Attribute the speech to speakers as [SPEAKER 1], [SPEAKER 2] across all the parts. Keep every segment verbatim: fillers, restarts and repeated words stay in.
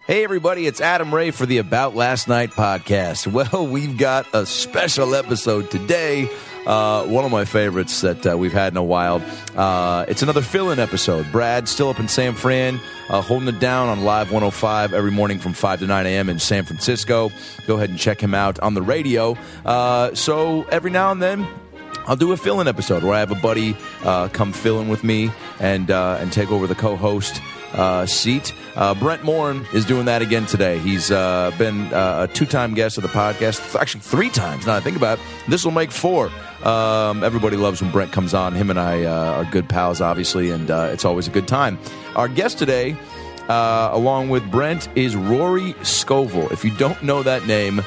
[SPEAKER 1] Hey, everybody, it's Adam Ray for the About Last Night podcast. Well, we've got a special episode today, uh, one of my favorites that uh, we've had in a while. Uh, it's another fill-in episode. Brad, still up in San Fran, uh, holding it down on Live one oh five every morning from five to nine a.m. in San Francisco. Go ahead and check him out on the radio. Uh, so every now and then, I'll do a fill-in episode where I have a buddy uh, come fill in with me and uh, and take over the co-host uh, seat. Uh, Brent Morin is doing that again today. He's uh, been uh, a two-time guest of the podcast, actually three times now I think about it. This will make four. Um, everybody loves when Brent comes on. Him and I uh, are good pals, obviously, and uh, it's always a good time. Our guest today, uh, along with Brent, is Rory Scovel. If you don't know that name,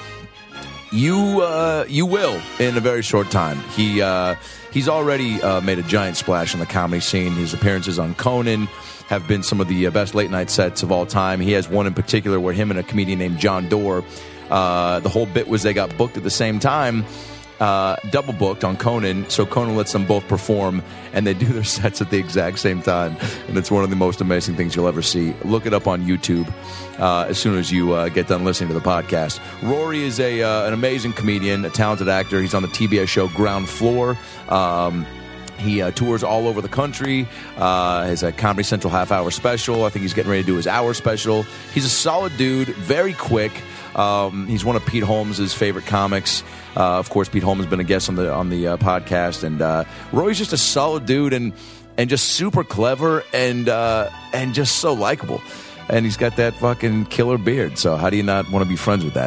[SPEAKER 1] You uh, you will in a very short time. He uh, he's already uh, made a giant splash in the comedy scene. His appearances on Conan have been some of the best late night sets of all time. He has one in particular where him and a comedian named John Doerr, uh, the whole bit was they got booked at the same time, uh, double booked on Conan. So Conan lets them both perform, and they do their sets at the exact same time. And it's one of the most amazing things you'll ever see. Look it up on YouTube uh, as soon as you uh, get done listening to the podcast. Rory is a uh, an amazing comedian, a talented actor. He's on the T B S show Ground Floor. Um, he uh, tours all over the country. Uh, has a Comedy Central half-hour special. I think he's getting ready to do his hour special. He's a solid dude, very quick. Um, he's one of Pete Holmes' favorite comics. Uh, of course, Pete Holmes has been a guest on the on the uh, podcast, and uh, Rory's just a solid dude and and just super clever and uh, and just so likable. And he's got that fucking killer beard. So how do you not want to be friends with that?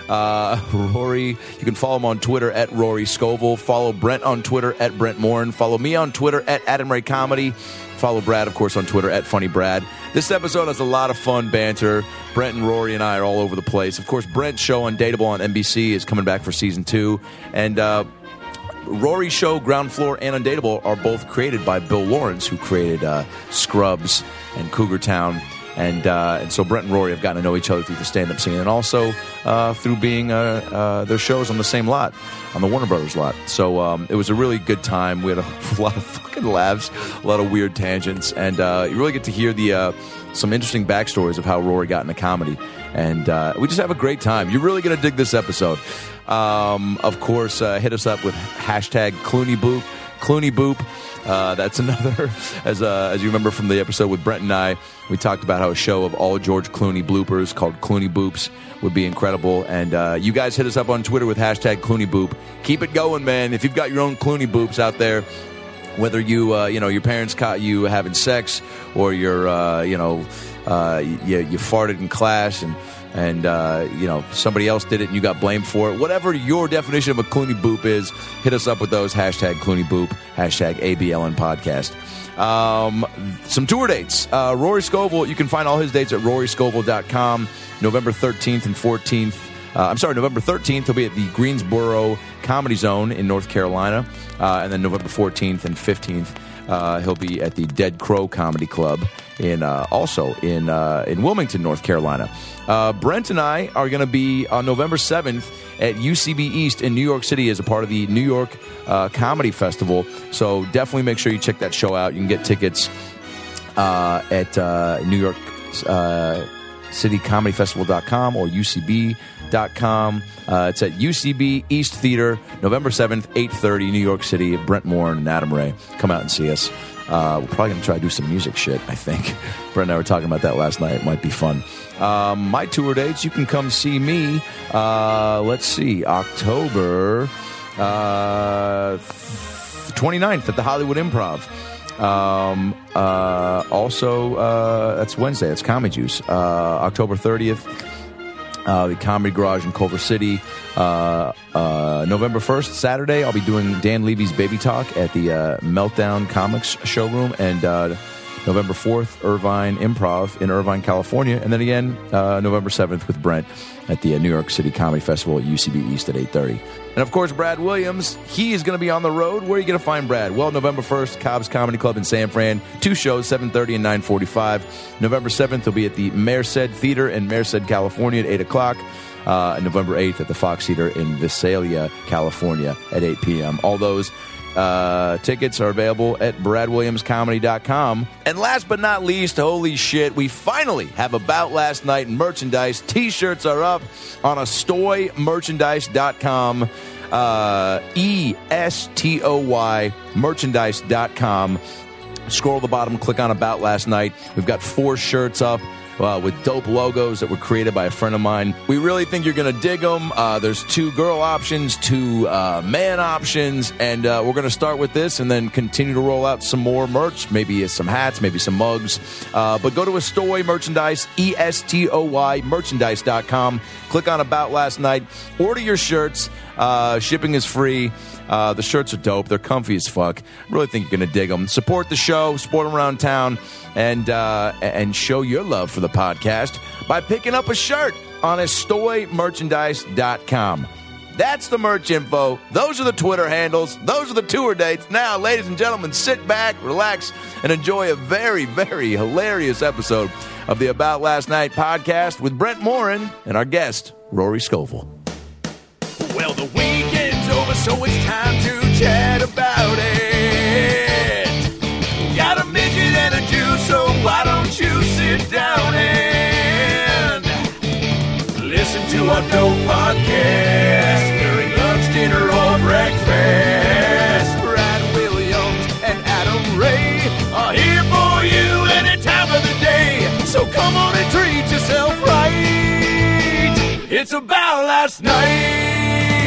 [SPEAKER 1] Uh, Rory, you can follow him on Twitter at Rory Scovel. Follow Brent on Twitter at Brent Morin. Follow me on Twitter at Adam Ray Comedy. Follow Brad, of course, on Twitter at Funny Brad. This episode has a lot of fun banter. Brent and Rory and I are all over the place. Of course, Brent's show Undateable on N B C is coming back for season two. And uh, Rory's show Ground Floor and Undateable are both created by Bill Lawrence, who created uh, Scrubs and Cougar Town. And uh, and so Brent and Rory have gotten to know each other through the stand-up scene and also uh, through being uh, uh, their shows on the same lot, on the Warner Brothers lot. So um, it was a really good time. We had a lot of fucking laughs, a lot of weird tangents, and uh, you really get to hear the uh, some interesting backstories of how Rory got into comedy. And uh, we just have a great time. You're really going to dig this episode. Um, of course, uh, hit us up with hashtag Clooney Boop. Clooney Boop. Uh, that's another, as uh, as you remember from the episode with Brent and I, we talked about how a show of all George Clooney bloopers called Clooney Boops would be incredible. And uh, you guys hit us up on Twitter with hashtag Clooney Boop. Keep it going, man. If you've got your own Clooney Boops out there, whether you, uh, you know, your parents caught you having sex or you're, uh, you know, uh, you, you farted in class and, and uh, you know, somebody else did it and you got blamed for it. Whatever your definition of a Clooney Boop is, hit us up with those. Hashtag Clooney Boop, hashtag A B L N podcast. Um, some tour dates. Uh, Rory Scovel, you can find all his dates at rory scovel dot com. November thirteenth and fourteenth. Uh, I'm sorry, November thirteenth, he'll be at the Greensboro Comedy Zone in North Carolina. Uh, and then November fourteenth and fifteenth, uh, he'll be at the Dead Crow Comedy Club in uh, also in uh, in Wilmington, North Carolina. Uh, Brent and I are going to be on November seventh at U C B East in New York City as a part of the New York uh, Comedy Festival. So definitely make sure you check that show out. You can get tickets uh, at uh, New York uh, City Comedy Festival dot com or U C B dot com. Uh, it's at U C B East Theater, November seventh, eight thirty, New York City. Brent Morin and Adam Ray. Come out and see us. Uh, we're probably going to try to do some music shit, I think. Brent and I were talking about that last night. It might be fun. Um, my tour dates, you can come see me. Uh, let's see, October uh, twenty-ninth at the Hollywood Improv. Um, uh, also, uh, that's Wednesday. That's Comedy Juice. Uh, October thirtieth, uh, the Comedy Garage in Culver City. Uh, uh, November first, Saturday, I'll be doing Dan Levy's Baby Talk at the uh, Meltdown Comics showroom. And uh, November fourth, Irvine Improv in Irvine, California. And then again, uh, November seventh with Brent at the uh, New York City Comedy Festival at U C B East at eight thirty. And of course, Brad Williams, he is going to be on the road. Where are you going to find Brad? Well, November first, Cobb's Comedy Club in San Fran. Two shows, seven thirty and nine forty-five. November seventh, he'll be at the Merced Theater in Merced, California at eight o'clock. Uh, and November eighth at the Fox Theater in Visalia, California at eight p.m. All those Uh, tickets are available at brad williams comedy dot com. And last but not least, holy shit, we finally have About Last Night merchandise. T-shirts are up on estoy merchandise dot com. Uh, E S T O Y merchandise dot com. Scroll to the bottom, click on About Last Night. We've got four shirts up. Uh, with dope logos that were created by a friend of mine. We really think you're going to dig them. Uh, there's two girl options, two uh, man options, and uh, we're going to start with this and then continue to roll out some more merch, maybe some hats, maybe some mugs. Uh, but go to Estoy Merchandise, E S T O Y merchandise dot com. Click on About Last Night. Order your shirts. Uh, shipping is free. Uh, the shirts are dope. They're comfy as fuck. I really think you're going to dig them. Support the show, support them around town, and uh, and show your love for the podcast by picking up a shirt on estoy merchandise dot com. That's the merch info. Those are the Twitter handles. Those are the tour dates. Now, ladies and gentlemen, sit back, relax, and enjoy a very, very hilarious episode of the About Last Night podcast with Brent Morin and our guest, Rory Scovel. Well, the weekend's over, so it's time to chat about it. Got a midget and a Jew, so why don't you sit down and listen to our dope podcast during lunch, dinner, or breakfast. Brad Williams and Adam Ray are here for you any time of the day. So come on and treat yourself right. It's About Last Night.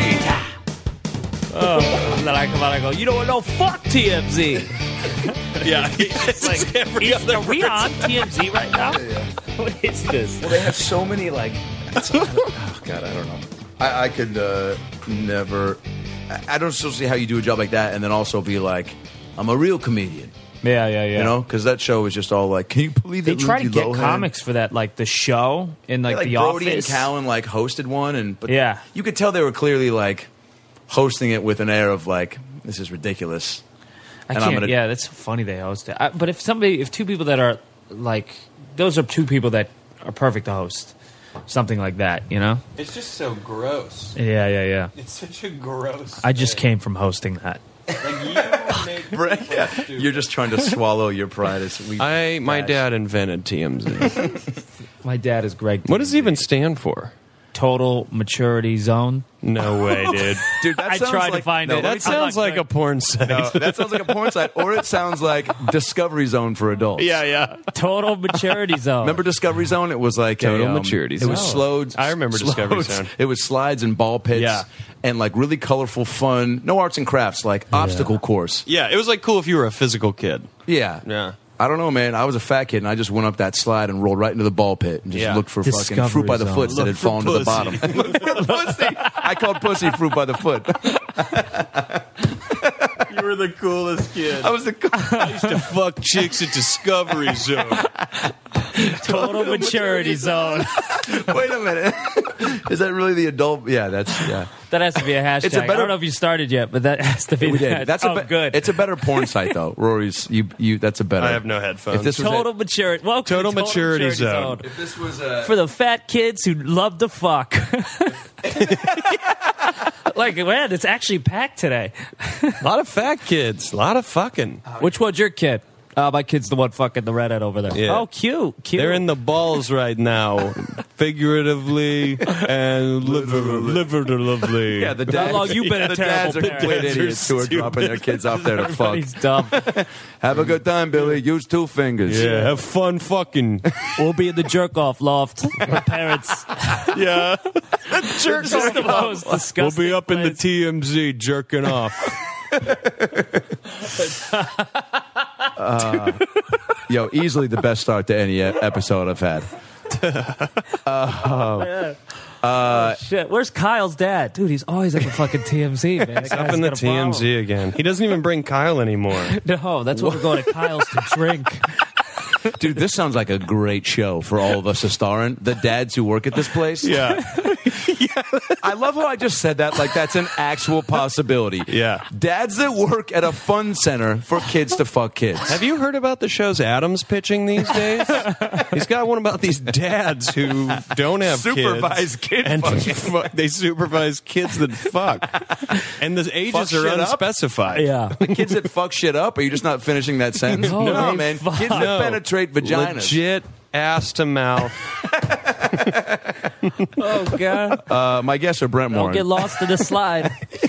[SPEAKER 2] Oh, and then I come out and I go, you know what? No, fuck T M Z.
[SPEAKER 3] Yeah,
[SPEAKER 2] It's like,
[SPEAKER 3] every
[SPEAKER 2] is,
[SPEAKER 3] other
[SPEAKER 2] are we on T M Z right now?
[SPEAKER 1] Yeah.
[SPEAKER 2] What is this?
[SPEAKER 1] Well, they have so many, like, oh, God, I don't know. I, I could uh, never, I, I don't still see how you do a job like that and then also be like, I'm a real comedian.
[SPEAKER 2] Yeah, yeah, yeah.
[SPEAKER 1] You know, because that show is just all like, can you believe
[SPEAKER 2] They
[SPEAKER 1] that
[SPEAKER 2] try to
[SPEAKER 1] Lindsay
[SPEAKER 2] get
[SPEAKER 1] Lohan-
[SPEAKER 2] comics for that, like the show in like,
[SPEAKER 1] like
[SPEAKER 2] the
[SPEAKER 1] Brody
[SPEAKER 2] office.
[SPEAKER 1] and Callan like hosted one, and but
[SPEAKER 2] Yeah.
[SPEAKER 1] you could tell they were clearly like hosting it with an air of like, this is ridiculous.
[SPEAKER 2] I
[SPEAKER 1] and
[SPEAKER 2] can't.
[SPEAKER 1] I'm gonna-
[SPEAKER 2] Yeah, that's funny they host it. I, but if somebody, if two people that are like, those are two people that are perfect to host something like that, you know?
[SPEAKER 3] It's just so gross.
[SPEAKER 2] Yeah, yeah, yeah.
[SPEAKER 3] It's such a gross.
[SPEAKER 2] I just
[SPEAKER 3] thing.
[SPEAKER 2] came from hosting that.
[SPEAKER 3] Like you make
[SPEAKER 1] Brett,
[SPEAKER 3] people
[SPEAKER 1] yeah,
[SPEAKER 3] stupid.
[SPEAKER 1] you're just trying to swallow your pride. It's, we,
[SPEAKER 4] I my
[SPEAKER 1] Guys.
[SPEAKER 4] dad invented T M Z.
[SPEAKER 2] My dad is Greg.
[SPEAKER 4] What does it even stand for?
[SPEAKER 2] Total Maturity Zone.
[SPEAKER 4] No way, dude.
[SPEAKER 1] Dude, that
[SPEAKER 2] I
[SPEAKER 1] sounds
[SPEAKER 2] tried to
[SPEAKER 1] like,
[SPEAKER 2] find
[SPEAKER 1] no,
[SPEAKER 2] it.
[SPEAKER 1] let me
[SPEAKER 4] That
[SPEAKER 1] tell you-
[SPEAKER 4] sounds like a porn site.
[SPEAKER 1] no, that sounds like a porn site, or it sounds like Discovery Zone for adults.
[SPEAKER 4] yeah, yeah.
[SPEAKER 2] Total Maturity Zone.
[SPEAKER 1] Remember Discovery Zone? It was like
[SPEAKER 4] Total
[SPEAKER 1] a, um,
[SPEAKER 4] Maturity
[SPEAKER 1] It was
[SPEAKER 4] Zone.
[SPEAKER 1] slowed.
[SPEAKER 4] I remember Discovery Zone.
[SPEAKER 1] It was slides and ball pits,
[SPEAKER 4] Yeah.
[SPEAKER 1] and like really colorful, fun. No arts and crafts, like obstacle course.
[SPEAKER 4] Yeah, it was like cool if you were a physical kid.
[SPEAKER 1] Yeah,
[SPEAKER 4] Yeah.
[SPEAKER 1] I don't know, man. I was a fat kid, and I just went up that slide and rolled right into the ball pit and just
[SPEAKER 4] Yeah.
[SPEAKER 1] looked for fucking
[SPEAKER 2] Discovery
[SPEAKER 1] fruit by the
[SPEAKER 2] Zone.
[SPEAKER 1] foot that
[SPEAKER 4] Look
[SPEAKER 1] had
[SPEAKER 4] for
[SPEAKER 1] fallen to the
[SPEAKER 4] pussy.
[SPEAKER 1] bottom. Look for pussy. I called pussy fruit by the foot.
[SPEAKER 4] You were the coolest kid.
[SPEAKER 1] I was the.
[SPEAKER 4] I used to fuck chicks at Discovery Zone.
[SPEAKER 2] Total Maturity Zone.
[SPEAKER 1] Wait a minute. Is that really the adult? Yeah, that's yeah.
[SPEAKER 2] That has to be a hashtag.
[SPEAKER 1] It's a better-
[SPEAKER 2] I don't know if you started yet, but that has to be.
[SPEAKER 1] We
[SPEAKER 2] the
[SPEAKER 1] did. That's
[SPEAKER 2] oh,
[SPEAKER 1] a be-
[SPEAKER 2] good.
[SPEAKER 1] It's a better porn site though. Rory's you you. That's a better.
[SPEAKER 4] I have no headphones.
[SPEAKER 1] If this was
[SPEAKER 2] Total
[SPEAKER 1] a,
[SPEAKER 2] Maturity. Welcome to
[SPEAKER 4] Total Maturity Zone.
[SPEAKER 1] if this was a
[SPEAKER 2] For the fat kids who love to fuck. Like, man, it's actually packed today.
[SPEAKER 4] A lot of fat kids. A lot of fucking.
[SPEAKER 2] Which one's your kid? Uh, my kid's the one fucking the redhead over there.
[SPEAKER 4] Yeah.
[SPEAKER 2] Oh, cute, cute.
[SPEAKER 4] They're in the balls right now, figuratively and literally.
[SPEAKER 1] yeah the
[SPEAKER 2] How
[SPEAKER 1] dads.
[SPEAKER 2] long you been a
[SPEAKER 1] the
[SPEAKER 2] terrible
[SPEAKER 1] dads are
[SPEAKER 2] parent?
[SPEAKER 1] complete
[SPEAKER 4] Dads are
[SPEAKER 1] idiots who are
[SPEAKER 4] stupid.
[SPEAKER 1] dropping their kids off there to fuck.
[SPEAKER 2] He's dumb.
[SPEAKER 1] Have a good time, Billy. Use two fingers.
[SPEAKER 4] Yeah, have fun fucking.
[SPEAKER 2] We'll be in the jerk off loft. My parents.
[SPEAKER 4] Yeah.
[SPEAKER 2] Jerk this is the most
[SPEAKER 4] We'll
[SPEAKER 2] disgusting
[SPEAKER 4] be up in the
[SPEAKER 2] place.
[SPEAKER 4] T M Z jerking off.
[SPEAKER 1] uh, yo, easily the best start to any e- episode I've had.
[SPEAKER 2] Uh, oh, shit. Where's Kyle's dad? Dude, he's always at the fucking T M Z, man. That
[SPEAKER 4] Up
[SPEAKER 2] guy's
[SPEAKER 4] in the
[SPEAKER 2] got a
[SPEAKER 4] T M Z again. He doesn't even bring Kyle anymore.
[SPEAKER 2] problem. No, that's what we're going to Kyle's to drink.
[SPEAKER 1] Dude, this sounds like a great show for all of us to star in. The dads who work at this place.
[SPEAKER 4] Yeah.
[SPEAKER 1] I love how I just said that like that's an actual possibility.
[SPEAKER 4] Yeah.
[SPEAKER 1] Dads that work at a fun center for kids to fuck kids.
[SPEAKER 4] Have you heard about the shows Adam's pitching these days? He's got one about these dads who don't have
[SPEAKER 1] Supervise kid
[SPEAKER 4] and
[SPEAKER 1] fucking.
[SPEAKER 4] fu- they supervise kids that fuck, and the ages
[SPEAKER 1] Fuck
[SPEAKER 4] are
[SPEAKER 1] shit up?
[SPEAKER 4] unspecified.
[SPEAKER 2] Yeah.
[SPEAKER 1] The kids that fuck shit up? Are you just not finishing that sentence?
[SPEAKER 2] No,
[SPEAKER 1] no
[SPEAKER 2] they
[SPEAKER 1] man.
[SPEAKER 2] fuck.
[SPEAKER 1] Kids that
[SPEAKER 4] No.
[SPEAKER 1] penetrate vaginas.
[SPEAKER 4] Legit ass to mouth.
[SPEAKER 2] Oh God!
[SPEAKER 1] Uh, my guests are Brent
[SPEAKER 2] Don't
[SPEAKER 1] Morin.
[SPEAKER 2] get lost in the slide.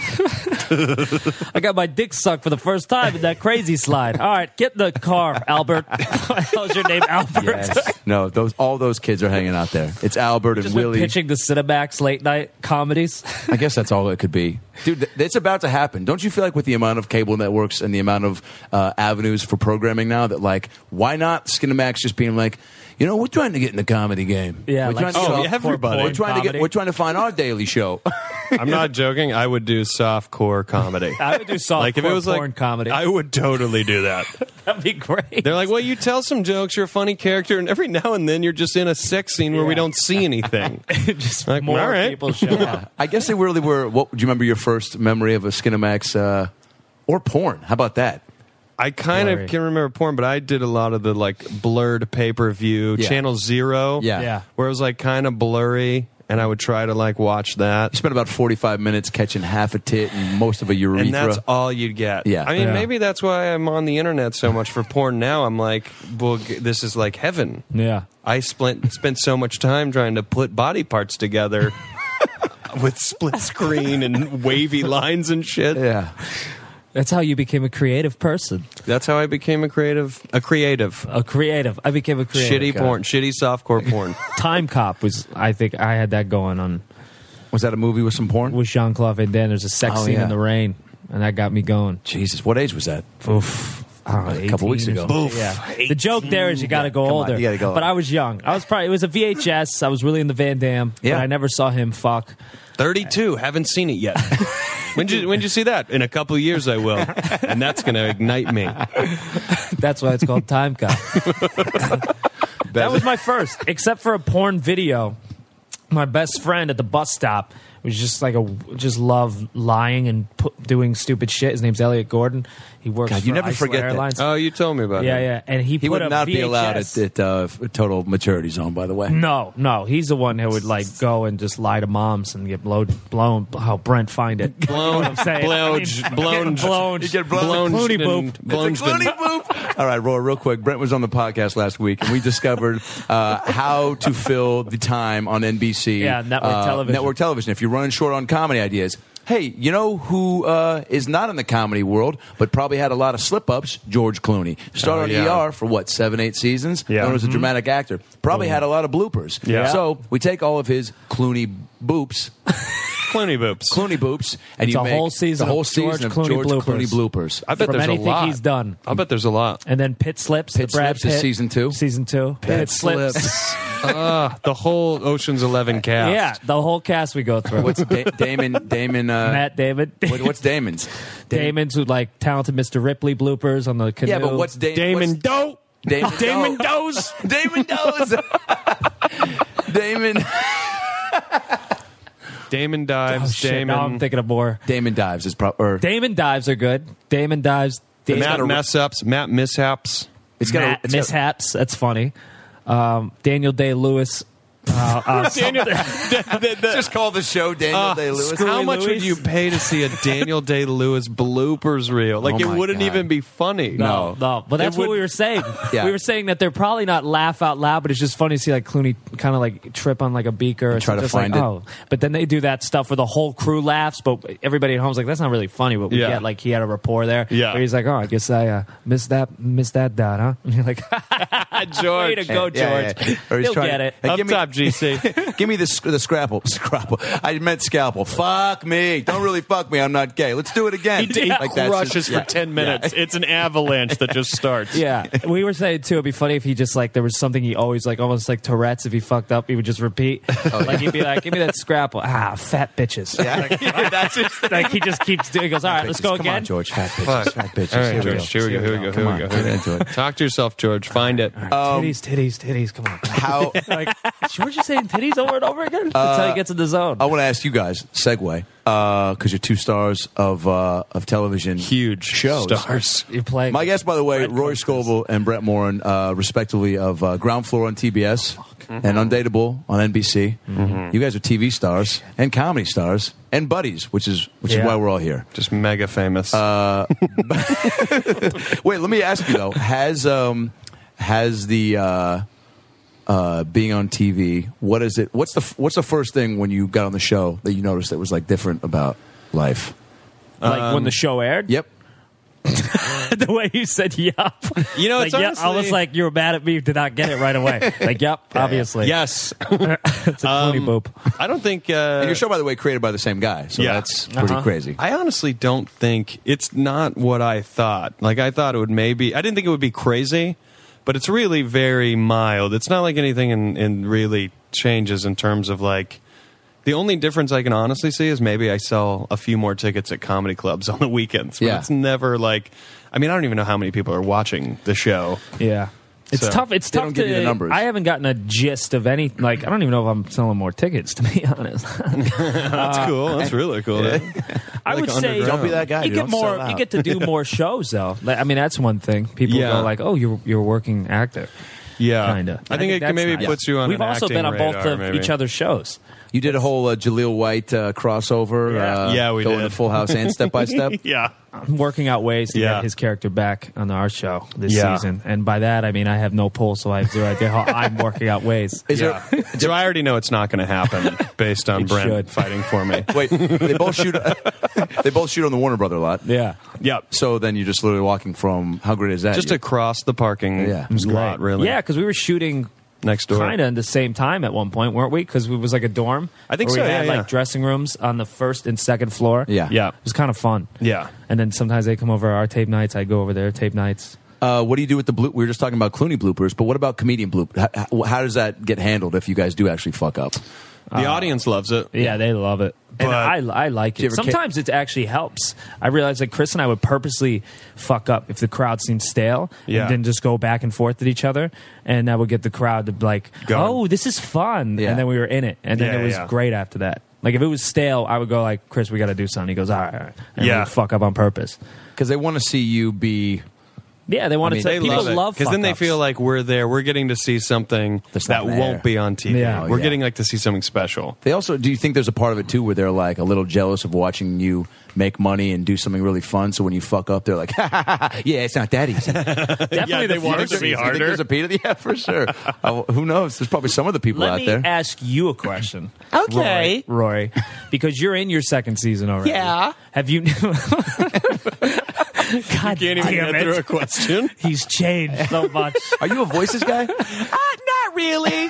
[SPEAKER 2] I got my dick sucked for the first time in that crazy slide. All right, get in the car, Albert. What the hell's your name, Albert?
[SPEAKER 1] Yes. No, those all those kids are hanging out there. It's Albert and
[SPEAKER 2] Just been
[SPEAKER 1] Willie.
[SPEAKER 2] pitching the Cinemax late night comedies.
[SPEAKER 1] I guess that's all it could be. Dude, th- it's about to happen. Don't you feel like with the amount of cable networks and the amount of uh, avenues for programming now that, like, why not Skinamax just being like, you know, we're trying to get in the comedy game.
[SPEAKER 2] Yeah,
[SPEAKER 1] we're
[SPEAKER 2] like
[SPEAKER 1] trying to
[SPEAKER 4] Oh,
[SPEAKER 1] get off-
[SPEAKER 4] everybody.
[SPEAKER 1] We're trying to get.
[SPEAKER 2] comedy.
[SPEAKER 1] We're trying to find our daily show.
[SPEAKER 4] I'm not joking. I would do softcore comedy.
[SPEAKER 2] I would do soft
[SPEAKER 4] Like if it was
[SPEAKER 2] porn
[SPEAKER 4] like
[SPEAKER 2] comedy.
[SPEAKER 4] I would totally do that.
[SPEAKER 2] That'd be great.
[SPEAKER 4] They're like, well, you tell some jokes, you're a funny character, and every now and then you're just in a sex scene where we
[SPEAKER 2] Yeah.
[SPEAKER 4] don't see anything.
[SPEAKER 2] just
[SPEAKER 4] Like,
[SPEAKER 2] more
[SPEAKER 4] all right.
[SPEAKER 2] people show up.
[SPEAKER 1] I guess they really were. What do you remember your first memory of a Skinamax uh, or porn? How about that?
[SPEAKER 4] I kind
[SPEAKER 2] Blurry.
[SPEAKER 4] of can remember porn, but I did a lot of the like blurred pay per view,
[SPEAKER 1] Yeah.
[SPEAKER 4] Channel Zero,
[SPEAKER 1] Yeah.
[SPEAKER 2] Yeah.
[SPEAKER 4] where it was like kind of blurry, and I would try to like watch that.
[SPEAKER 1] You spent about forty-five minutes catching half a tit and most of a urethra.
[SPEAKER 4] And that's all you'd get.
[SPEAKER 1] Yeah.
[SPEAKER 4] I mean,
[SPEAKER 2] Yeah.
[SPEAKER 4] maybe that's why I'm on the internet so much for porn now. I'm like, well, g- this is like heaven.
[SPEAKER 2] Yeah.
[SPEAKER 4] I spent spent so much time trying to put body parts together with split screen and wavy lines and shit.
[SPEAKER 1] yeah.
[SPEAKER 2] That's how you became a creative person.
[SPEAKER 4] That's how I became a creative. A creative.
[SPEAKER 2] A creative. I became a creative.
[SPEAKER 4] Shitty porn. Shitty softcore porn.
[SPEAKER 2] Time Cop was, I think I had that going on
[SPEAKER 1] Was that a movie with some porn?
[SPEAKER 2] with Jean Claude Van Damme. There's a sex
[SPEAKER 1] Oh,
[SPEAKER 2] scene
[SPEAKER 1] yeah.
[SPEAKER 2] in the rain, and that got me going.
[SPEAKER 1] Jesus, what age was that?
[SPEAKER 2] Oof. I don't know,
[SPEAKER 1] A couple
[SPEAKER 2] eighteen
[SPEAKER 1] weeks
[SPEAKER 2] or
[SPEAKER 1] ago.
[SPEAKER 2] something. Yeah. The joke there is you got to go
[SPEAKER 1] Come on,
[SPEAKER 2] older.
[SPEAKER 1] you gotta go.
[SPEAKER 2] But I was young. I was probably, it was a V H S. I was really into Van Damme,
[SPEAKER 1] Yeah.
[SPEAKER 2] but I never saw him fuck.
[SPEAKER 4] thirty-two. Haven't seen it yet. When did you, when did you see that? In a couple of years, I will. And that's going to ignite me.
[SPEAKER 2] That's why it's called Time Cop. That was my first, except for a porn video. My best friend at the bus stop was just like a just loved lying and pu- doing stupid shit. His name's Elliot Gordon. He works
[SPEAKER 1] God,
[SPEAKER 2] for
[SPEAKER 1] you never
[SPEAKER 2] Iceland
[SPEAKER 1] forget that.
[SPEAKER 2] Airlines.
[SPEAKER 4] Oh, you told me about
[SPEAKER 2] yeah,
[SPEAKER 4] it.
[SPEAKER 2] yeah, and he,
[SPEAKER 1] He
[SPEAKER 2] put
[SPEAKER 1] would
[SPEAKER 2] a
[SPEAKER 1] not be
[SPEAKER 2] V H S.
[SPEAKER 1] allowed at, at uh, Total Maturity Zone, by the way.
[SPEAKER 2] No, no, he's the one who would like go and just lie to moms and get blown, blown. How Brent find it?
[SPEAKER 4] Blown,
[SPEAKER 2] You know what I'm saying?
[SPEAKER 4] blown,
[SPEAKER 2] I mean,
[SPEAKER 4] blown,
[SPEAKER 2] blown.
[SPEAKER 1] You get blown.
[SPEAKER 2] Clooney
[SPEAKER 4] Blownston-
[SPEAKER 2] boop.
[SPEAKER 4] Blownston.
[SPEAKER 1] It's a Clooney boop. All right, Roy, real quick. Brent was on the podcast last week, and we discovered uh, how to fill the time on N B C.
[SPEAKER 2] Yeah, network
[SPEAKER 1] uh,
[SPEAKER 2] television.
[SPEAKER 1] Network television. If you're running short on comedy ideas, hey, you know who uh, is not in the comedy world, but probably had a lot of slip-ups? George Clooney. Started
[SPEAKER 4] Oh,
[SPEAKER 1] on
[SPEAKER 4] yeah.
[SPEAKER 1] E R for, what, seven, eight seasons?
[SPEAKER 4] Yeah.
[SPEAKER 1] Known as a dramatic actor. Probably had a lot of bloopers.
[SPEAKER 4] Yeah.
[SPEAKER 1] So we take all of his Clooney boops,
[SPEAKER 4] Clooney boops.
[SPEAKER 1] Clooney boops, and
[SPEAKER 2] It's
[SPEAKER 1] you
[SPEAKER 2] a
[SPEAKER 1] make
[SPEAKER 2] whole season
[SPEAKER 1] the whole
[SPEAKER 2] of George
[SPEAKER 1] season of
[SPEAKER 2] Clooney
[SPEAKER 1] George
[SPEAKER 2] bloopers.
[SPEAKER 1] Clooney bloopers.
[SPEAKER 4] I bet
[SPEAKER 2] From
[SPEAKER 4] there's a
[SPEAKER 2] anything
[SPEAKER 4] lot.
[SPEAKER 2] he's done.
[SPEAKER 4] I bet there's a lot.
[SPEAKER 2] And then Pit Slips.
[SPEAKER 1] Pit
[SPEAKER 2] the Brad
[SPEAKER 1] Slips is
[SPEAKER 2] Pitt.
[SPEAKER 1] season two?
[SPEAKER 2] Season two. Pit, Slips.
[SPEAKER 4] Ah, the whole Ocean's Eleven cast.
[SPEAKER 2] Yeah, the whole cast we go through.
[SPEAKER 1] What's da- Damon? Damon. Uh,
[SPEAKER 2] Matt David.
[SPEAKER 1] what, what's Damon's?
[SPEAKER 2] Damon's with like talented Mister Ripley bloopers on the canoe.
[SPEAKER 1] Yeah, but what's da-
[SPEAKER 4] Damon
[SPEAKER 1] what's
[SPEAKER 4] Doe.
[SPEAKER 1] Damon?
[SPEAKER 4] Damon
[SPEAKER 1] Doe.
[SPEAKER 4] Doe's.
[SPEAKER 1] Damon Doe's. Damon.
[SPEAKER 4] Damon
[SPEAKER 2] Oh,
[SPEAKER 4] Dives.
[SPEAKER 2] shit,
[SPEAKER 4] Damon.
[SPEAKER 2] now I'm thinking of more.
[SPEAKER 1] Damon Dives is probably.
[SPEAKER 2] Damon Dives are good. Damon Dives. Damon
[SPEAKER 4] Matt mess ups. Matt mishaps.
[SPEAKER 1] It's got
[SPEAKER 2] Matt
[SPEAKER 1] a, it's got-
[SPEAKER 2] mishaps. That's funny. Um, Daniel Day Lewis. Uh, uh,
[SPEAKER 4] Daniel,
[SPEAKER 1] just call the show Daniel
[SPEAKER 4] Uh,
[SPEAKER 1] Day Lewis.
[SPEAKER 2] screw-
[SPEAKER 4] How much
[SPEAKER 2] Louis?
[SPEAKER 4] would you pay to see a Daniel Day Lewis bloopers reel? Like
[SPEAKER 1] Oh
[SPEAKER 4] it
[SPEAKER 1] my
[SPEAKER 4] wouldn't
[SPEAKER 1] God.
[SPEAKER 4] even be funny.
[SPEAKER 2] No, no, but that's
[SPEAKER 4] It
[SPEAKER 2] what
[SPEAKER 4] would-
[SPEAKER 2] we were saying.
[SPEAKER 1] Yeah.
[SPEAKER 2] We were saying that they're probably not laugh out loud, but it's just funny to see like Clooney kind of like trip on like a beaker or
[SPEAKER 1] try to
[SPEAKER 2] something. Just
[SPEAKER 1] find
[SPEAKER 2] like,
[SPEAKER 1] it.
[SPEAKER 2] Oh, but then they do that stuff where the whole crew laughs, but everybody at home's like, that's not really funny. But we
[SPEAKER 4] Yeah.
[SPEAKER 2] get like he had a rapport there.
[SPEAKER 4] Yeah.
[SPEAKER 2] where he's like, oh, I guess I uh, missed that, missed that dot, huh? And you're like,
[SPEAKER 4] George.
[SPEAKER 2] way to go, George.
[SPEAKER 1] Yeah, yeah. Or he's
[SPEAKER 2] He'll
[SPEAKER 1] trying-
[SPEAKER 2] get it.
[SPEAKER 1] Hey,
[SPEAKER 4] Up
[SPEAKER 1] give me-
[SPEAKER 4] top, G C.
[SPEAKER 1] Give me the sc- the scrapple, scrapple. I meant scalpel. Fuck me. Don't really fuck me. I'm not gay. Let's do it again.
[SPEAKER 4] He, he
[SPEAKER 1] Like that's
[SPEAKER 4] crushes
[SPEAKER 1] just-
[SPEAKER 4] for
[SPEAKER 1] yeah.
[SPEAKER 4] ten minutes. It's an avalanche that just starts.
[SPEAKER 2] Yeah, we were saying too. It'd be funny if he just like there was something he always like almost like Tourette's. If he fucked up, he would just repeat. Like he'd be like, "Give me that scrapple." Ah, fat bitches.
[SPEAKER 1] Yeah. That's just.
[SPEAKER 2] Like he just keeps doing. He goes, "All right, let's go
[SPEAKER 1] Come
[SPEAKER 2] again."
[SPEAKER 1] on, George. Fat bitches.
[SPEAKER 4] Fuck.
[SPEAKER 1] Fat bitches.
[SPEAKER 4] All right,
[SPEAKER 1] Here we
[SPEAKER 4] George.
[SPEAKER 1] go.
[SPEAKER 4] Here we go. Here we go.
[SPEAKER 1] Come
[SPEAKER 4] Here
[SPEAKER 1] on,
[SPEAKER 4] we go.
[SPEAKER 1] get into it.
[SPEAKER 4] Talk to yourself, George. Find it.
[SPEAKER 2] titties, titties, titties. Come on.
[SPEAKER 1] How
[SPEAKER 2] Like George is saying titties. Oh, over and over again until he gets in the zone.
[SPEAKER 1] I want to ask you guys, segue, because you're two stars of uh, of television,
[SPEAKER 4] Huge
[SPEAKER 1] shows.
[SPEAKER 4] stars.
[SPEAKER 2] You're playing.
[SPEAKER 1] My guest, by the way,
[SPEAKER 2] Brett
[SPEAKER 1] Roy
[SPEAKER 2] Coates.
[SPEAKER 1] Scovel and Brett Morin, uh, respectively, of uh, Ground Floor on T B S
[SPEAKER 2] Mm-hmm.
[SPEAKER 1] and Undateable on N B C. You guys are T V stars and comedy stars and buddies, which is which
[SPEAKER 2] Yeah.
[SPEAKER 1] is why we're all here.
[SPEAKER 4] Just mega famous.
[SPEAKER 1] Uh, Wait, let me ask you though: Has um, has the uh, uh, being on T V? What is it? What's the what's the first thing when you got on the show that you noticed that was like different about life?
[SPEAKER 2] Like when the show aired?
[SPEAKER 1] Yep.
[SPEAKER 2] The way you said yup.
[SPEAKER 4] You know,
[SPEAKER 2] like,
[SPEAKER 4] it's
[SPEAKER 2] yeah, I
[SPEAKER 4] honestly-
[SPEAKER 2] was like, you were mad at me, did not get it right away. Like, yup, obviously.
[SPEAKER 4] yes.
[SPEAKER 2] It's a Clooney
[SPEAKER 4] Um,
[SPEAKER 2] boop.
[SPEAKER 4] I don't think. Uh,
[SPEAKER 1] And your show, by the way, created by the same guy, so
[SPEAKER 4] Yeah.
[SPEAKER 1] that's pretty
[SPEAKER 2] Uh-huh.
[SPEAKER 1] crazy.
[SPEAKER 4] I honestly don't think it's not what I thought. Like I thought it would maybe. I didn't think it would be crazy, but it's really very mild. It's not like anything in, in really changes in terms of like. The only difference I can honestly see is maybe I sell a few more tickets at comedy clubs on the weekends. But
[SPEAKER 1] Yeah.
[SPEAKER 4] it's never like. I mean, I don't even know how many people are watching the show.
[SPEAKER 2] Yeah. It's
[SPEAKER 4] So,
[SPEAKER 2] tough. It's
[SPEAKER 1] they
[SPEAKER 2] tough
[SPEAKER 1] don't
[SPEAKER 2] to.
[SPEAKER 1] give you the numbers.
[SPEAKER 2] I haven't gotten a gist of any. Like, I don't even know if I'm selling more tickets. To be honest,
[SPEAKER 4] That's cool. That's really cool.
[SPEAKER 2] I
[SPEAKER 4] Like
[SPEAKER 2] would say
[SPEAKER 4] underground.
[SPEAKER 1] Don't be that guy.
[SPEAKER 2] You
[SPEAKER 1] dude.
[SPEAKER 2] get
[SPEAKER 1] Don't
[SPEAKER 2] more.
[SPEAKER 1] sell out.
[SPEAKER 2] You get to do more shows, though. Like, I mean, that's one thing. People
[SPEAKER 4] Yeah.
[SPEAKER 2] go like, "Oh, you're you're a working actor."
[SPEAKER 4] Yeah,
[SPEAKER 2] Kinda.
[SPEAKER 4] I think it
[SPEAKER 2] that's
[SPEAKER 4] maybe
[SPEAKER 2] nice.
[SPEAKER 4] puts you on.
[SPEAKER 2] We've
[SPEAKER 4] an
[SPEAKER 2] also
[SPEAKER 4] acting
[SPEAKER 2] been on both
[SPEAKER 4] radar,
[SPEAKER 2] of
[SPEAKER 4] maybe.
[SPEAKER 2] each other's shows.
[SPEAKER 1] You did a whole uh, Jaleel White uh, crossover.
[SPEAKER 2] Yeah.
[SPEAKER 1] Uh,
[SPEAKER 4] Yeah, we
[SPEAKER 1] going
[SPEAKER 4] did.
[SPEAKER 1] to Full House and Step by Step.
[SPEAKER 4] Yeah,
[SPEAKER 2] I'm working out ways to
[SPEAKER 4] Yeah.
[SPEAKER 2] get his character back on our show this
[SPEAKER 4] Yeah.
[SPEAKER 2] season, and by that I mean I have no pull, so I have zero idea how I'm working out ways.
[SPEAKER 1] Is
[SPEAKER 4] yeah. So I already know it's not going to happen based on
[SPEAKER 2] It
[SPEAKER 4] Brent
[SPEAKER 2] should.
[SPEAKER 4] fighting for me.
[SPEAKER 1] there? Wait, they both shoot. They both shoot on the Warner Brother lot.
[SPEAKER 2] Yeah,
[SPEAKER 4] Yep.
[SPEAKER 1] So then you're just literally walking from. How great is that?
[SPEAKER 4] Just
[SPEAKER 1] You-
[SPEAKER 4] across the parking
[SPEAKER 1] Yeah. It
[SPEAKER 2] was
[SPEAKER 4] lot,
[SPEAKER 2] great.
[SPEAKER 4] really.
[SPEAKER 2] Yeah, because we were shooting
[SPEAKER 4] next door.
[SPEAKER 2] kind of in the same time at one point, weren't we? Because it was like a dorm.
[SPEAKER 4] I think
[SPEAKER 2] where
[SPEAKER 4] so,
[SPEAKER 2] We had
[SPEAKER 4] yeah,
[SPEAKER 2] like
[SPEAKER 4] yeah.
[SPEAKER 2] dressing rooms on the first and second floor.
[SPEAKER 1] Yeah.
[SPEAKER 4] Yeah.
[SPEAKER 2] It was kind of fun.
[SPEAKER 4] Yeah.
[SPEAKER 2] And then sometimes they come over our tape nights. I go over their tape nights.
[SPEAKER 1] Uh, what do you do with the bloop? We were just talking about Clooney bloopers, but what about comedian bloop? How, how, how does that get handled if you guys do actually fuck up?
[SPEAKER 4] The audience loves it.
[SPEAKER 2] Yeah, they love it. And
[SPEAKER 4] But-
[SPEAKER 2] I, I like
[SPEAKER 1] Do you
[SPEAKER 2] it.
[SPEAKER 1] ever ca-
[SPEAKER 2] Sometimes it actually helps. I realize that Chris and I would purposely fuck up if the crowd seemed stale
[SPEAKER 4] Yeah.
[SPEAKER 2] and then just go back and forth at each other. And that would get the crowd to be like,
[SPEAKER 4] Going.
[SPEAKER 2] oh, this is fun.
[SPEAKER 1] Yeah.
[SPEAKER 2] And then we were in it. And then
[SPEAKER 4] Yeah,
[SPEAKER 2] it was
[SPEAKER 4] yeah.
[SPEAKER 2] great after that. Like if it was stale, I would go like, Chris, we got to do something. He goes, all right, all right. And
[SPEAKER 4] Yeah.
[SPEAKER 2] we would fuck up on purpose.
[SPEAKER 1] Because they want to see you be.
[SPEAKER 2] Yeah, they want
[SPEAKER 1] I mean,
[SPEAKER 2] to
[SPEAKER 4] They
[SPEAKER 2] people
[SPEAKER 4] love
[SPEAKER 2] love
[SPEAKER 4] because then they
[SPEAKER 2] fuck-ups.
[SPEAKER 4] feel like we're there. We're getting to see something
[SPEAKER 1] That's
[SPEAKER 4] that
[SPEAKER 1] not there.
[SPEAKER 4] won't be on T V.
[SPEAKER 2] Yeah.
[SPEAKER 4] We're
[SPEAKER 1] Yeah.
[SPEAKER 4] getting like to see something special.
[SPEAKER 1] They also. Do you think there's a part of it too where they're like a little jealous of watching you make money and do something really fun? So when you fuck up, they're like, ha, ha, ha, ha. "Yeah, it's not that easy."
[SPEAKER 2] Definitely
[SPEAKER 4] Yeah, they
[SPEAKER 2] the
[SPEAKER 4] want it
[SPEAKER 2] future.
[SPEAKER 4] to be
[SPEAKER 1] You think
[SPEAKER 4] harder.
[SPEAKER 1] there's a Peter? Yeah, for sure. Uh, who knows? There's probably some of the people
[SPEAKER 2] Let
[SPEAKER 1] out
[SPEAKER 2] me
[SPEAKER 1] there.
[SPEAKER 2] ask you a question.
[SPEAKER 3] Okay.
[SPEAKER 2] Roy, Roy, because you're in your second season already.
[SPEAKER 3] Yeah.
[SPEAKER 2] Have you? God
[SPEAKER 4] Can't even
[SPEAKER 2] damn
[SPEAKER 4] get
[SPEAKER 2] it.
[SPEAKER 4] through a question.
[SPEAKER 2] He's changed so much.
[SPEAKER 1] Are you a voices guy?
[SPEAKER 3] Not really.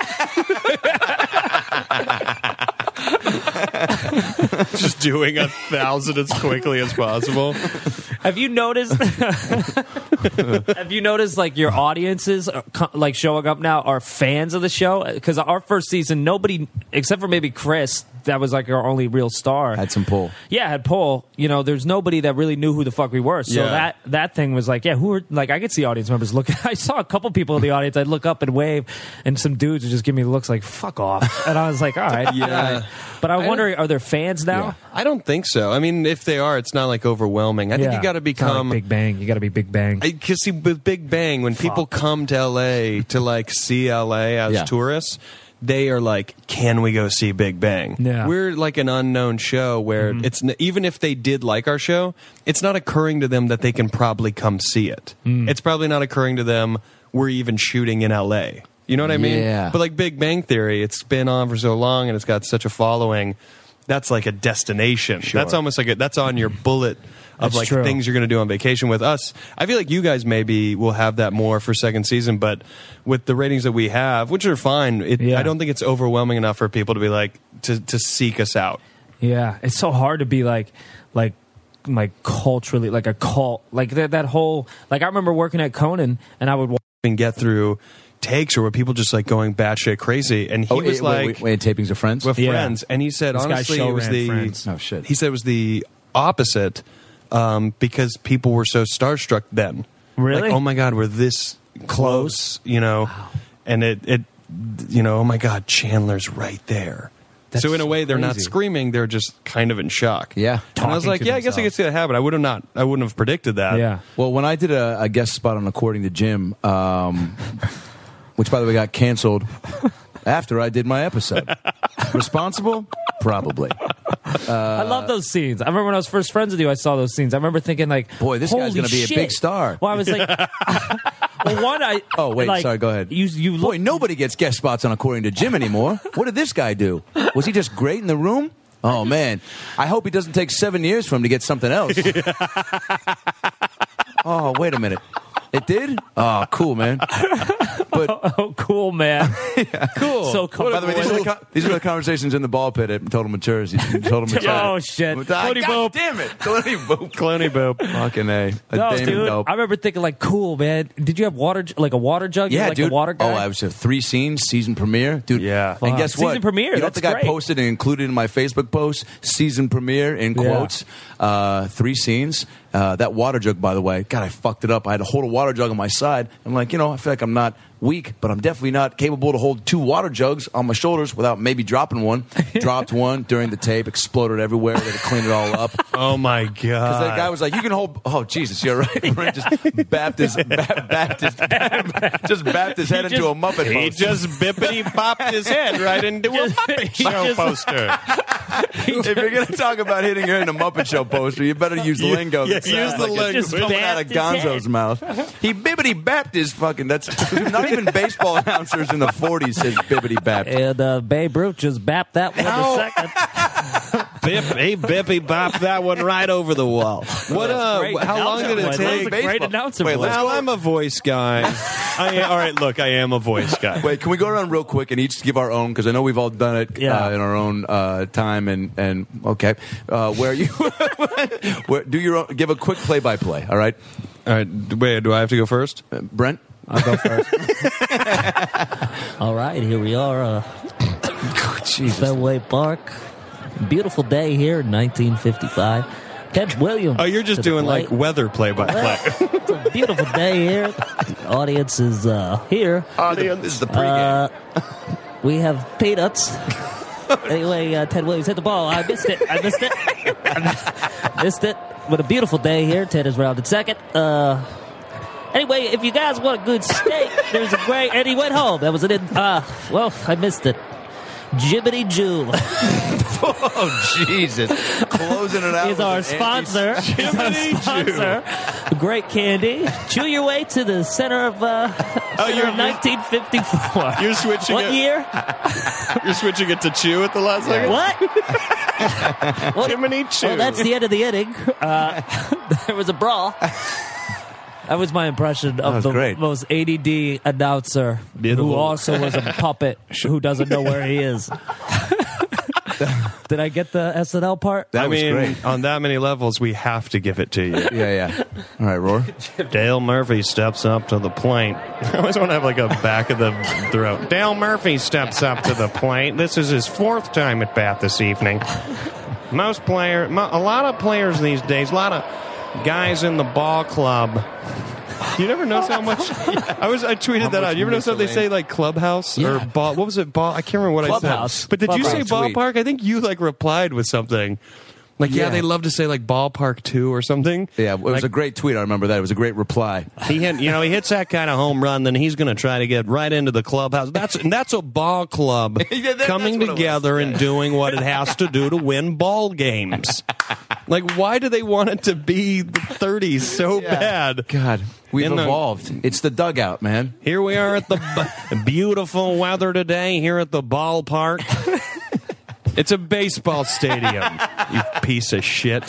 [SPEAKER 4] Just doing a thousand as quickly as possible.
[SPEAKER 2] Have you noticed? Have you noticed like your audiences are, co- like showing up now are fans of the show? Because our first season, nobody except for maybe Chris, that was like our only real star.
[SPEAKER 1] Had some pull.
[SPEAKER 2] Yeah, had Paul. You know, there's nobody that really knew who the fuck we were. So
[SPEAKER 4] Yeah.
[SPEAKER 2] that that thing was like, yeah, who are like? I could see audience members looking. I saw a couple people in the audience. I'd look up and wave, and some dudes would just give me looks like "fuck off," and I was like, all right,
[SPEAKER 4] Yeah.
[SPEAKER 2] all right. But I'm
[SPEAKER 4] I
[SPEAKER 2] wondering, are there fans now?
[SPEAKER 4] I don't think so. I mean, if they are, it's not like overwhelming. I think
[SPEAKER 2] Yeah.
[SPEAKER 4] you got to
[SPEAKER 2] It's not
[SPEAKER 4] become.
[SPEAKER 2] like Big Bang. You got to be Big Bang.
[SPEAKER 4] Because see, with Big Bang, when people come to L A to like see L A as
[SPEAKER 1] Yeah.
[SPEAKER 4] tourists, they are like, "Can we go see Big Bang?"
[SPEAKER 2] Yeah. Mm-hmm.
[SPEAKER 4] We're like an unknown show where it's n- even if they did like our show, it's not occurring to them that they can probably come see it.
[SPEAKER 2] Mm.
[SPEAKER 4] It's probably not occurring to them we're even shooting in L A. You know what I mean?
[SPEAKER 1] Yeah.
[SPEAKER 4] But like Big Bang Theory, it's been on for so long and it's got such a following. That's like a destination.
[SPEAKER 1] Sure.
[SPEAKER 4] That's almost like a, that's on your bullet of
[SPEAKER 2] That's
[SPEAKER 4] like
[SPEAKER 2] true.
[SPEAKER 4] things you're going to do on vacation with us. I feel like you guys maybe will have that more for second season, but with the ratings that we have, which are fine, it,
[SPEAKER 2] Yeah.
[SPEAKER 4] I don't think it's overwhelming enough for people to be like to to seek us out.
[SPEAKER 2] Yeah, it's so hard to be like, like, like culturally, like a cult, like that that whole. Like I remember working at Conan, and I would walk
[SPEAKER 4] And get through takes or where people just like going batshit crazy, and he
[SPEAKER 1] Oh,
[SPEAKER 4] was
[SPEAKER 1] wait,
[SPEAKER 4] like
[SPEAKER 1] wait, wait, tapings of Friends.
[SPEAKER 4] with
[SPEAKER 2] Yeah.
[SPEAKER 4] friends, and he said
[SPEAKER 2] This guy
[SPEAKER 4] honestly
[SPEAKER 2] show
[SPEAKER 4] it was
[SPEAKER 2] ran
[SPEAKER 4] the
[SPEAKER 2] Friends.
[SPEAKER 1] Oh, shit.
[SPEAKER 4] He said it was the opposite um, because people were so starstruck then.
[SPEAKER 2] Really?
[SPEAKER 4] Like, oh my god, we're this close, you know, and it it you know, oh my God, Chandler's right there.
[SPEAKER 2] That's
[SPEAKER 4] so in a way, they're not
[SPEAKER 2] crazy.
[SPEAKER 4] screaming; they're just kind of in shock.
[SPEAKER 1] Yeah.
[SPEAKER 4] and I was
[SPEAKER 2] Talking
[SPEAKER 4] like,
[SPEAKER 2] to
[SPEAKER 4] yeah, I guess I could see that happen. I would have not, I wouldn't have predicted that.
[SPEAKER 2] Yeah.
[SPEAKER 1] Well, when I did a, a guest spot on According to Jim, um, which, by the way, got canceled after I did my episode. Responsible? Probably.
[SPEAKER 2] I love those scenes. I remember when I was first friends with you, I saw those scenes. I remember thinking, like,
[SPEAKER 1] Boy, this guy's
[SPEAKER 2] holy
[SPEAKER 1] gonna be a
[SPEAKER 2] shit.
[SPEAKER 1] big star.
[SPEAKER 2] Well, I was like, well, one, I.
[SPEAKER 1] Oh, wait,
[SPEAKER 2] like,
[SPEAKER 1] sorry, go ahead.
[SPEAKER 2] You, you
[SPEAKER 1] Boy,
[SPEAKER 2] look,
[SPEAKER 1] nobody gets guest spots on According to Jim anymore. What did this guy do? Was he just great in the room? Oh, man. I hope it doesn't take seven years for him to get something else. Oh, wait a minute. It did? Oh, cool, man. But
[SPEAKER 2] oh, cool, man.
[SPEAKER 1] cool.
[SPEAKER 2] So cool.
[SPEAKER 1] By the way, these are the, co- these are the conversations in the ball pit at Total Maturity. Total Maturity.
[SPEAKER 2] Oh, shit.
[SPEAKER 1] God
[SPEAKER 2] Clooney Boop.
[SPEAKER 1] damn it. Clooney Boop.
[SPEAKER 4] Clooney Boop.
[SPEAKER 1] Fucking A. A
[SPEAKER 2] No,
[SPEAKER 1] Damon
[SPEAKER 2] dude.
[SPEAKER 1] Dope.
[SPEAKER 2] I remember thinking, like, cool, man. Did you have water, like a water jug? You
[SPEAKER 1] Yeah,
[SPEAKER 2] were, like
[SPEAKER 1] dude.
[SPEAKER 2] A water guy?
[SPEAKER 1] Oh, I was a three scenes season premiere, dude.
[SPEAKER 4] Yeah.
[SPEAKER 1] And
[SPEAKER 2] Fuck.
[SPEAKER 1] guess what?
[SPEAKER 2] Season premiere,
[SPEAKER 1] You know what
[SPEAKER 2] that's
[SPEAKER 1] the guy
[SPEAKER 2] great.
[SPEAKER 1] posted and included in my Facebook post? Season premiere in
[SPEAKER 2] Yeah.
[SPEAKER 1] quotes. Uh, three scenes. Uh, that water jug, by the way, God, I fucked it up. I had to hold a water jug on my side. I'm like, you know, I feel like I'm not weak, but I'm definitely not capable to hold two water jugs on my shoulders without maybe dropping one. Dropped one during the tape, exploded everywhere. They had to clean it all up.
[SPEAKER 4] Oh my God!
[SPEAKER 1] Because that guy was like, "You can hold." Oh Jesus, you're right. Brent just bapped his, ba- bapped his, just bapped his head
[SPEAKER 2] He
[SPEAKER 1] into
[SPEAKER 2] just-
[SPEAKER 1] a Muppet
[SPEAKER 4] He
[SPEAKER 1] poster.
[SPEAKER 4] just bippity bopped his head right into a Muppet
[SPEAKER 2] He
[SPEAKER 4] Show
[SPEAKER 2] just-
[SPEAKER 4] poster.
[SPEAKER 1] If you're gonna talk about hitting her in a Muppet Show poster, you better use the
[SPEAKER 4] You-
[SPEAKER 1] lingo.
[SPEAKER 4] yeah,
[SPEAKER 1] that
[SPEAKER 4] use
[SPEAKER 1] sounds
[SPEAKER 4] the
[SPEAKER 1] like it's
[SPEAKER 4] lingo.
[SPEAKER 1] coming out of
[SPEAKER 2] Just bapped his
[SPEAKER 1] Gonzo's
[SPEAKER 2] head.
[SPEAKER 1] mouth. He bibbity bapped his fucking. That's not even baseball announcers in the forties says bibbity bapped.
[SPEAKER 2] And uh, Babe Ruth just bapped that one
[SPEAKER 4] Ow.
[SPEAKER 2] a second.
[SPEAKER 4] Bip, he bippy bopped that one right over the wall. What? Uh,
[SPEAKER 2] Great
[SPEAKER 4] how long
[SPEAKER 2] announcer
[SPEAKER 4] did it
[SPEAKER 2] voice. That was
[SPEAKER 4] take?
[SPEAKER 2] a great
[SPEAKER 1] Baseball.
[SPEAKER 2] announcer
[SPEAKER 1] Wait,
[SPEAKER 2] voice.
[SPEAKER 1] let's
[SPEAKER 4] Well,
[SPEAKER 1] go-
[SPEAKER 4] I'm a voice guy. I am, all right, look, I am a voice guy.
[SPEAKER 1] Wait, can we go around real quick and each give our own? Because I know we've all done it
[SPEAKER 2] Yeah.
[SPEAKER 1] uh, in our own uh, time. And and okay, uh, where you where, do your own, give a quick play by play. All right,
[SPEAKER 4] All right, wait, do I have to go first?
[SPEAKER 1] uh, Brent.
[SPEAKER 2] I'll go first. All right, here we are. Uh,
[SPEAKER 1] Jesus.
[SPEAKER 2] Fenway Park. Beautiful day here in nineteen fifty-five. Ted Williams.
[SPEAKER 4] Oh, you're just
[SPEAKER 2] to the
[SPEAKER 4] doing
[SPEAKER 2] plate.
[SPEAKER 4] like weather play by play.
[SPEAKER 2] It's a beautiful day here. The audience is uh, here.
[SPEAKER 1] Audience. This is the pregame.
[SPEAKER 2] Uh, we have peanuts. Anyway, uh, Ted Williams hit the ball. I missed it. I missed it. I missed it. But a beautiful day here. Ted is rounded second. Uh, anyway, if you guys want a good steak, there's a great... And he went home. That was it. Uh, well, I missed it. Jibbity Jew
[SPEAKER 1] Oh Jesus! Closing it out.
[SPEAKER 2] is
[SPEAKER 1] with
[SPEAKER 2] our
[SPEAKER 1] an
[SPEAKER 2] sponsor.
[SPEAKER 1] anti-
[SPEAKER 2] Is our sponsor. Great candy. Chew your way to the center of uh,
[SPEAKER 4] Oh,
[SPEAKER 2] center
[SPEAKER 4] you're-
[SPEAKER 2] of nineteen fifty-four.
[SPEAKER 4] You're switching
[SPEAKER 2] What
[SPEAKER 4] it.
[SPEAKER 2] year?
[SPEAKER 4] You're switching it to chew at the last second.
[SPEAKER 2] What? What?
[SPEAKER 4] Jiminy Chew.
[SPEAKER 2] Well, that's the end of the inning. Uh, there was a brawl. That was my impression of
[SPEAKER 1] was
[SPEAKER 2] the
[SPEAKER 1] great.
[SPEAKER 2] most A D D announcer
[SPEAKER 4] Beautiful.
[SPEAKER 2] who also was a puppet who doesn't know where he is. Did I get the S N L part?
[SPEAKER 1] That
[SPEAKER 4] I
[SPEAKER 1] was
[SPEAKER 4] mean,
[SPEAKER 1] great.
[SPEAKER 4] on that many levels, we have to give it to you.
[SPEAKER 1] Yeah, yeah. All right, Roar.
[SPEAKER 4] Dale Murphy steps up to the plate. I always want to have like a back of the throat. Dale Murphy steps up to the plate. This is his fourth time at bat this evening. Most player, mo- a lot of players these days, a lot of guys in the ball club. You never notice how much. I was. I tweeted
[SPEAKER 1] How
[SPEAKER 4] that
[SPEAKER 1] much
[SPEAKER 4] out. You ever notice how they say like clubhouse or
[SPEAKER 2] Yeah.
[SPEAKER 4] ball? What was it? Ball? I can't remember what I
[SPEAKER 2] Clubhouse.
[SPEAKER 4] said. But did you say
[SPEAKER 1] Clubhouse. Tweet.
[SPEAKER 4] ballpark? I think you like replied with something. Like, yeah,
[SPEAKER 1] Yeah.
[SPEAKER 4] they love to say like ballpark two or something.
[SPEAKER 1] Yeah, it was
[SPEAKER 4] Like,
[SPEAKER 1] a great tweet. I remember that. It was a great reply.
[SPEAKER 4] he hit, you know, he hits that kind of home run, then he's going to try to get right into the clubhouse. That's and that's a ball club
[SPEAKER 1] Yeah, that-
[SPEAKER 4] coming
[SPEAKER 1] that's what it
[SPEAKER 4] together
[SPEAKER 1] was.
[SPEAKER 4] and doing what it has to do to win ball games. Like, why do they want it to be the thirties so bad?
[SPEAKER 1] God, we've
[SPEAKER 4] In the-
[SPEAKER 1] evolved. It's the dugout, man.
[SPEAKER 4] Here we are at the b- beautiful weather today here at the ballpark. It's a baseball stadium, you piece of shit.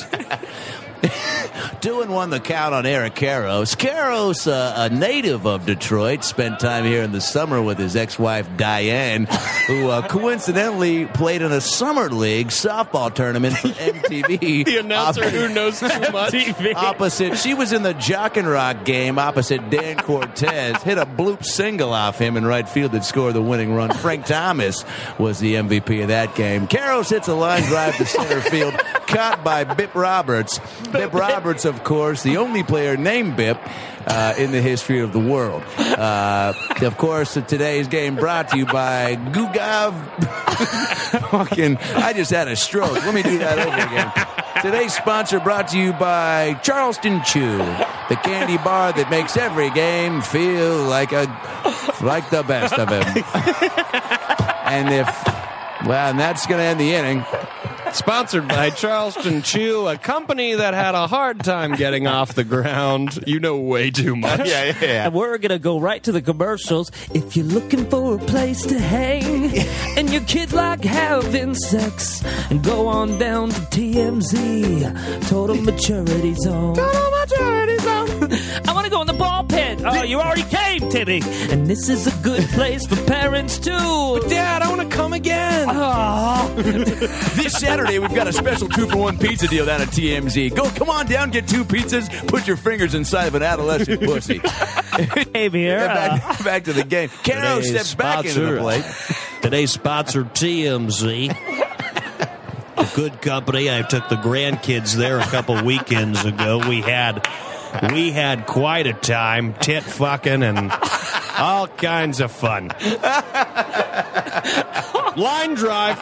[SPEAKER 1] Two and one the count on Eric Karros. Karros, uh, a native of Detroit, spent time here in the summer with his ex-wife Diane, who uh, coincidentally played in a summer league softball tournament for M T V.
[SPEAKER 4] The announcer who knows too much.
[SPEAKER 2] T V.
[SPEAKER 1] Opposite, she was in the Jock and Rock game opposite Dan Cortez. Hit a bloop single off him in right field that scored the winning run. Frank Thomas was the M V P of that game. Karros hits a line drive to center field. caught by Bip Roberts. Bip Roberts, of course, the only player named Bip uh, in the history of the world. Uh, of course, today's game brought to you by Gugav. Fucking, I just had a stroke. Let me do that over again. Today's sponsor brought to you by Charleston Chew, the candy bar that makes every game feel like a like the best of them. And if, well, and that's going to end the inning.
[SPEAKER 4] Sponsored by Charleston Chew, a company that had a hard time getting off the ground. You know way too much.
[SPEAKER 1] Yeah, yeah, yeah.
[SPEAKER 2] And we're going to go right to the commercials. If you're looking for a place to hang and your kids like having sex, and go on down to T M Z, Total Maturity Zone. Total Maturity Zone. I want to go in the ball pit. Oh, you already came, Timmy. And this is a good place for parents, too.
[SPEAKER 4] But Dad, I want to come again.
[SPEAKER 2] Oh.
[SPEAKER 1] This Saturday, we've got a special two-for-one pizza deal down at T M Z. Go, come on down, get two pizzas, put your fingers inside of an adolescent pussy.
[SPEAKER 2] Hey, here.
[SPEAKER 1] Yeah, back,
[SPEAKER 2] Uh,
[SPEAKER 1] back to the game. Cano
[SPEAKER 4] Today's
[SPEAKER 1] steps back into the
[SPEAKER 4] sponsor-
[SPEAKER 1] plate.
[SPEAKER 5] Today's sponsor, T M Z. A good company. I took the grandkids there a couple weekends ago. We had we had quite a time, tit fucking and all kinds of fun. Line drive.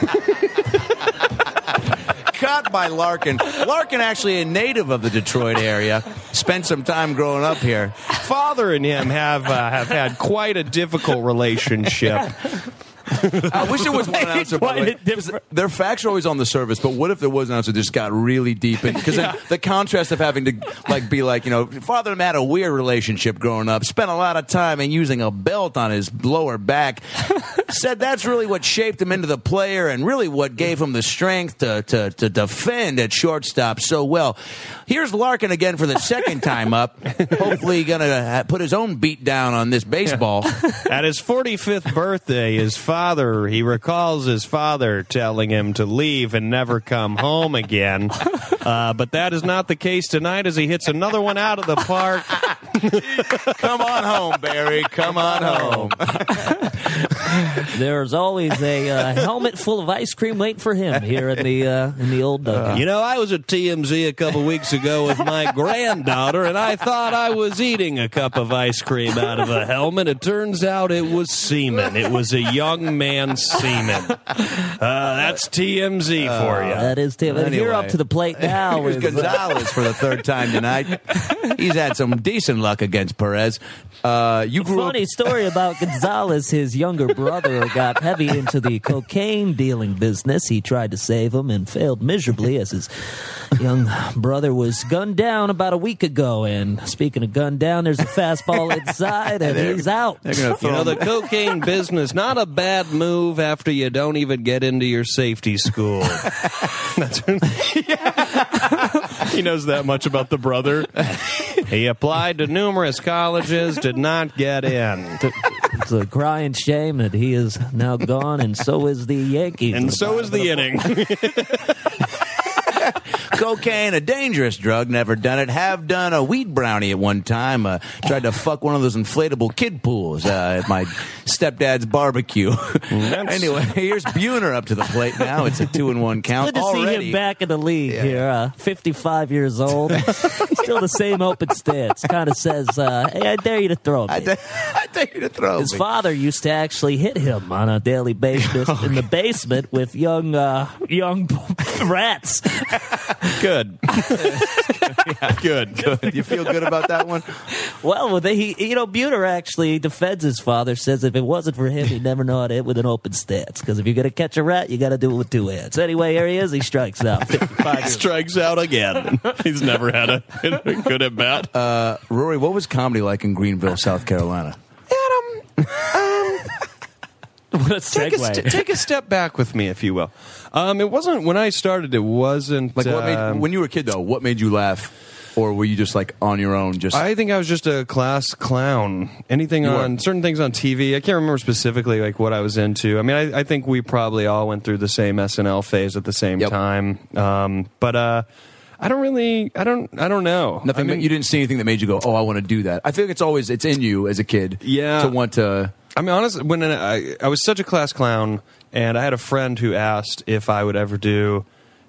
[SPEAKER 1] Caught by Larkin. Larkin, actually a native of the Detroit area. Spent some time growing up here.
[SPEAKER 4] Father and him have uh, have had quite a difficult relationship.
[SPEAKER 1] I wish there was one announcer, by the way.
[SPEAKER 2] Quite a different-
[SPEAKER 1] Their facts are always on the surface, but what if there was an announcer that just got really deep in? Because then the contrast of having to like be like, you know, father and him had a weird relationship growing up, spent a lot of time and using a belt on his lower back. Said that's really what shaped him into the player and really what gave him the strength to, to, to defend at shortstop so well. Here's Larkin again for the second time up. Hopefully going to put his own beat down on this baseball.
[SPEAKER 4] At his forty-fifth birthday, his father, he recalls his father telling him to leave and never come home again. Uh, but that is not the case tonight as he hits another one out of the park.
[SPEAKER 1] Come on home, Barry. Come on home.
[SPEAKER 2] There's always a uh, helmet full of ice cream waiting for him here in the uh, in the old dugout.
[SPEAKER 5] You know, I was at T M Z a couple weeks ago with my granddaughter, and I thought I was eating a cup of ice cream out of a helmet. It turns out it was semen. It was a young man's semen. Uh, that's T M Z for you.
[SPEAKER 2] That is Tim. And
[SPEAKER 1] Anyway.
[SPEAKER 2] You're up to the plate now.
[SPEAKER 1] Here's
[SPEAKER 2] with, uh,
[SPEAKER 1] Gonzalez for the third time tonight. He's had some decent luck against Perez. Uh, you grew
[SPEAKER 2] Funny
[SPEAKER 1] up.
[SPEAKER 2] story about Gonzalez. His younger brother got heavy into the cocaine dealing business. He tried to save him and failed miserably as his young brother was gunned down about a week ago. And speaking of gunned down, there's a fastball inside, and he's out.
[SPEAKER 1] They're gonna
[SPEAKER 5] You
[SPEAKER 1] throw
[SPEAKER 5] know,
[SPEAKER 1] him-
[SPEAKER 5] the cocaine business, not a bad move after you don't even get into your safety school.
[SPEAKER 4] He knows that much about the brother. He applied to numerous colleges, did not get in.
[SPEAKER 2] It's a crying shame that he is now gone, and so is the Yankees.
[SPEAKER 4] And so is the inning.
[SPEAKER 1] Cocaine, a dangerous drug. Never done it. Have done a weed brownie at one time. Uh, tried to fuck one of those inflatable kid pools uh, at my stepdad's barbecue. Anyway, here's Buhner up to the plate now. It's a two and one count
[SPEAKER 2] Good to
[SPEAKER 1] already.
[SPEAKER 2] see him back in the league here. Uh, fifty-five years old. Still the same open stance. Kind of says, uh, hey, I dare you to throw me.
[SPEAKER 1] I, dare, I dare you to throw
[SPEAKER 2] His
[SPEAKER 1] me.
[SPEAKER 2] father used to actually hit him on a daily basis in the basement with young uh, young rats.
[SPEAKER 4] Good. Good.
[SPEAKER 1] Good. You feel good about that one?
[SPEAKER 2] Well, well, they, he, you know, Buhner actually defends his father, says if it wasn't for him, he'd never know how to hit with an open stance. Because if you're going to catch a rat, you got to do it with two hands. Anyway, here he is. He strikes out. fifty-five years
[SPEAKER 4] Strikes out again. He's never had a, a good at bat.
[SPEAKER 1] Uh, Rory, what was comedy like in Greenville, South Carolina?
[SPEAKER 2] What a
[SPEAKER 4] Take a,
[SPEAKER 2] segue.
[SPEAKER 4] st- take a step back with me, if you will. Um, it wasn't when I started. It wasn't
[SPEAKER 1] Like, what made,
[SPEAKER 4] um,
[SPEAKER 1] when you were a kid, though, what made you laugh? Or were you just like on your own? Just
[SPEAKER 4] I think I was just a class clown. Anything
[SPEAKER 1] You
[SPEAKER 4] on
[SPEAKER 1] were.
[SPEAKER 4] certain things on T V. I can't remember specifically like what I was into. I mean, I, I think we probably all went through the same S N L phase at the same
[SPEAKER 1] Yep.
[SPEAKER 4] time. Um, but uh, I don't really. I don't. I don't know.
[SPEAKER 1] nothing.
[SPEAKER 4] I mean,
[SPEAKER 1] you didn't see anything that made you go, "Oh, I want to do that." I think it's always it's in you as a kid,
[SPEAKER 4] Yeah.
[SPEAKER 1] to want to.
[SPEAKER 4] I mean, honestly, when I, I was such a class clown, and I had a friend who asked if I would ever do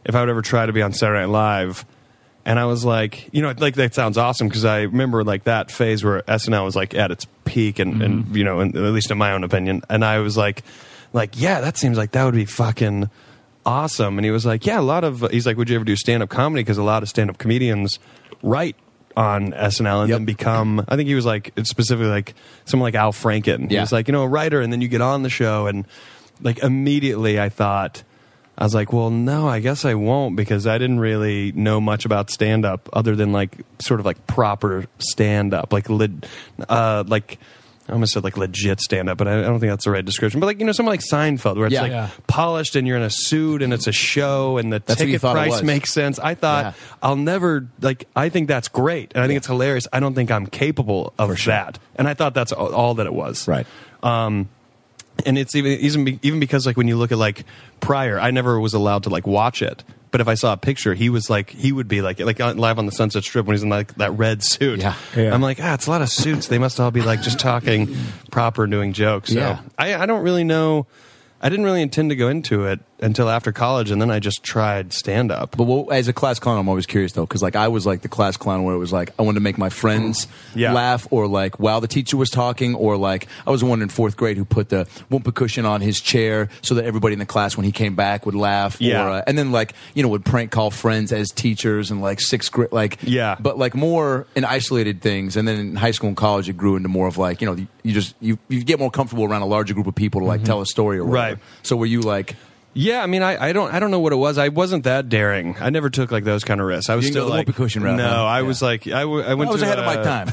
[SPEAKER 4] if I would ever try to be on Saturday Night Live. And I was like, you know, like that sounds awesome because I remember like that phase where S N L was like at its peak, and, mm-hmm. and you know, and, at least in my own opinion. And I was like, like, yeah, that seems like that would be fucking awesome. And he was like, yeah, a lot of. He's like, would you ever do stand up comedy? Because a lot of stand up comedians write on S N L and
[SPEAKER 1] yep.
[SPEAKER 4] then become. I think he was like specifically like someone like Al Franken. Yeah. He was like, you know, a writer, and then you get on the show, and like immediately I thought. I was like, well, no, I guess I won't because I didn't really know much about stand-up other than like sort of like proper stand-up, like le- uh, like I almost said like legit stand-up, but I don't think that's the right description. But like, you know, someone like Seinfeld where it's
[SPEAKER 1] yeah.
[SPEAKER 4] like
[SPEAKER 2] yeah.
[SPEAKER 4] polished and you're in a suit and it's a show and the
[SPEAKER 1] that's
[SPEAKER 4] ticket price makes sense. I thought yeah. I'll never like. I think that's great and I think yeah. it's hilarious. I don't think I'm capable of sure. that, and I thought that's all, all that it was.
[SPEAKER 1] Right.
[SPEAKER 4] Um, And it's even even even because like when you look at like Pryor, I never was allowed to like watch it. But if I saw a picture, he was like he would be like like live on the Sunset Strip when he's in like that red suit.
[SPEAKER 1] Yeah.
[SPEAKER 2] yeah.
[SPEAKER 4] I'm like, ah, it's a lot of suits. They must all be like just talking proper and doing jokes. So
[SPEAKER 1] Yeah.
[SPEAKER 4] I I don't really know. I didn't really intend to go into it until after college, and then I just tried stand up.
[SPEAKER 1] But well, as a class clown, I'm always curious though, because like I was like the class clown where it was like I wanted to make my friends
[SPEAKER 4] yeah.
[SPEAKER 1] laugh, or like while the teacher was talking, or like I was the one in fourth grade who put the whoopee cushion on his chair so that everybody in the class when he came back would laugh.
[SPEAKER 4] Yeah.
[SPEAKER 1] Or, uh, and then like you know would prank call friends as teachers and like sixth grade, like
[SPEAKER 4] yeah.
[SPEAKER 1] But like more in isolated things, and then in high school and college it grew into more of like you know you just you you get more comfortable around a larger group of people to like mm-hmm. tell a story or whatever.
[SPEAKER 4] Right.
[SPEAKER 1] So were you like?
[SPEAKER 4] Yeah, I mean, I, I don't I don't know what it was. I wasn't that daring. I never took like those kind of risks. I was
[SPEAKER 1] You didn't
[SPEAKER 4] still
[SPEAKER 1] go the
[SPEAKER 4] like
[SPEAKER 1] whoopee cushion route,
[SPEAKER 4] no.
[SPEAKER 1] huh?
[SPEAKER 4] I
[SPEAKER 1] Yeah.
[SPEAKER 4] was like I, w- I went.
[SPEAKER 1] I was
[SPEAKER 4] to,
[SPEAKER 1] ahead
[SPEAKER 4] uh,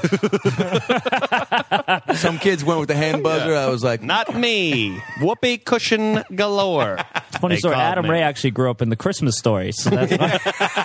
[SPEAKER 1] of my time. Some kids went with the hand buzzer. I was like,
[SPEAKER 4] Not me. Whoopee cushion galore.
[SPEAKER 2] It's funny
[SPEAKER 4] They
[SPEAKER 2] story.
[SPEAKER 4] called
[SPEAKER 2] Adam
[SPEAKER 4] me.
[SPEAKER 2] Ray actually grew up in the Christmas Story, so that's why.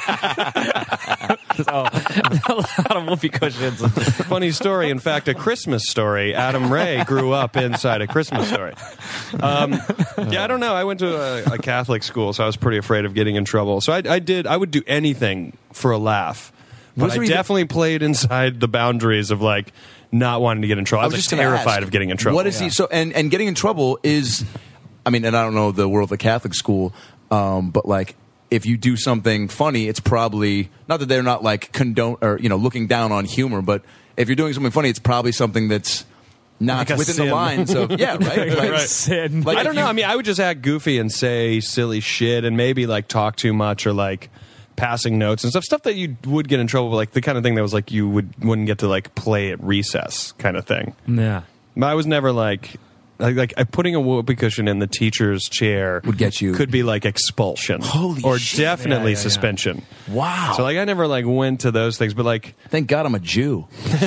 [SPEAKER 2] So, a lot of whoopee cushions.
[SPEAKER 4] Funny story. In fact, a Christmas story. Adam Ray grew up inside a Christmas story. Um, yeah, I don't know. I went to a, a Catholic school, so I was pretty afraid of getting in trouble. So I, I did. I would do anything for a laugh. But
[SPEAKER 1] Was
[SPEAKER 4] I
[SPEAKER 1] there even-
[SPEAKER 4] definitely played inside the boundaries of like not wanting to get in trouble. I was,
[SPEAKER 1] just
[SPEAKER 4] like,
[SPEAKER 1] gonna
[SPEAKER 4] terrified
[SPEAKER 1] ask,
[SPEAKER 4] of getting in trouble.
[SPEAKER 1] What is he? So and and getting in trouble is, I mean, and I don't know the world of the Catholic school, um, but like if you do something funny, it's probably not that they're not like condone or you know looking down on humor, but if you're doing something funny, it's probably something that's not
[SPEAKER 4] Like a
[SPEAKER 1] within
[SPEAKER 4] sin.
[SPEAKER 1] the lines of yeah, right. Like,
[SPEAKER 4] Right.
[SPEAKER 2] Sin.
[SPEAKER 1] like
[SPEAKER 4] I
[SPEAKER 1] if
[SPEAKER 4] don't know.
[SPEAKER 1] you-
[SPEAKER 4] I mean, I would just act goofy and say silly shit and maybe like talk too much or like passing notes and stuff. Stuff that you would get in trouble with, like the kind of thing that was like you would wouldn't get to like play at recess kind of thing.
[SPEAKER 2] Yeah.
[SPEAKER 4] But I was never like like, like I- putting a whoopee cushion in the teacher's chair
[SPEAKER 1] Would get you-
[SPEAKER 4] could be like expulsion.
[SPEAKER 1] Holy
[SPEAKER 4] or
[SPEAKER 1] shit.
[SPEAKER 4] definitely
[SPEAKER 2] Yeah, yeah, yeah.
[SPEAKER 4] suspension.
[SPEAKER 1] Wow.
[SPEAKER 4] So like I never like went to those things, but like
[SPEAKER 1] Thank God I'm a Jew.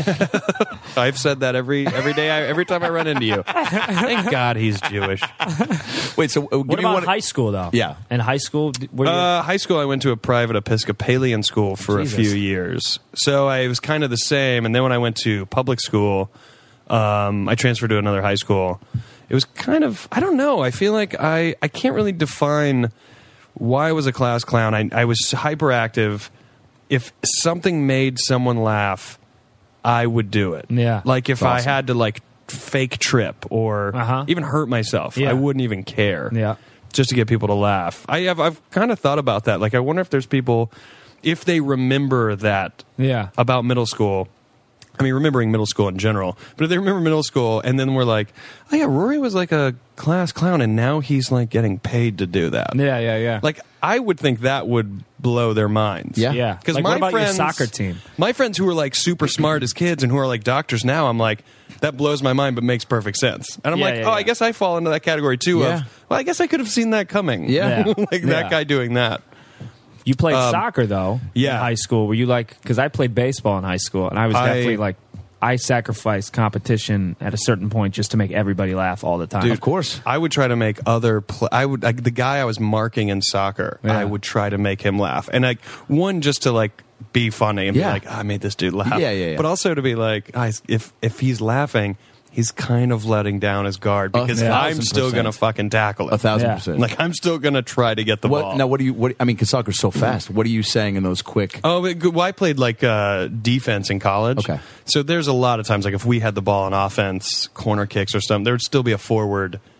[SPEAKER 4] I've said that every every day I, every time I run into you. Thank God he's Jewish.
[SPEAKER 1] Wait, so uh, give
[SPEAKER 2] What
[SPEAKER 1] me
[SPEAKER 2] about
[SPEAKER 1] one.
[SPEAKER 2] high school though?
[SPEAKER 1] Yeah.
[SPEAKER 2] In high school, d- were you,
[SPEAKER 4] Uh, high school, I went to a private Episcopalian school for
[SPEAKER 2] Jesus.
[SPEAKER 4] a few years. So I was kind of the same. And then when I went to public school, um, I transferred to another high school. It was kind of, I don't know. I feel like I, I can't really define why I was a class clown. I, I was hyperactive. If something made someone laugh, I would do it.
[SPEAKER 2] Yeah.
[SPEAKER 4] Like if I
[SPEAKER 1] Awesome.
[SPEAKER 4] had to like fake trip or
[SPEAKER 2] Uh-huh.
[SPEAKER 4] even hurt myself,
[SPEAKER 2] Yeah.
[SPEAKER 4] I wouldn't even care
[SPEAKER 2] yeah.
[SPEAKER 4] just to get people to laugh. I have I've kind of thought about that. Like I wonder if there's people if they remember that
[SPEAKER 2] Yeah.
[SPEAKER 4] about middle school. I mean, remembering middle school in general, but if they remember middle school and then we're like, oh yeah, Rory was like a class clown and now he's like getting paid to do that.
[SPEAKER 2] Yeah, yeah, yeah.
[SPEAKER 4] Like I would think that would blow their minds.
[SPEAKER 1] Yeah.
[SPEAKER 2] yeah.
[SPEAKER 4] Because
[SPEAKER 2] Like,
[SPEAKER 4] my
[SPEAKER 2] what about
[SPEAKER 4] friends,
[SPEAKER 2] your soccer team?
[SPEAKER 4] my friends who are like super smart as kids and who are like doctors now, I'm like, that blows my mind, but makes perfect sense. And I'm
[SPEAKER 2] Yeah,
[SPEAKER 4] like,
[SPEAKER 2] yeah,
[SPEAKER 4] oh, I
[SPEAKER 2] yeah.
[SPEAKER 4] guess I fall into that category too.
[SPEAKER 1] Yeah.
[SPEAKER 4] Of well, I guess I could have seen that coming.
[SPEAKER 1] Yeah.
[SPEAKER 2] Yeah.
[SPEAKER 4] like
[SPEAKER 2] Yeah.
[SPEAKER 4] that guy doing that.
[SPEAKER 2] You played
[SPEAKER 4] Um,
[SPEAKER 2] soccer though.
[SPEAKER 4] yeah.
[SPEAKER 2] In high school. Were you like? Because I played baseball in high school, and I was
[SPEAKER 4] I-
[SPEAKER 2] definitely like, I sacrificed competition at a certain point just to make everybody laugh all the time.
[SPEAKER 1] Dude, of course.
[SPEAKER 4] I would try to make other. Pl- I would like the guy I was marking in soccer.
[SPEAKER 2] Yeah.
[SPEAKER 4] I would try to make him laugh, and like one just to like be funny and
[SPEAKER 1] Yeah.
[SPEAKER 4] be like, oh, I made this dude laugh.
[SPEAKER 1] Yeah, yeah, yeah.
[SPEAKER 4] But also to be like, I, if if he's laughing, he's kind of letting down his guard
[SPEAKER 1] A
[SPEAKER 4] because
[SPEAKER 1] thousand
[SPEAKER 4] I'm still
[SPEAKER 1] percent.
[SPEAKER 4] gonna fucking tackle it.
[SPEAKER 1] A thousand
[SPEAKER 2] Yeah.
[SPEAKER 1] percent.
[SPEAKER 4] Like I'm still gonna try to get the
[SPEAKER 1] what,
[SPEAKER 4] ball.
[SPEAKER 1] now, what do you? What I mean, because soccer's so fast. What are you saying in those quick?
[SPEAKER 4] Oh, but good- well, I played like uh, defense in college.
[SPEAKER 1] Okay.
[SPEAKER 4] So there's a lot of times, like if we had the ball on offense, corner kicks or something, there would still be a forward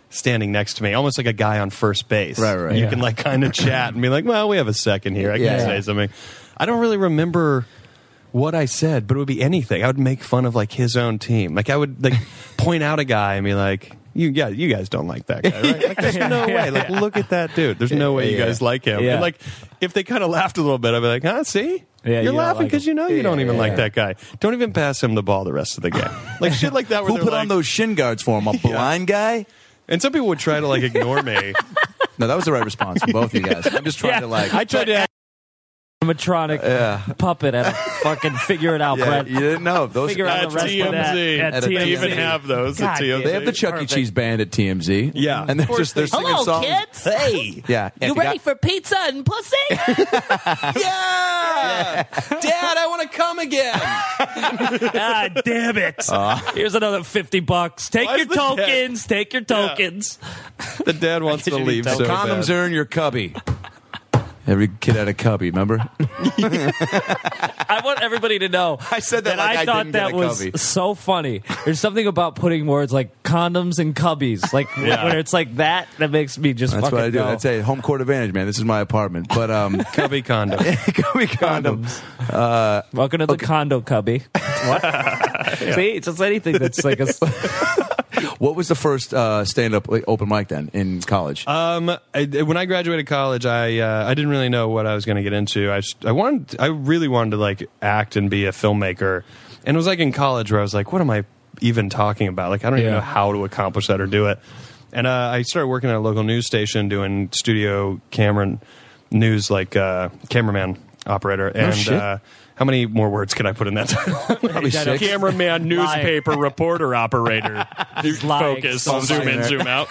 [SPEAKER 4] standing next to me, almost like a guy on first base.
[SPEAKER 1] Right, right.
[SPEAKER 4] You
[SPEAKER 2] Yeah.
[SPEAKER 4] can like kind of chat and be like, well, we have a second here. I can
[SPEAKER 1] Yeah.
[SPEAKER 4] say something. I don't really remember what I said, but it would be anything. I would make fun of like his own team. Like I would like point out a guy and be like, you yeah, you guys don't like that guy, right? Like there's no way. Like look at that dude. There's no way you
[SPEAKER 1] Yeah.
[SPEAKER 4] guys like him.
[SPEAKER 2] Yeah.
[SPEAKER 4] And like if they kind of laughed a little bit, I'd be like, huh, see?
[SPEAKER 2] Yeah,
[SPEAKER 4] You're
[SPEAKER 2] you don't
[SPEAKER 4] laughing
[SPEAKER 2] like
[SPEAKER 4] because
[SPEAKER 2] him.
[SPEAKER 4] you know you
[SPEAKER 1] Yeah,
[SPEAKER 4] don't even
[SPEAKER 1] yeah,
[SPEAKER 4] like
[SPEAKER 1] yeah.
[SPEAKER 4] that guy. Don't even pass him the ball the rest of the game. Like shit like that. Where
[SPEAKER 1] Who
[SPEAKER 4] they're
[SPEAKER 1] put
[SPEAKER 4] like,
[SPEAKER 1] on those shin guards for him? A blind guy?
[SPEAKER 4] And some people would try to like ignore me.
[SPEAKER 1] No, that was the right response from both of you guys. I'm just trying
[SPEAKER 2] Yeah.
[SPEAKER 1] to like.
[SPEAKER 4] I tried to act
[SPEAKER 2] animatronic
[SPEAKER 1] Yeah.
[SPEAKER 2] puppet and fucking figure it out,
[SPEAKER 1] Yeah,
[SPEAKER 2] Brett.
[SPEAKER 1] you didn't know those.
[SPEAKER 2] Figure out
[SPEAKER 4] at
[SPEAKER 2] the rest
[SPEAKER 4] T
[SPEAKER 2] of that.
[SPEAKER 4] M Z.
[SPEAKER 2] At
[SPEAKER 1] At a
[SPEAKER 2] T M Z.
[SPEAKER 1] They
[SPEAKER 4] even have those at
[SPEAKER 2] God
[SPEAKER 4] T M Z.
[SPEAKER 2] damn
[SPEAKER 1] They have the
[SPEAKER 2] it.
[SPEAKER 1] Chuck E.
[SPEAKER 2] Perfect.
[SPEAKER 1] Cheese band at T M Z.
[SPEAKER 4] Yeah.
[SPEAKER 1] and they're
[SPEAKER 4] Of course
[SPEAKER 1] just they're
[SPEAKER 4] they-
[SPEAKER 1] singing
[SPEAKER 3] Hello,
[SPEAKER 1] songs.
[SPEAKER 3] kids.
[SPEAKER 5] Hey,
[SPEAKER 1] Yeah,
[SPEAKER 3] You ready for pizza and pussy?
[SPEAKER 4] Yeah, Dad, I want to come again.
[SPEAKER 2] Ah, damn it. Here's another fifty bucks. Take
[SPEAKER 4] Why
[SPEAKER 2] your
[SPEAKER 4] is the dad-
[SPEAKER 2] tokens. Take your tokens.
[SPEAKER 4] The dad wants to
[SPEAKER 2] you need
[SPEAKER 4] leave
[SPEAKER 2] to-
[SPEAKER 4] so
[SPEAKER 1] Condoms
[SPEAKER 4] bad.
[SPEAKER 1] are in your cubby. Every kid had a cubby, remember?
[SPEAKER 2] I want everybody to know
[SPEAKER 1] I said that like
[SPEAKER 2] I,
[SPEAKER 1] I
[SPEAKER 2] thought
[SPEAKER 1] didn't get
[SPEAKER 2] that
[SPEAKER 1] a
[SPEAKER 2] was
[SPEAKER 1] cubby.
[SPEAKER 2] so funny. There's something about putting words like condoms and cubbies, like
[SPEAKER 4] Yeah.
[SPEAKER 2] when it's like that, that makes me just
[SPEAKER 1] That's
[SPEAKER 2] fucking
[SPEAKER 1] what I do.
[SPEAKER 2] go.
[SPEAKER 1] That's a home court advantage, man. This is my apartment. But um,
[SPEAKER 4] Cubby condom.
[SPEAKER 1] cubby condoms. Uh,
[SPEAKER 2] Welcome to the condo cubby. What? See, it's just anything that's like a.
[SPEAKER 1] what was the first uh, stand-up like, open mic then in college?
[SPEAKER 4] Um, I, when I graduated college, I uh, I didn't really know what I was going to get into. I just, I wanted, I really wanted to like act and be a filmmaker, and it was like in college where I was like, what am I even talking about? Like I don't even
[SPEAKER 2] Yeah.
[SPEAKER 4] know how to accomplish that or do it. And uh, I started working at a local news station doing studio camera news, like uh, cameraman operator. And
[SPEAKER 1] shit.
[SPEAKER 4] uh, how many more words can I put in that title?
[SPEAKER 1] Probably six.
[SPEAKER 4] Cameraman, newspaper, reporter, operator.
[SPEAKER 2] lying
[SPEAKER 4] Focus,
[SPEAKER 2] so
[SPEAKER 4] zoom
[SPEAKER 1] much.
[SPEAKER 4] in, zoom out.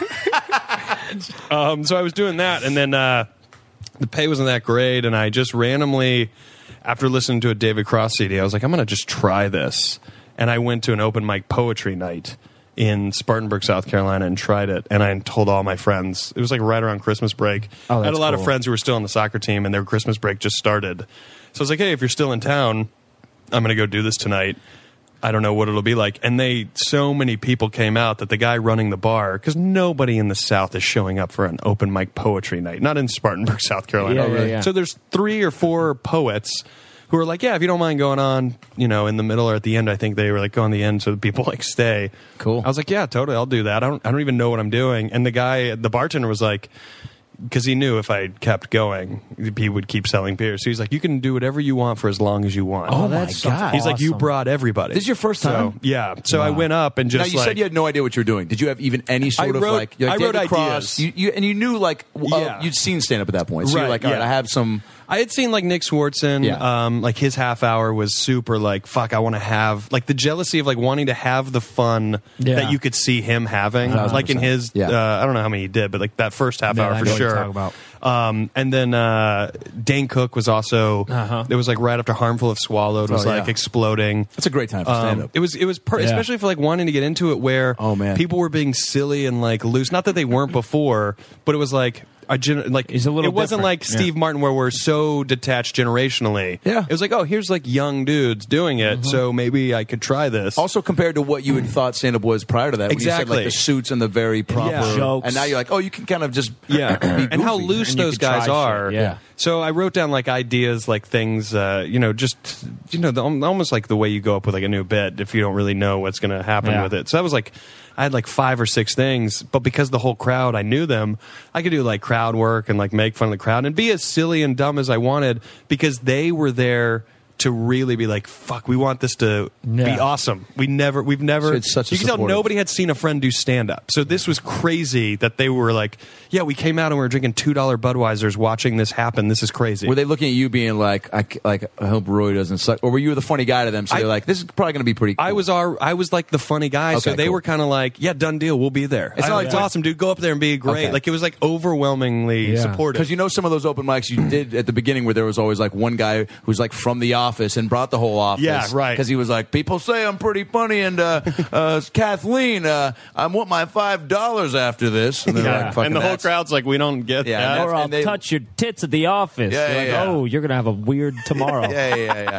[SPEAKER 4] um, so I was doing that, and then uh, the pay wasn't that great, and I just randomly, after listening to a David Cross C D, I was like, I'm going to just try this. And I went to an open mic poetry night in Spartanburg, South Carolina, and tried it. And I told all my friends. It was like right around Christmas break.
[SPEAKER 2] Oh,
[SPEAKER 4] I had a
[SPEAKER 2] that's
[SPEAKER 4] lot of
[SPEAKER 2] cool.
[SPEAKER 4] friends who were still on the soccer team, and their Christmas break just started. So I was like, hey, if you're still in town, I'm going to go do this tonight. I don't know what it'll be like. And they, so many people came out that the guy running the bar, because nobody in the South is showing up for an open mic poetry night, not in Spartanburg, South Carolina.
[SPEAKER 2] Yeah, yeah, yeah.
[SPEAKER 4] So there's three or four poets who are like, yeah, if you don't mind going on, you know, in the middle or at the end. I think they were like, go on the end so that people like stay.
[SPEAKER 1] Cool.
[SPEAKER 4] I was like, yeah, totally, I'll do that. I don't, I don't even know what I'm doing. And the guy, the bartender was like, because he knew if I kept going, he would keep selling beer. So he's like, you can do whatever you want for as long as you want.
[SPEAKER 1] Oh,
[SPEAKER 2] that
[SPEAKER 1] my
[SPEAKER 2] sounds
[SPEAKER 1] God.
[SPEAKER 4] He's like, you
[SPEAKER 2] awesome.
[SPEAKER 4] brought everybody.
[SPEAKER 1] This is your first time?
[SPEAKER 4] So, yeah. So I went up and
[SPEAKER 1] Now
[SPEAKER 4] just
[SPEAKER 1] you
[SPEAKER 4] like,
[SPEAKER 1] said you had no idea what you were doing. Did you have even any sort
[SPEAKER 4] I
[SPEAKER 1] of
[SPEAKER 4] wrote-
[SPEAKER 1] like? You're like
[SPEAKER 4] I wrote
[SPEAKER 1] David Cross,
[SPEAKER 4] ideas.
[SPEAKER 1] you, you, and you knew like well,
[SPEAKER 4] Yeah.
[SPEAKER 1] you'd seen stand up at that point. So you're
[SPEAKER 4] Right,
[SPEAKER 1] like, all right,
[SPEAKER 4] yeah.
[SPEAKER 1] I have some.
[SPEAKER 4] I had seen like Nick Swartzen,
[SPEAKER 1] Yeah.
[SPEAKER 4] um, like his half hour was super like, fuck, I want to have like the jealousy of like wanting to have the fun
[SPEAKER 2] Yeah.
[SPEAKER 4] that you could see him having.
[SPEAKER 1] Thousand
[SPEAKER 4] Like in
[SPEAKER 1] percent.
[SPEAKER 4] his,
[SPEAKER 1] Yeah.
[SPEAKER 4] uh, I don't know how many he did, but like that first half
[SPEAKER 2] Yeah,
[SPEAKER 4] hour
[SPEAKER 2] I
[SPEAKER 4] for
[SPEAKER 2] know what you're
[SPEAKER 4] sure.
[SPEAKER 2] talking about.
[SPEAKER 4] Um, and then uh, Dane Cook was also,
[SPEAKER 2] Uh-huh.
[SPEAKER 4] it was like right after Harmful of Swallowed was
[SPEAKER 1] Oh,
[SPEAKER 4] like
[SPEAKER 1] yeah.
[SPEAKER 4] exploding.
[SPEAKER 1] That's a great time for stand
[SPEAKER 4] Um,
[SPEAKER 1] up.
[SPEAKER 4] it was it was per-
[SPEAKER 2] Yeah.
[SPEAKER 4] especially for like wanting to get into it where
[SPEAKER 1] Oh, man.
[SPEAKER 4] people were being silly and like loose. Not that they weren't before, but it was like a gen- like
[SPEAKER 2] He's a little
[SPEAKER 4] it wasn't
[SPEAKER 2] different.
[SPEAKER 4] like
[SPEAKER 2] Yeah.
[SPEAKER 4] Steve Martin where we're so detached generationally.
[SPEAKER 1] Yeah.
[SPEAKER 4] It was like, oh, here's like young dudes doing it, so maybe I could try this.
[SPEAKER 1] Also, compared to what you had thought stand up was prior to that, when you said
[SPEAKER 4] Exactly.
[SPEAKER 1] like the suits and the very proper
[SPEAKER 4] Yeah.
[SPEAKER 2] Jokes.
[SPEAKER 1] and now you're like, oh, you can kind of just
[SPEAKER 4] yeah,
[SPEAKER 1] be
[SPEAKER 4] and how
[SPEAKER 1] goofy.
[SPEAKER 4] loose
[SPEAKER 2] And you
[SPEAKER 4] those
[SPEAKER 2] could try
[SPEAKER 4] guys
[SPEAKER 2] shit,
[SPEAKER 4] are.
[SPEAKER 2] yeah.
[SPEAKER 4] So I wrote down like ideas, like things, uh, you know, just you know, the, almost like the way you go up with like a new bit if you don't really know what's going to happen
[SPEAKER 2] Yeah.
[SPEAKER 4] with it. So that was like, I had like five or six things, but because the whole crowd, I knew them, I could do like crowd work and like make fun of the crowd and be as silly and dumb as I wanted because they were there to really be like, fuck, we want this to be
[SPEAKER 2] Yeah.
[SPEAKER 4] awesome. We never, we've never,
[SPEAKER 1] So it's such a
[SPEAKER 4] you can tell
[SPEAKER 1] supportive-
[SPEAKER 4] nobody had seen a friend do stand up. So this was crazy that they were like, yeah, we came out and we were drinking two dollar Budweisers watching this happen. This is crazy.
[SPEAKER 1] Were they looking at you being like, I, c- like, I hope Roy doesn't suck? Or were you the funny guy to them? So
[SPEAKER 4] I-
[SPEAKER 1] they're like, this is probably going to be pretty cool.
[SPEAKER 4] I was our, I was like the funny guy, so
[SPEAKER 1] Okay,
[SPEAKER 4] they
[SPEAKER 1] cool.
[SPEAKER 4] were kind of like, yeah, done deal, we'll be there.
[SPEAKER 1] It's
[SPEAKER 4] It's,
[SPEAKER 1] not like-
[SPEAKER 4] it's awesome, dude. Go up there and be great.
[SPEAKER 1] Okay.
[SPEAKER 4] Like it was like overwhelmingly
[SPEAKER 2] Yeah.
[SPEAKER 4] supportive.
[SPEAKER 1] Because you know some of those open mics you did at the beginning where there was always like one guy who's like from the office and brought the whole office.
[SPEAKER 4] Yeah, right.
[SPEAKER 1] Because he was like, people say I'm pretty funny, and uh, uh, Kathleen, uh, I want my five dollars after this. And, they're
[SPEAKER 2] Yeah.
[SPEAKER 1] like, fucking
[SPEAKER 4] and the whole
[SPEAKER 1] that's-
[SPEAKER 4] crowd's like, we don't get
[SPEAKER 1] Yeah,
[SPEAKER 4] that.
[SPEAKER 1] and
[SPEAKER 2] Or I'll
[SPEAKER 1] and they-
[SPEAKER 2] touch your tits at the office.
[SPEAKER 1] Yeah,
[SPEAKER 2] You're
[SPEAKER 1] yeah,
[SPEAKER 2] like,
[SPEAKER 1] yeah.
[SPEAKER 2] oh, you're gonna have a weird tomorrow.
[SPEAKER 1] Yeah, yeah, yeah.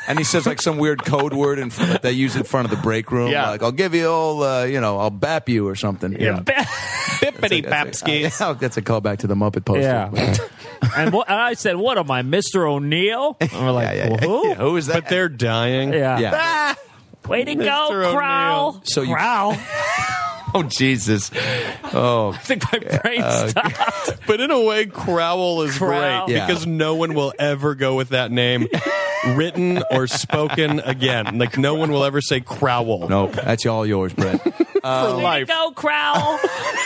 [SPEAKER 1] and he says like some weird code word in front, that they use in front of the break room.
[SPEAKER 4] Yeah.
[SPEAKER 1] Like, I'll give you all, uh, you know, I'll bap you or something.
[SPEAKER 4] Yeah. Bippity
[SPEAKER 1] That's a,
[SPEAKER 4] papskis.
[SPEAKER 1] oh, that's a callback to the Muppet poster.
[SPEAKER 2] Yeah. and, what, and I said, "What am I, Mister O'Neill?" And we're like,
[SPEAKER 1] Yeah, yeah, yeah.
[SPEAKER 2] "Who?"
[SPEAKER 1] Yeah, who is that?
[SPEAKER 4] But they're dying.
[SPEAKER 2] Yeah.
[SPEAKER 1] Yeah.
[SPEAKER 3] Way to
[SPEAKER 4] Mister
[SPEAKER 3] go,
[SPEAKER 4] O'Neill.
[SPEAKER 3] Crowl.
[SPEAKER 1] So you-
[SPEAKER 3] Crowl.
[SPEAKER 1] Oh, Jesus. Oh,
[SPEAKER 2] I think my brain stopped.
[SPEAKER 4] But in a way, Crowell is
[SPEAKER 2] Crowl.
[SPEAKER 4] great
[SPEAKER 1] Yeah.
[SPEAKER 4] because no one will ever go with that name written or spoken again. Like, no one will ever say Crowell.
[SPEAKER 1] nope. That's all yours, Brett.
[SPEAKER 4] For
[SPEAKER 3] Way
[SPEAKER 4] life.
[SPEAKER 3] to go, Crowl.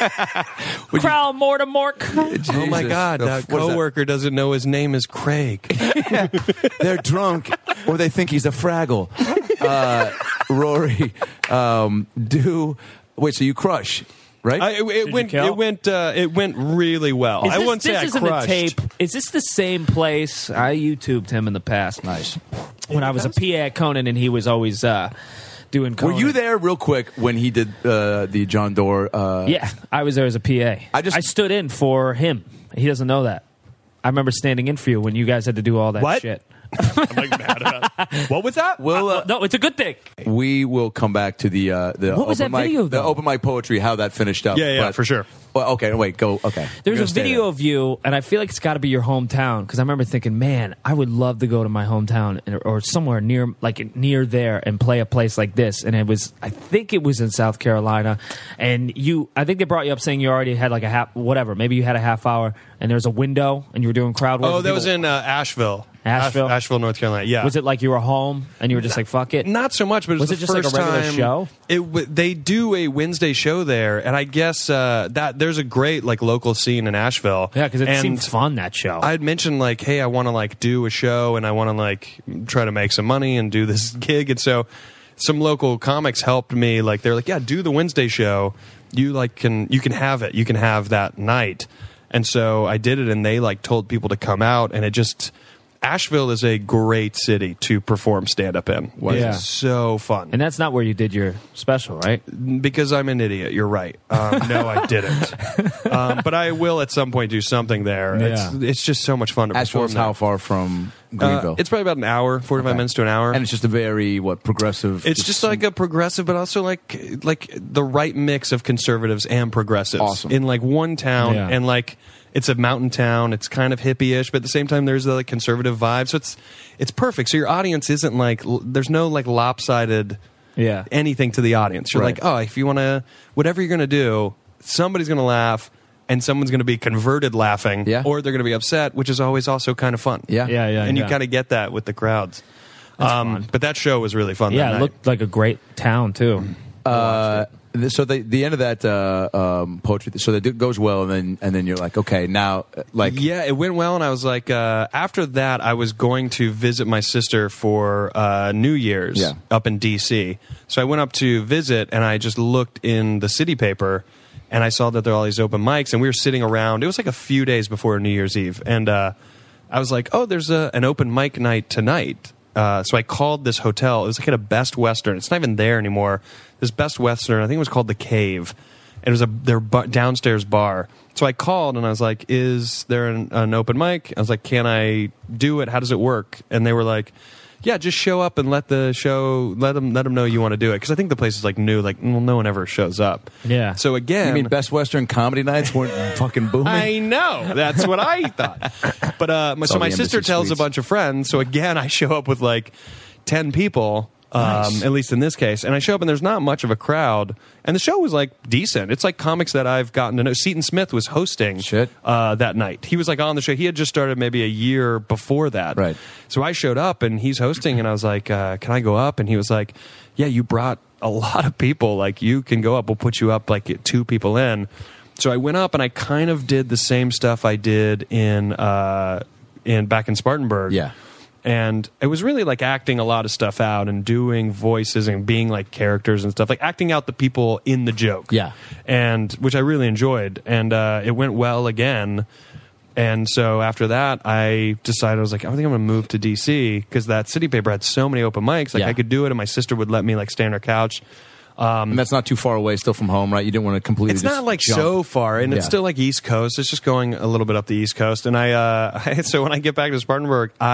[SPEAKER 3] Crowl Mortemork.
[SPEAKER 4] Oh my
[SPEAKER 1] Jesus.
[SPEAKER 4] God,
[SPEAKER 1] The-
[SPEAKER 4] that
[SPEAKER 1] what is that?
[SPEAKER 4] coworker doesn't know his name is Craig.
[SPEAKER 1] They're drunk or they think he's a Fraggle. Uh, Rory, um, do wait. So you crush, right?
[SPEAKER 4] I, it, it went.
[SPEAKER 2] kill?
[SPEAKER 4] It went. Uh, it went really well.
[SPEAKER 2] Is
[SPEAKER 4] I
[SPEAKER 2] this,
[SPEAKER 4] wouldn't say
[SPEAKER 2] this
[SPEAKER 4] I
[SPEAKER 2] isn't
[SPEAKER 4] crushed.
[SPEAKER 2] a tape. Is this the same place? I YouTubed him in the past.
[SPEAKER 1] Nice.
[SPEAKER 2] When I was a P A at Conan, and he was always uh, doing
[SPEAKER 1] Were
[SPEAKER 2] Conan.
[SPEAKER 1] you there real quick when he did uh, the John Doerr? Uh,
[SPEAKER 2] Yeah, I was there as a P A.
[SPEAKER 1] I just-
[SPEAKER 2] I stood in for him. He doesn't know that. I remember standing in for you when you guys had to do all that
[SPEAKER 4] What?
[SPEAKER 2] shit.
[SPEAKER 4] I'm like mad about it. What was that?
[SPEAKER 1] We'll, uh,
[SPEAKER 2] No, it's a good thing.
[SPEAKER 1] we will come back to the uh, the
[SPEAKER 2] What was
[SPEAKER 1] open
[SPEAKER 2] that
[SPEAKER 1] mic,
[SPEAKER 2] video,
[SPEAKER 1] the
[SPEAKER 2] though?
[SPEAKER 1] open mic poetry, how that finished up.
[SPEAKER 4] Yeah, yeah,
[SPEAKER 1] But-
[SPEAKER 4] for sure.
[SPEAKER 1] Well, okay, wait, go. Okay, We're
[SPEAKER 2] There's
[SPEAKER 1] gonna
[SPEAKER 2] a
[SPEAKER 1] stay
[SPEAKER 2] video
[SPEAKER 1] there.
[SPEAKER 2] of you, and I feel like it's got to be your hometown because I remember thinking, man, I would love to go to my hometown and- or somewhere near, like near there, and play a place like this. And it was, I think it was in South Carolina, and you, I think they brought you up saying you already had like a half, whatever, maybe you had a half hour, and there's a window, and you were doing crowd work.
[SPEAKER 4] Oh,
[SPEAKER 2] and
[SPEAKER 4] that was
[SPEAKER 2] people-
[SPEAKER 4] in uh, Asheville.
[SPEAKER 2] Asheville?
[SPEAKER 4] Ash- Asheville, North Carolina. Yeah.
[SPEAKER 2] Was it like you were home and you were just like, fuck it?
[SPEAKER 4] Not so much, but it was,
[SPEAKER 2] Was
[SPEAKER 4] the
[SPEAKER 2] it just like a
[SPEAKER 4] first
[SPEAKER 2] regular
[SPEAKER 4] time
[SPEAKER 2] show?
[SPEAKER 4] It w- they do a Wednesday show there, and I guess uh, that there's a great like local scene in Asheville.
[SPEAKER 2] Yeah, because it
[SPEAKER 4] And
[SPEAKER 2] seemed fun, that show.
[SPEAKER 4] I had mentioned like, hey, I want to like do a show, and I want to like try to make some money and do this gig, and so some local comics helped me. Like they're like, yeah, do the Wednesday show. You like can you can have it. You can have that night, and so I did it, and they like told people to come out, and it just. Asheville is a great city to perform stand up in.
[SPEAKER 2] Yeah.
[SPEAKER 4] It's so fun.
[SPEAKER 2] and that's not where you did your special, right?
[SPEAKER 4] Because I'm an idiot. You're right. Um, no, I didn't. Um, but I will at some point do something there. It's,
[SPEAKER 2] Yeah.
[SPEAKER 4] it's just so much fun to
[SPEAKER 1] Asheville's
[SPEAKER 4] perform
[SPEAKER 1] how
[SPEAKER 4] there.
[SPEAKER 1] far from
[SPEAKER 4] Uh,
[SPEAKER 1] Greenville?
[SPEAKER 4] it's probably about an hour, forty-five
[SPEAKER 1] Okay.
[SPEAKER 4] minutes to an hour.
[SPEAKER 1] and it's just a very what progressive.
[SPEAKER 4] It's just like a progressive, but also like like the right mix of conservatives and progressives
[SPEAKER 1] Awesome.
[SPEAKER 4] in like one town,
[SPEAKER 2] Yeah.
[SPEAKER 4] and like it's a mountain town. It's kind of hippie-ish, but at the same time, there's the like, conservative vibe. So it's it's perfect. So your audience isn't like l- there's no like lopsided
[SPEAKER 2] Yeah.
[SPEAKER 4] anything to the audience. You're
[SPEAKER 1] Right.
[SPEAKER 4] like, oh, if you want to, whatever you're going to do, somebody's going to laugh. And someone's going to be converted laughing,
[SPEAKER 1] Yeah.
[SPEAKER 4] or they're going to be upset, which is always also kind of fun.
[SPEAKER 1] Yeah.
[SPEAKER 2] Yeah, yeah.
[SPEAKER 4] and you
[SPEAKER 2] yeah.
[SPEAKER 4] kind of get that with the crowds.
[SPEAKER 2] That's
[SPEAKER 4] Um,
[SPEAKER 2] fun.
[SPEAKER 4] but that show was really fun. that
[SPEAKER 2] Yeah, it
[SPEAKER 4] night.
[SPEAKER 2] looked like a great town, too.
[SPEAKER 1] Uh, th- so the the end of that uh, um, poetry. So that it goes well, and then and then you're like, okay, now uh, like
[SPEAKER 4] Yeah, it went well, and I was like, uh, after that, I was going to visit my sister for uh, New Year's
[SPEAKER 1] Yeah.
[SPEAKER 4] up in D C. So I went up to visit, and I just looked in the city paper, and I saw that there were all these open mics, and we were sitting around. It was like a few days before New Year's Eve, and uh, I was like, oh, there's a, an open mic night tonight. Uh, so I called this hotel. It was like at a Best Western. It's not even there anymore. This Best Western, I think it was called The Cave. It was a their bu- downstairs bar. So I called and I was like, "Is there an, an open mic?" I was like, "Can I do it? How does it work?" And they were like, "Yeah, just show up and let the show let them let them know you want to do it." Because I think the place is like new. Like, well, no one ever shows up.
[SPEAKER 2] Yeah.
[SPEAKER 4] So again,
[SPEAKER 1] you mean Best Western comedy nights weren't fucking booming?
[SPEAKER 4] I know. That's what I thought. But uh, my, so
[SPEAKER 1] all
[SPEAKER 4] my
[SPEAKER 1] the
[SPEAKER 4] sister
[SPEAKER 1] embassy
[SPEAKER 4] tells
[SPEAKER 1] suites.
[SPEAKER 4] a bunch of friends. So again, I show up with like ten people. Um,
[SPEAKER 1] Nice.
[SPEAKER 4] At least in this case, and I show up and there's not much of a crowd, and the show was like decent. It's like comics that I've gotten to know. Seton Smith was hosting
[SPEAKER 1] Shit.
[SPEAKER 4] Uh, that night. He was like on the show. He had just started maybe a year before that.
[SPEAKER 1] Right.
[SPEAKER 4] So I showed up and he's hosting, and I was like, uh, "Can I go up?" And he was like, "Yeah, you brought a lot of people. Like you can go up. We'll put you up like get two people in." So I went up and I kind of did the same stuff I did in uh, in back in Spartanburg.
[SPEAKER 1] Yeah.
[SPEAKER 4] And it was really like acting a lot of stuff out and doing voices and being like characters and stuff, like acting out the people in the joke.
[SPEAKER 1] Yeah.
[SPEAKER 4] And which I really enjoyed. And uh, it went well again. And so after that, I decided, I was like, I think I'm going to move to D C because that city paper had so many open mics. Like
[SPEAKER 1] Yeah.
[SPEAKER 4] I could do it, and my sister would let me like stay on her couch.
[SPEAKER 1] and that's not too far away, still from home, right? You didn't want to completely.
[SPEAKER 4] It's
[SPEAKER 1] just
[SPEAKER 4] not like
[SPEAKER 1] jump.
[SPEAKER 4] so far, and it's
[SPEAKER 1] Yeah.
[SPEAKER 4] still like East Coast. It's just going a little bit up the East Coast. And I, uh, so when I get back to Spartanburg, I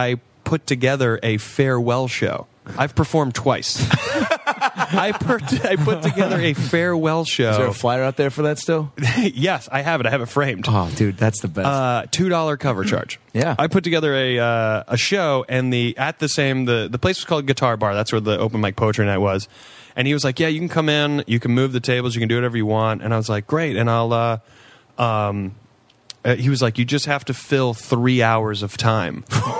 [SPEAKER 4] put together a farewell show. I've performed twice. I, per- I put together a farewell show.
[SPEAKER 1] Is there a flyer out there for that still?
[SPEAKER 4] Yes, I have it. I have it framed.
[SPEAKER 1] Oh, dude, that's the best.
[SPEAKER 4] Uh, two dollar cover charge.
[SPEAKER 1] Yeah.
[SPEAKER 4] I put together a uh, a show, and the at the same the the place was called Guitar Bar. That's where the open mic poetry night was. And he was like, "Yeah, you can come in. You can move the tables. You can do whatever you want." And I was like, "Great." And I'll. Uh, um, Uh, he was like, "You just have to fill three hours of time."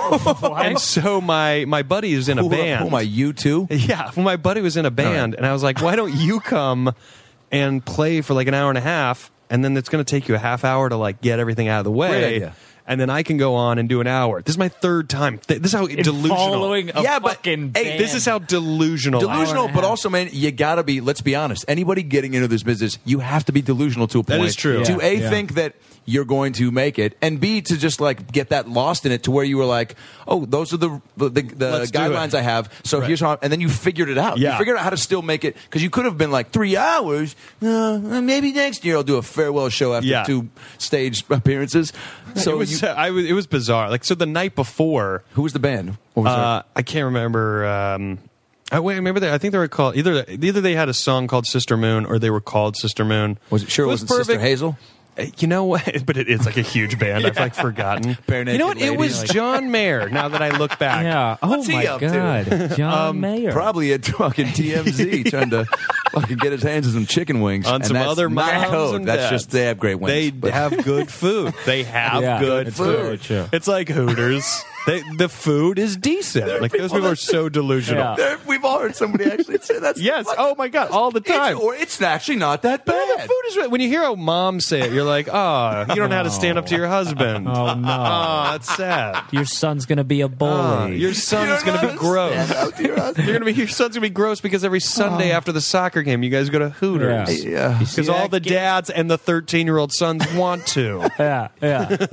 [SPEAKER 4] And so my my buddy is in a
[SPEAKER 1] who,
[SPEAKER 4] band.
[SPEAKER 1] Who am I, you too?
[SPEAKER 4] Yeah, well, my buddy was in a band, and I was like, "Why don't you come and play for like an hour and a half, and then it's going to take you a half hour to like get everything out of the
[SPEAKER 1] Great
[SPEAKER 4] way,
[SPEAKER 1] idea.
[SPEAKER 4] and then I can go on and do an hour." This is my third time. Th- This is how
[SPEAKER 2] In
[SPEAKER 4] delusional.
[SPEAKER 2] following a
[SPEAKER 1] Yeah, but,
[SPEAKER 2] fucking
[SPEAKER 1] hey,
[SPEAKER 2] band.
[SPEAKER 4] This is how delusional. I am.
[SPEAKER 1] Delusional,
[SPEAKER 2] and a
[SPEAKER 1] but
[SPEAKER 2] half.
[SPEAKER 1] also, man, you gotta be. Let's be honest. Anybody getting into this business, you have to be delusional to a
[SPEAKER 4] That
[SPEAKER 1] point.
[SPEAKER 4] is true.
[SPEAKER 1] To
[SPEAKER 2] Yeah,
[SPEAKER 1] a
[SPEAKER 2] yeah.
[SPEAKER 1] think that you're going to make it, and b to just like get that lost in it to where you were like, oh, those are the the, the, the
[SPEAKER 4] Let's do
[SPEAKER 1] guidelines
[SPEAKER 4] it.
[SPEAKER 1] I have. So here's how, and then you figured it out.
[SPEAKER 4] Yeah.
[SPEAKER 1] You figured out how to still make it because you could have been like three hours. Uh, maybe next year I'll do a farewell show after
[SPEAKER 4] Yeah.
[SPEAKER 1] two stage appearances. So
[SPEAKER 4] it was
[SPEAKER 1] you,
[SPEAKER 4] I was it was bizarre. Like so, the night before,
[SPEAKER 1] who was the band? What was
[SPEAKER 4] uh, I can't remember. Um, I wait, remember they, I think they were called either. Either they had a song called Sister Moon, or they were called Sister Moon.
[SPEAKER 1] was it? Sure, it
[SPEAKER 4] was
[SPEAKER 1] wasn't Sister
[SPEAKER 4] perfect.
[SPEAKER 1] Hazel.
[SPEAKER 4] Uh, You know what? But it is like a huge band. I've like forgotten.
[SPEAKER 1] Bare
[SPEAKER 4] You know what?
[SPEAKER 1] Naked
[SPEAKER 4] It was
[SPEAKER 1] Lady.
[SPEAKER 4] John Mayer. Now that I look back,
[SPEAKER 2] Yeah. Oh
[SPEAKER 1] What's he
[SPEAKER 2] my
[SPEAKER 1] up to?
[SPEAKER 2] God, John Mayer.
[SPEAKER 1] Probably at fucking T M Z trying to fucking get his hands on some chicken wings.
[SPEAKER 4] on
[SPEAKER 1] And
[SPEAKER 4] some
[SPEAKER 1] that's
[SPEAKER 4] other
[SPEAKER 1] not
[SPEAKER 4] moms
[SPEAKER 1] code.
[SPEAKER 4] and
[SPEAKER 1] That's
[SPEAKER 4] dads.
[SPEAKER 1] just they have great wings.
[SPEAKER 4] They
[SPEAKER 1] but-
[SPEAKER 4] have good food. They have
[SPEAKER 2] Yeah,
[SPEAKER 4] good
[SPEAKER 2] it's
[SPEAKER 4] food.
[SPEAKER 2] very true.
[SPEAKER 4] It's like Hooters. They, the food is decent. Like those people are so delusional.
[SPEAKER 2] Yeah.
[SPEAKER 1] There- We've all heard somebody actually say that's
[SPEAKER 4] Yes. Oh my God. All the time.
[SPEAKER 1] It's, or it's actually not that
[SPEAKER 4] No, the
[SPEAKER 1] bad.
[SPEAKER 4] food is right. When you hear a mom say it, you're like, oh, you don't know how to stand up to your husband.
[SPEAKER 2] Oh no,
[SPEAKER 4] Oh, that's sad.
[SPEAKER 2] your son's gonna be a bully.
[SPEAKER 4] Oh, your son's going to be gross. You're going to be your son's going to be gross because every Sunday after the soccer game, you guys go to Hooters.
[SPEAKER 2] Yeah.
[SPEAKER 1] Yeah.
[SPEAKER 4] Because all the dads and the thirteen-year-old sons want to.
[SPEAKER 2] Yeah, yeah.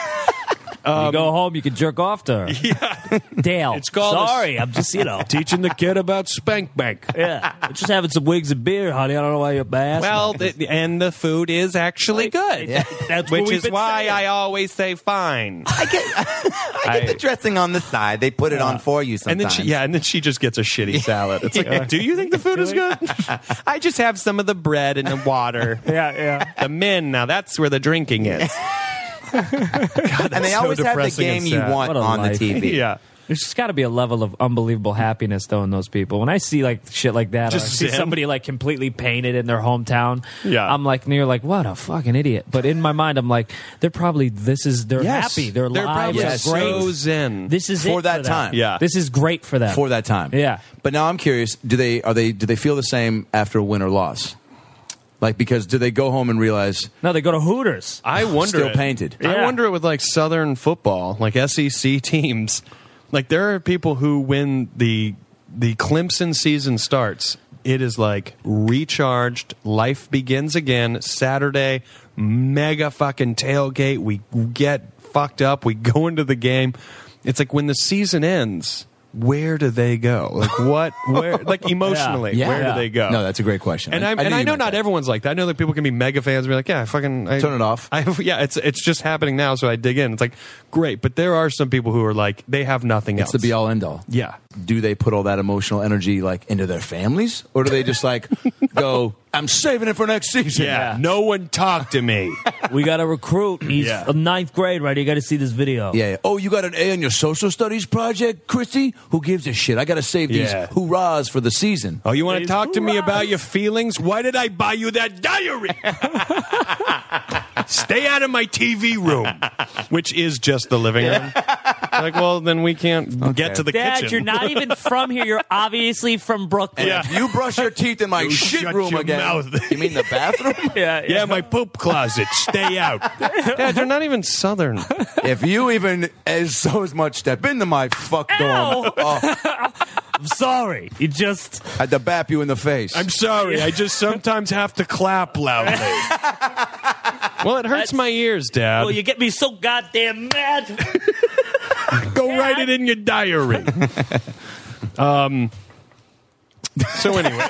[SPEAKER 2] you go home, you can jerk off to her. Yeah. Dale,
[SPEAKER 4] It's called a-
[SPEAKER 2] sorry, I'm just, you know.
[SPEAKER 4] Teaching the kid about Spank Bank.
[SPEAKER 2] Yeah, I'm just having some wings and beer, honey. I don't know why you're bad.
[SPEAKER 4] Well, th- and the food is actually good.
[SPEAKER 2] That's what
[SPEAKER 4] Which
[SPEAKER 2] we've
[SPEAKER 4] is
[SPEAKER 2] been
[SPEAKER 4] why
[SPEAKER 2] saying.
[SPEAKER 4] I always say fine.
[SPEAKER 6] I get, I get the dressing on the side. They put it on for you
[SPEAKER 4] And then
[SPEAKER 6] sometimes.
[SPEAKER 4] she, yeah, and then she just gets a shitty salad. It's like, do you think the food is good? I just have some of the bread and the water.
[SPEAKER 2] Yeah, yeah.
[SPEAKER 4] The men, now that's where the drinking is.
[SPEAKER 6] and they
[SPEAKER 4] so
[SPEAKER 6] always have the
[SPEAKER 4] depressing
[SPEAKER 6] game
[SPEAKER 4] and
[SPEAKER 6] you
[SPEAKER 4] sad.
[SPEAKER 6] want
[SPEAKER 2] What a
[SPEAKER 6] on
[SPEAKER 2] life.
[SPEAKER 6] the T V.
[SPEAKER 4] Yeah.
[SPEAKER 2] There's just got to be a level of unbelievable happiness though in those people. When I see like shit like that, or I
[SPEAKER 4] Just
[SPEAKER 2] see
[SPEAKER 4] zen.
[SPEAKER 2] somebody like completely painted in their hometown,
[SPEAKER 4] Yeah.
[SPEAKER 2] I'm like, and you're like, what a fucking idiot. But in my mind, I'm like, they're probably this is they're
[SPEAKER 1] Yes.
[SPEAKER 2] happy, their
[SPEAKER 4] They're
[SPEAKER 2] lives
[SPEAKER 4] probably
[SPEAKER 2] are great.
[SPEAKER 4] so zen.
[SPEAKER 2] This is
[SPEAKER 1] For
[SPEAKER 2] it
[SPEAKER 1] that
[SPEAKER 2] them.
[SPEAKER 1] time.
[SPEAKER 4] Yeah.
[SPEAKER 2] This is great for them.
[SPEAKER 1] For that time.
[SPEAKER 2] Yeah.
[SPEAKER 1] But now I'm curious, do they are they do they feel the same after a win or loss? Like because do they go home and realize
[SPEAKER 2] No, they go to Hooters.
[SPEAKER 4] I wonder
[SPEAKER 1] still
[SPEAKER 4] it.
[SPEAKER 1] painted?
[SPEAKER 4] I
[SPEAKER 2] Yeah.
[SPEAKER 4] wonder it with like Southern football, like S E C teams. Like there are people who, when the the Clemson season starts, it is like recharged. Life begins again. Saturday, mega fucking tailgate. We get fucked up. We go into the game. It's like when the season ends, where do they go? Like what? Where? Like emotionally,
[SPEAKER 1] Yeah.
[SPEAKER 4] where
[SPEAKER 2] Yeah.
[SPEAKER 4] do they go?
[SPEAKER 1] No, that's a great question.
[SPEAKER 4] And I,
[SPEAKER 1] knew
[SPEAKER 4] and I
[SPEAKER 1] you
[SPEAKER 4] know
[SPEAKER 1] meant
[SPEAKER 4] not
[SPEAKER 1] that.
[SPEAKER 4] everyone's like that. I know that people can be mega fans and be like, yeah, I fucking I,
[SPEAKER 1] Turn it off.
[SPEAKER 4] I, yeah, it's it's just happening now, so I dig in. It's like great, but there are some people who are like they have nothing
[SPEAKER 1] It's
[SPEAKER 4] else.
[SPEAKER 1] the be all end all.
[SPEAKER 4] Yeah,
[SPEAKER 1] Do they put all that emotional energy like into their families, or do they just like go, "I'm saving it for next season"?
[SPEAKER 4] yeah. No one talk to me.
[SPEAKER 2] We got a recruit. He's
[SPEAKER 4] Yeah.
[SPEAKER 2] in ninth grade, right? You got to see this video.
[SPEAKER 1] Yeah, yeah. Oh, you got an A on your social studies project, Christy? Who gives a shit? I got to save these
[SPEAKER 4] Yeah.
[SPEAKER 1] hoorahs for the season.
[SPEAKER 4] Oh, you want to
[SPEAKER 2] These
[SPEAKER 4] talk to me
[SPEAKER 2] hoorahs.
[SPEAKER 4] about your feelings? Why did I buy you that diary? Stay out of my T V room, which is just the living room. Like, well, then we can't get to the
[SPEAKER 3] Dad,
[SPEAKER 4] kitchen.
[SPEAKER 3] you're not even from here. You're obviously from Brooklyn.
[SPEAKER 4] Yeah.
[SPEAKER 1] If you brush your teeth in my
[SPEAKER 4] You
[SPEAKER 1] shit
[SPEAKER 4] shut
[SPEAKER 1] room
[SPEAKER 4] your
[SPEAKER 1] again,
[SPEAKER 4] mouth.
[SPEAKER 1] you mean the bathroom?
[SPEAKER 3] Yeah,
[SPEAKER 4] Yeah, my poop closet. Stay out. Dad, they're not even Southern.
[SPEAKER 1] If you even as so as much step into my fuck dorm,
[SPEAKER 3] Ow.
[SPEAKER 1] oh,
[SPEAKER 3] I'm sorry. You just.
[SPEAKER 1] I had to bap you in the face.
[SPEAKER 4] I'm sorry. I just sometimes have to clap loudly. Well, it hurts
[SPEAKER 3] That's-
[SPEAKER 4] my ears, Dad.
[SPEAKER 3] Well, you get me so goddamn mad.
[SPEAKER 4] Go write it in your diary. um, So anyway,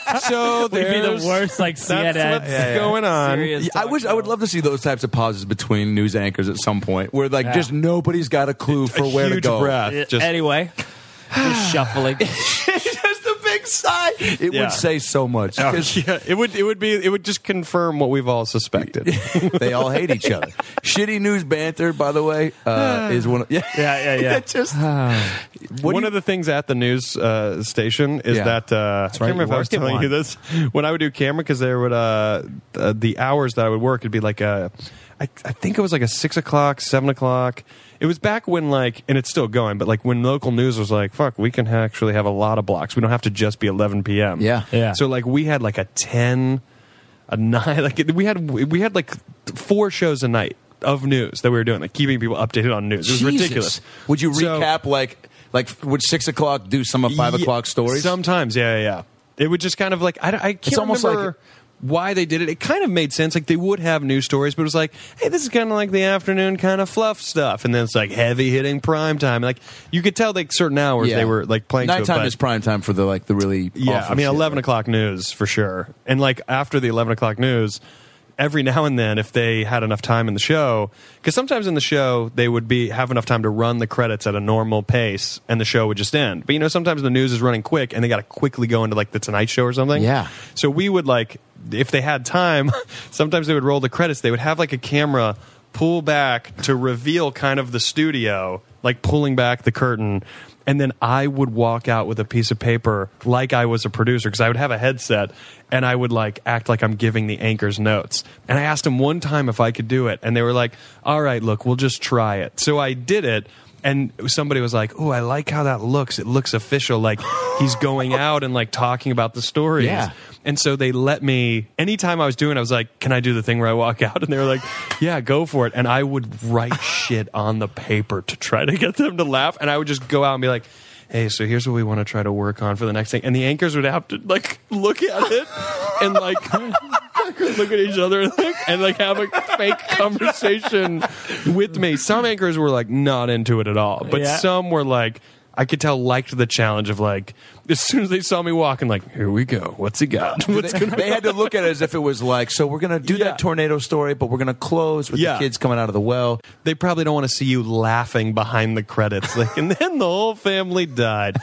[SPEAKER 4] so
[SPEAKER 2] We'd be
[SPEAKER 4] there's
[SPEAKER 2] the worst, like C N N.
[SPEAKER 4] that's what's going on.
[SPEAKER 2] Serious
[SPEAKER 1] Yeah, I
[SPEAKER 2] talk
[SPEAKER 1] wish I
[SPEAKER 2] show.
[SPEAKER 1] would love to see those types of pauses between news anchors at some point, where like
[SPEAKER 2] Yeah.
[SPEAKER 1] just nobody's got a clue for
[SPEAKER 4] A
[SPEAKER 1] where to
[SPEAKER 4] huge
[SPEAKER 1] go.
[SPEAKER 4] breath.
[SPEAKER 2] Uh,
[SPEAKER 4] Just
[SPEAKER 2] Anyway, just shuffling.
[SPEAKER 1] Just a big sigh. It
[SPEAKER 4] Yeah.
[SPEAKER 1] would say so much.
[SPEAKER 4] Oh,
[SPEAKER 1] 'Cause
[SPEAKER 4] yeah, it would it would be it would just confirm what we've all suspected.
[SPEAKER 1] they all hate each other. Shitty news banter, by the way, uh, is one. Of, yeah,
[SPEAKER 2] Yeah, yeah, yeah.
[SPEAKER 1] It just what
[SPEAKER 4] One
[SPEAKER 1] do you-
[SPEAKER 4] of the things at the news uh, station is
[SPEAKER 1] Yeah.
[SPEAKER 4] that uh, I can't
[SPEAKER 2] right,
[SPEAKER 4] remember if
[SPEAKER 2] you
[SPEAKER 4] I was
[SPEAKER 2] worked at
[SPEAKER 4] telling
[SPEAKER 2] one.
[SPEAKER 4] you this when I would do camera because there would uh, uh, the hours that I would work it'd be like a I, I think it was like a six o'clock, seven o'clock. It was back when like, and it's still going, but like when local news was like, fuck, we can actually have a lot of blocks. We don't have to just be eleven p.m.
[SPEAKER 1] Yeah.
[SPEAKER 2] Yeah.
[SPEAKER 4] So like we had like a ten, a nine, like we had we had like four shows a night of news that we were doing, like keeping people updated on news. It was
[SPEAKER 1] Jesus.
[SPEAKER 4] ridiculous.
[SPEAKER 1] Would you
[SPEAKER 4] So-
[SPEAKER 1] recap like like would six o'clock do some of five
[SPEAKER 4] Yeah,
[SPEAKER 1] o'clock stories?
[SPEAKER 4] Sometimes, yeah, yeah, yeah. It would just kind of like I, I can't
[SPEAKER 1] It's almost
[SPEAKER 4] remember
[SPEAKER 1] like-
[SPEAKER 4] why they did it. It kind of made sense. Like they would have news stories, but it was like, hey, this is kind of like the afternoon kind of fluff stuff, and then it's like heavy hitting prime time. Like you could tell like certain hours
[SPEAKER 1] Yeah.
[SPEAKER 4] they were like playing. to it,
[SPEAKER 1] Nighttime
[SPEAKER 4] but-
[SPEAKER 1] is prime time for the like the really
[SPEAKER 4] yeah.
[SPEAKER 1] awful
[SPEAKER 4] I mean,
[SPEAKER 1] shit.
[SPEAKER 4] eleven o'clock news for sure, and like after the eleven o'clock news. Every now and then, if they had enough time in the show, because sometimes in the show they would be have enough time to run the credits at a normal pace, and the show would just end. But you know, sometimes the news is running quick, and they got to quickly go into like the Tonight Show or something.
[SPEAKER 1] Yeah.
[SPEAKER 4] So we would like, if they had time, sometimes they would roll the credits. They would have like a camera pull back to reveal kind of the studio, like pulling back the curtain. And then I would walk out with a piece of paper like I was a producer because I would have a headset and I would like act like I'm giving the anchors notes. And I asked them one time if I could do it. And they were like, all right, look, we'll just try it. So I did it. And somebody was like, oh, I like how that looks. It looks official. Like he's going out and like talking about the stories.
[SPEAKER 1] Yeah.
[SPEAKER 4] And so they let me, anytime I was doing it, I was like, can I do the thing where I walk out? And they were like, yeah, go for it. And I would write shit on the paper to try to get them to laugh. And I would just go out and be like, hey, so here's what we want to try to work on for the next thing. And the anchors would have to like look at it and like look at each other and like, and like have a fake conversation with me. Some anchors were like not into it at all, but
[SPEAKER 2] Yeah.
[SPEAKER 4] some were like, I could tell liked the challenge of like, as soon as they saw me walking, like, here we go. What's he got? What's
[SPEAKER 1] They,
[SPEAKER 4] gonna
[SPEAKER 1] they had to look at it as if it was like, so we're gonna do
[SPEAKER 4] Yeah.
[SPEAKER 1] that tornado story, but we're gonna close with
[SPEAKER 4] Yeah.
[SPEAKER 1] the kids coming out of the well.
[SPEAKER 4] They probably don't want to see you laughing behind the credits. Like, and then the whole family died.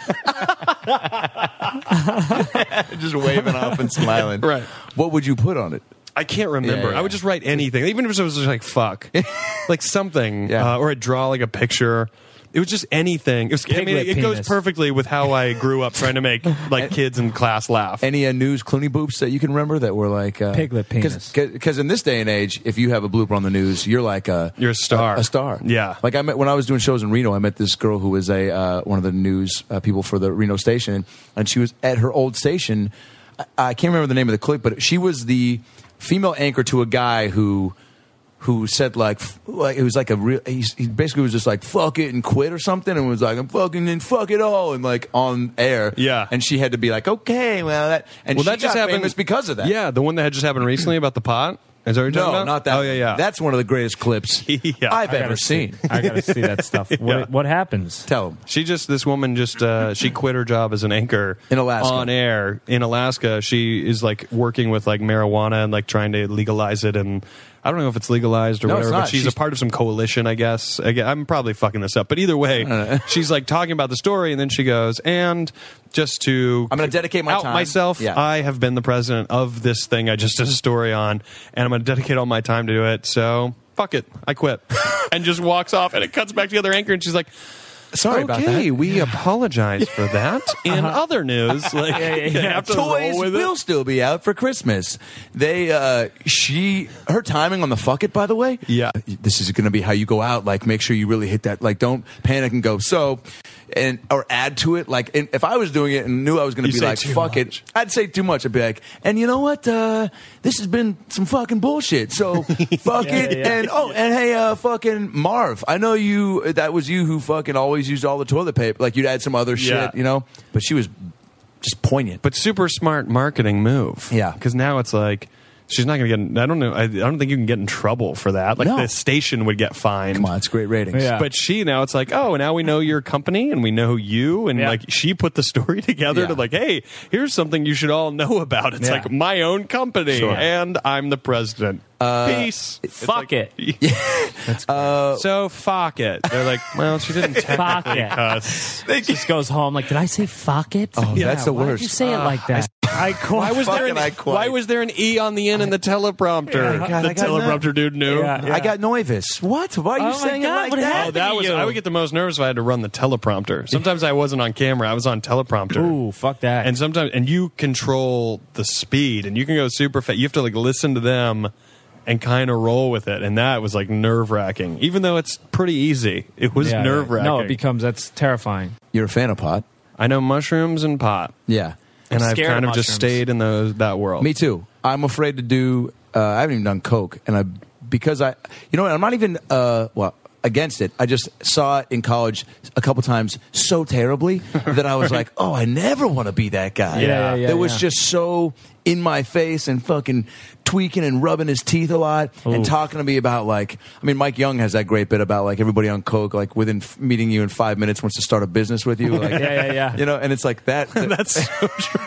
[SPEAKER 1] Just waving off and smiling.
[SPEAKER 4] Right.
[SPEAKER 1] What would you put on it?
[SPEAKER 4] I can't remember.
[SPEAKER 1] Yeah, yeah.
[SPEAKER 4] I would just write anything, even if it was just like fuck, like something,
[SPEAKER 1] Yeah.
[SPEAKER 4] uh, or I'd draw like a picture. It was just anything. It was. I mean,
[SPEAKER 2] Piglet
[SPEAKER 4] it goes
[SPEAKER 2] penis.
[SPEAKER 4] perfectly with how I grew up trying to make like kids in class laugh.
[SPEAKER 1] Any uh, news Clooney boops that you can remember that were like uh,
[SPEAKER 2] Piglet penis.
[SPEAKER 1] Because in this day and age, if you have a blooper on the news, you're like a
[SPEAKER 4] You're a star.
[SPEAKER 1] A, a star.
[SPEAKER 4] Yeah.
[SPEAKER 1] Like I met when I was doing shows in Reno. I met this girl who was a uh, one of the news uh, people for the Reno station, and she was at her old station. I, I can't remember the name of the clip, but she was the female anchor to a guy who. Who said like, f- like it was like a real? He's, he basically was just like fuck it and quit or something, and was like I'm fucking and fuck it all and like on air.
[SPEAKER 4] Yeah.
[SPEAKER 1] and she had to be like okay, well that and
[SPEAKER 4] Well,
[SPEAKER 1] she
[SPEAKER 4] that just
[SPEAKER 1] got
[SPEAKER 4] happened
[SPEAKER 1] famous because of that.
[SPEAKER 4] Yeah, the one that had just happened recently about the pot. Is that what you're talking
[SPEAKER 1] No,
[SPEAKER 4] about?
[SPEAKER 1] not that.
[SPEAKER 4] Oh yeah, yeah.
[SPEAKER 1] That's one of the greatest clips
[SPEAKER 4] Yeah.
[SPEAKER 1] I've
[SPEAKER 2] I
[SPEAKER 1] ever
[SPEAKER 2] gotta see-
[SPEAKER 1] seen.
[SPEAKER 2] I gotta see that stuff.
[SPEAKER 4] Yeah.
[SPEAKER 2] What, what happens?
[SPEAKER 1] Tell him.
[SPEAKER 4] She just this woman just uh, she quit her job as an anchor
[SPEAKER 1] In Alaska.
[SPEAKER 4] on air in Alaska. She is like working with like marijuana and like trying to legalize it, and I don't know if it's legalized or
[SPEAKER 1] No, it's
[SPEAKER 4] whatever.
[SPEAKER 1] not.
[SPEAKER 4] But she's,
[SPEAKER 1] She's-
[SPEAKER 4] a part of some coalition, I guess. Again, I'm probably fucking this up, but either way, she's like talking about the story, and then she goes, and just to
[SPEAKER 1] I'm gonna dedicate my
[SPEAKER 4] out
[SPEAKER 1] time.
[SPEAKER 4] myself.
[SPEAKER 1] Yeah.
[SPEAKER 4] I have been the president of this thing I just did a story on, and I'm going to dedicate all my time to do it. So fuck it, I quit, and just walks off, and it cuts back to the other anchor, and she's like.
[SPEAKER 1] Sorry about
[SPEAKER 4] okay,
[SPEAKER 1] that.
[SPEAKER 4] we apologize for that. In other news, like
[SPEAKER 2] yeah, yeah.
[SPEAKER 4] you have to
[SPEAKER 1] Toys
[SPEAKER 4] roll with
[SPEAKER 1] will
[SPEAKER 4] it.
[SPEAKER 1] still be out for Christmas. They, uh, she, her timing on the fuck it, by the way.
[SPEAKER 4] Yeah.
[SPEAKER 1] This is going to be how you go out. Like, make sure you really hit that. Like, don't panic and go so, and or add to it. Like, and if I was doing it and knew I was going to
[SPEAKER 4] You
[SPEAKER 1] be
[SPEAKER 4] say
[SPEAKER 1] like,
[SPEAKER 4] too
[SPEAKER 1] fuck
[SPEAKER 4] much.
[SPEAKER 1] it, I'd say too much. I'd be like, and you know what? Uh, this has been some fucking bullshit. So fuck
[SPEAKER 2] Yeah,
[SPEAKER 1] it.
[SPEAKER 2] yeah.
[SPEAKER 1] And oh, and hey, uh, fucking Marv, I know you. That was you who fucking always used all the toilet paper. Like you'd add some other shit,
[SPEAKER 4] Yeah.
[SPEAKER 1] you know. But she was just poignant.
[SPEAKER 4] But super smart marketing move.
[SPEAKER 1] Yeah.
[SPEAKER 4] because now it's like she's not going to get. In, I don't know. I, I don't think you can get in trouble for that. Like
[SPEAKER 1] No.
[SPEAKER 4] the station would get fined.
[SPEAKER 1] Come on, it's great ratings.
[SPEAKER 2] Yeah.
[SPEAKER 4] But she now it's like, oh, now we know your company and we know you, and
[SPEAKER 2] Yeah.
[SPEAKER 4] like she put the story together
[SPEAKER 1] Yeah.
[SPEAKER 4] to like, hey, here's something you should all know about. It's
[SPEAKER 2] Yeah.
[SPEAKER 4] like my own company,
[SPEAKER 1] Sure.
[SPEAKER 4] and I'm the president. Peace. It's
[SPEAKER 2] Fuck
[SPEAKER 4] like-
[SPEAKER 2] it.
[SPEAKER 4] So fuck it. They're like, well, she didn't
[SPEAKER 2] Fuck
[SPEAKER 4] technically
[SPEAKER 2] it.
[SPEAKER 4] cuss.
[SPEAKER 2] Just goes home like, did I say fuck it?
[SPEAKER 1] Oh, that's the
[SPEAKER 2] Why did
[SPEAKER 1] worst.
[SPEAKER 2] you say it like that? I
[SPEAKER 4] Why was there
[SPEAKER 1] Fucking
[SPEAKER 4] an
[SPEAKER 1] I quite.
[SPEAKER 4] Why was there an e on the end in the teleprompter?
[SPEAKER 1] Yeah, God,
[SPEAKER 4] the
[SPEAKER 1] I got
[SPEAKER 4] teleprompter dude knew.
[SPEAKER 2] Yeah, yeah.
[SPEAKER 1] I got nervous. What? Why are you
[SPEAKER 2] Oh my
[SPEAKER 1] saying
[SPEAKER 2] God,
[SPEAKER 1] it like
[SPEAKER 2] what
[SPEAKER 1] that?
[SPEAKER 4] Oh,
[SPEAKER 2] happened?
[SPEAKER 4] that
[SPEAKER 2] to
[SPEAKER 4] was.
[SPEAKER 2] you?
[SPEAKER 4] I would get the most nervous if I had to run the teleprompter. Sometimes I wasn't on camera; I was on teleprompter.
[SPEAKER 2] Ooh, fuck that.
[SPEAKER 4] And sometimes, and you control the speed, and you can go super fast. You have to like listen to them and kind of roll with it, and that was like nerve wracking. Even though it's pretty easy, it was
[SPEAKER 2] Yeah, yeah.
[SPEAKER 4] nerve wracking.
[SPEAKER 2] No, it becomes that's terrifying.
[SPEAKER 1] You're a fan of pot?
[SPEAKER 4] I know mushrooms and pot,
[SPEAKER 1] Yeah.
[SPEAKER 4] and
[SPEAKER 2] I'm
[SPEAKER 4] I've
[SPEAKER 2] scared
[SPEAKER 4] kind
[SPEAKER 2] of
[SPEAKER 4] of just
[SPEAKER 2] mushrooms.
[SPEAKER 4] stayed in those that world.
[SPEAKER 1] Me too. I'm afraid to do. Uh, I haven't even done coke, and I because I, you know, what, I'm not even uh, well against it. I just saw it in college a couple times so terribly that I was like, oh, I never want to be that guy.
[SPEAKER 2] Yeah, yeah, yeah,
[SPEAKER 1] That was
[SPEAKER 2] yeah.
[SPEAKER 1] just so in my face and fucking tweaking and rubbing his teeth a lot and
[SPEAKER 2] Oof.
[SPEAKER 1] talking to me about like. I mean, Mike Young has that great bit about like everybody on coke, like within f- meeting you in five minutes wants to start a business with you. Like,
[SPEAKER 2] Yeah, yeah, yeah.
[SPEAKER 1] You know, and it's like that.
[SPEAKER 4] That's so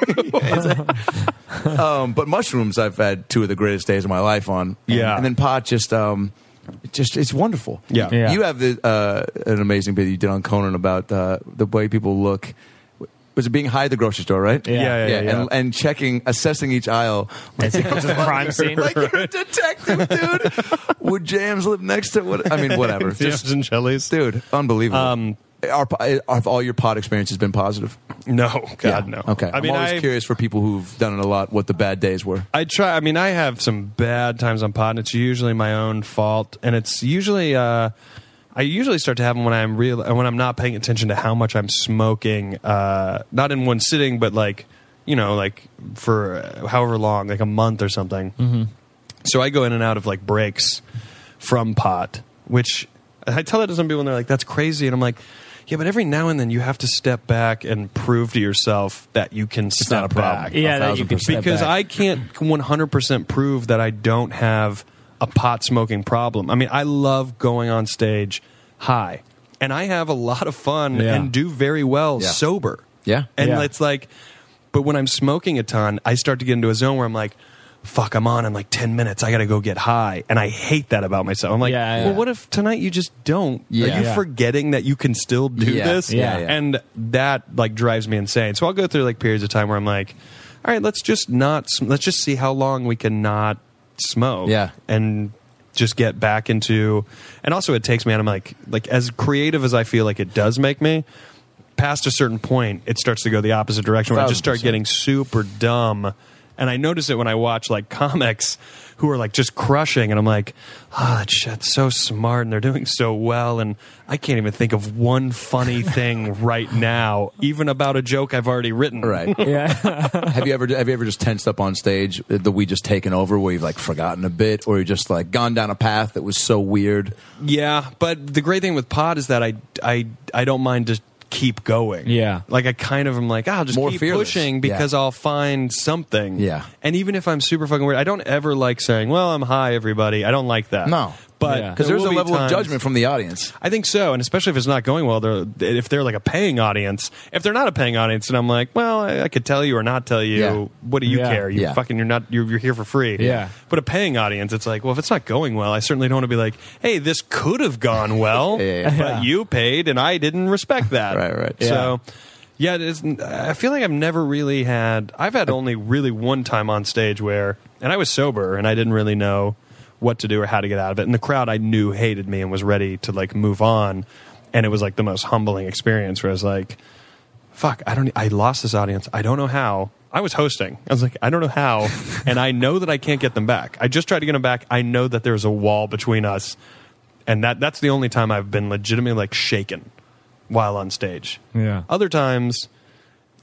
[SPEAKER 4] true.
[SPEAKER 1] um, but mushrooms, I've had two of the greatest days of my life on. And,
[SPEAKER 4] Yeah.
[SPEAKER 1] and then pot, just, um, it just it's wonderful.
[SPEAKER 4] Yeah.
[SPEAKER 2] Yeah.
[SPEAKER 1] You have the uh, an amazing bit you did on Conan about uh, the way people look. Was it being high at the grocery store, right?
[SPEAKER 2] Yeah.
[SPEAKER 4] Yeah, yeah, yeah.
[SPEAKER 1] And, and checking, assessing each aisle.
[SPEAKER 2] It's a crime scene.
[SPEAKER 1] Like you're a detective, dude. Would Jams live next to what? I mean, whatever.
[SPEAKER 4] Just
[SPEAKER 1] Just,
[SPEAKER 4] and Shelley's.
[SPEAKER 1] dude, unbelievable.
[SPEAKER 4] Um,
[SPEAKER 1] Are, have all your pot experiences been positive?
[SPEAKER 4] No, God,
[SPEAKER 1] Yeah.
[SPEAKER 4] no.
[SPEAKER 1] Okay.
[SPEAKER 4] I mean,
[SPEAKER 1] I'm always
[SPEAKER 4] I
[SPEAKER 1] curious for people who've done it a lot what the bad days were.
[SPEAKER 4] I try. I mean, I have some bad times on pot, and it's usually my own fault. And it's usually, uh, I usually start to have them when I'm real, when I'm not paying attention to how much I'm smoking. Uh, not in one sitting, but like, you know, like for however long, like a month or something. Mm-hmm. So I go in and out of like breaks from pot, which I tell that to some people, and they're like, "That's crazy," and I'm like. Yeah, but every now and then you have to step back and prove to yourself that you can step
[SPEAKER 1] not a problem.
[SPEAKER 4] back.
[SPEAKER 2] Yeah,
[SPEAKER 1] A
[SPEAKER 2] that you
[SPEAKER 1] thousand
[SPEAKER 2] can
[SPEAKER 1] percent.
[SPEAKER 2] step
[SPEAKER 4] Because
[SPEAKER 2] back.
[SPEAKER 4] I can't one hundred percent prove that I don't have a pot smoking problem. I mean, I love going on stage high, and I have a lot of fun
[SPEAKER 2] Yeah.
[SPEAKER 4] and do very well
[SPEAKER 1] Yeah.
[SPEAKER 4] sober.
[SPEAKER 1] Yeah.
[SPEAKER 4] And
[SPEAKER 2] Yeah.
[SPEAKER 4] it's like, but when I'm smoking a ton, I start to get into a zone where I'm like, fuck, I'm on in like ten minutes. I got to go get high. And I hate that about myself. I'm like,
[SPEAKER 2] Yeah, yeah.
[SPEAKER 4] well, what if tonight you just don't?
[SPEAKER 1] Yeah.
[SPEAKER 4] Are you
[SPEAKER 2] Yeah.
[SPEAKER 4] forgetting that you can still do
[SPEAKER 1] Yeah.
[SPEAKER 4] this?
[SPEAKER 2] Yeah.
[SPEAKER 1] Yeah.
[SPEAKER 4] And that like drives me insane. So I'll go through like periods of time where I'm like, all right, let's just not, sm- let's just see how long we can not smoke.
[SPEAKER 1] Yeah.
[SPEAKER 4] And just get back into, and also it takes me, and I'm like, like as creative as I feel like it does make me, past a certain point, it starts to go the opposite direction where I just start
[SPEAKER 1] Thousand percent.
[SPEAKER 4] getting super dumb. And I notice it when I watch like comics who are like just crushing, and I'm like, oh, that shit's so smart, and they're doing so well, and I can't even think of one funny thing right now, even about a joke I've already written.
[SPEAKER 1] Right.
[SPEAKER 2] Yeah.
[SPEAKER 1] have you ever have you ever just tensed up on stage, the we just taken over, where you've like forgotten a bit, or you just like gone down a path that was so weird?
[SPEAKER 4] Yeah, but the great thing with pod is that I, I, I don't mind just keep going.
[SPEAKER 2] Yeah.
[SPEAKER 4] Like I kind of am like, oh, I'll just
[SPEAKER 1] More
[SPEAKER 4] keep
[SPEAKER 1] fearless.
[SPEAKER 4] pushing because
[SPEAKER 1] Yeah.
[SPEAKER 4] I'll find something.
[SPEAKER 1] Yeah.
[SPEAKER 4] And even if I'm super fucking weird, I don't ever like saying, well, I'm high, everybody. I don't like that.
[SPEAKER 1] No.
[SPEAKER 4] But
[SPEAKER 2] Yeah.
[SPEAKER 1] Because
[SPEAKER 4] there
[SPEAKER 1] there's a
[SPEAKER 4] will be
[SPEAKER 1] level of
[SPEAKER 4] times-
[SPEAKER 1] judgment from the audience.
[SPEAKER 4] I think so, and especially if it's not going well. They're, if they're like a paying audience, if they're not a paying audience, and I'm like, well, I, I could tell you or not tell you.
[SPEAKER 1] Yeah.
[SPEAKER 4] What do you
[SPEAKER 2] Yeah.
[SPEAKER 4] care? You
[SPEAKER 1] Yeah.
[SPEAKER 4] fucking, you're not. You're, you're here for free.
[SPEAKER 2] Yeah.
[SPEAKER 4] But a paying audience, it's like, well, if it's not going well, I certainly don't want to be like, hey, this could have gone well,
[SPEAKER 1] Yeah, yeah.
[SPEAKER 4] but you paid and I didn't respect that.
[SPEAKER 1] Right, right.
[SPEAKER 4] So. Yeah, it is, I feel like I've never really had. I've had only really one time on stage where, and I was sober and I didn't really know what to do or how to get out of it. And the crowd I knew hated me and was ready to like move on. And it was like the most humbling experience where I was like, fuck, I don't, I lost this audience. I don't know how. I was hosting. I was like, I don't know how. And I know that I can't get them back. I just tried to get them back. I know that there's a wall between us. And that that's the only time I've been legitimately like shaken while on stage.
[SPEAKER 2] Yeah.
[SPEAKER 4] Other times,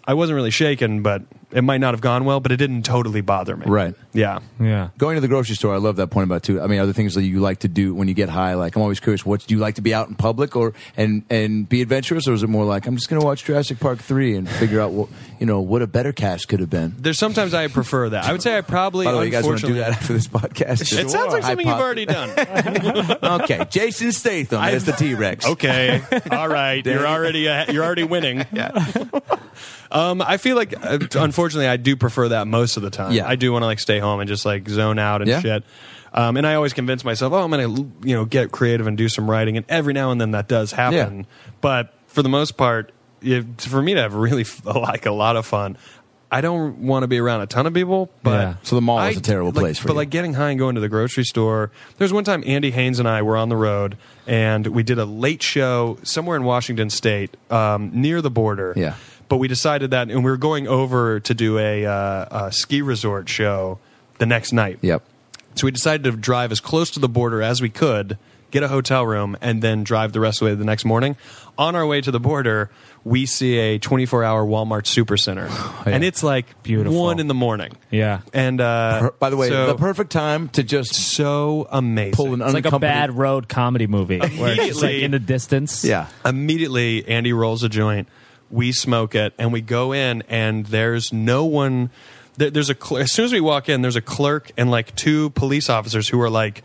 [SPEAKER 4] I wasn't really shaken, but it might not have gone well, but it didn't totally bother me.
[SPEAKER 1] Right.
[SPEAKER 4] Yeah.
[SPEAKER 2] Yeah.
[SPEAKER 1] Going to the grocery store, I love that point about too. I mean, other things that you like to do when you get high. Like, I'm always curious, what do you like to be out in public or and and be adventurous, or is it more like I'm just going to watch Jurassic Park three and figure out what you know what a better cast could have been?
[SPEAKER 4] There's sometimes I prefer that. I would say I probably.
[SPEAKER 1] By the way, you guys want to do
[SPEAKER 4] unfortunately-
[SPEAKER 1] that after this podcast?
[SPEAKER 4] It sounds like something you've already done.
[SPEAKER 1] Okay, Jason Statham as the T-Rex.
[SPEAKER 4] Okay, all right. You're already uh, you're already winning.
[SPEAKER 1] Yeah.
[SPEAKER 4] Um, I feel like, uh, unfortunately, I do prefer that most of the time.
[SPEAKER 1] Yeah.
[SPEAKER 4] I do want to like stay home and just like zone out and
[SPEAKER 1] Yeah.
[SPEAKER 4] shit. Um, and I always convince myself, oh, I'm going to you know get creative and do some writing. And every now and then that does happen.
[SPEAKER 1] Yeah.
[SPEAKER 4] But for the most part, if, for me to have really like a lot of fun, I don't want to be around a ton of people. But
[SPEAKER 2] Yeah.
[SPEAKER 1] So the mall is
[SPEAKER 4] I-
[SPEAKER 1] a terrible
[SPEAKER 4] like-
[SPEAKER 1] place for
[SPEAKER 4] But
[SPEAKER 1] you.
[SPEAKER 4] like getting high and going to the grocery store. There's one time Andy Haynes and I were on the road and we did a late show somewhere in Washington State, um, near the border.
[SPEAKER 1] Yeah.
[SPEAKER 4] But we decided that, and we were going over to do a, uh, a ski resort show the next night.
[SPEAKER 1] Yep.
[SPEAKER 4] So we decided to drive as close to the border as we could, get a hotel room, and then drive the rest of the way the next morning. On our way to the border, we see a twenty-four hour Walmart Supercenter. And it's like
[SPEAKER 2] Beautiful.
[SPEAKER 4] one in the morning.
[SPEAKER 2] Yeah.
[SPEAKER 4] And uh,
[SPEAKER 1] Per- By the way,
[SPEAKER 4] so,
[SPEAKER 1] the perfect time to just
[SPEAKER 4] so amazing.
[SPEAKER 1] pull an
[SPEAKER 2] It's like a
[SPEAKER 1] unaccompanied-
[SPEAKER 2] bad road comedy movie where it's just like
[SPEAKER 4] Immediately-
[SPEAKER 2] in the distance.
[SPEAKER 1] Yeah.
[SPEAKER 4] Immediately, Andy rolls a joint. We smoke it, and we go in, and there's no one. There, there's a cl- as soon as we walk in, there's a clerk and like two police officers who are like,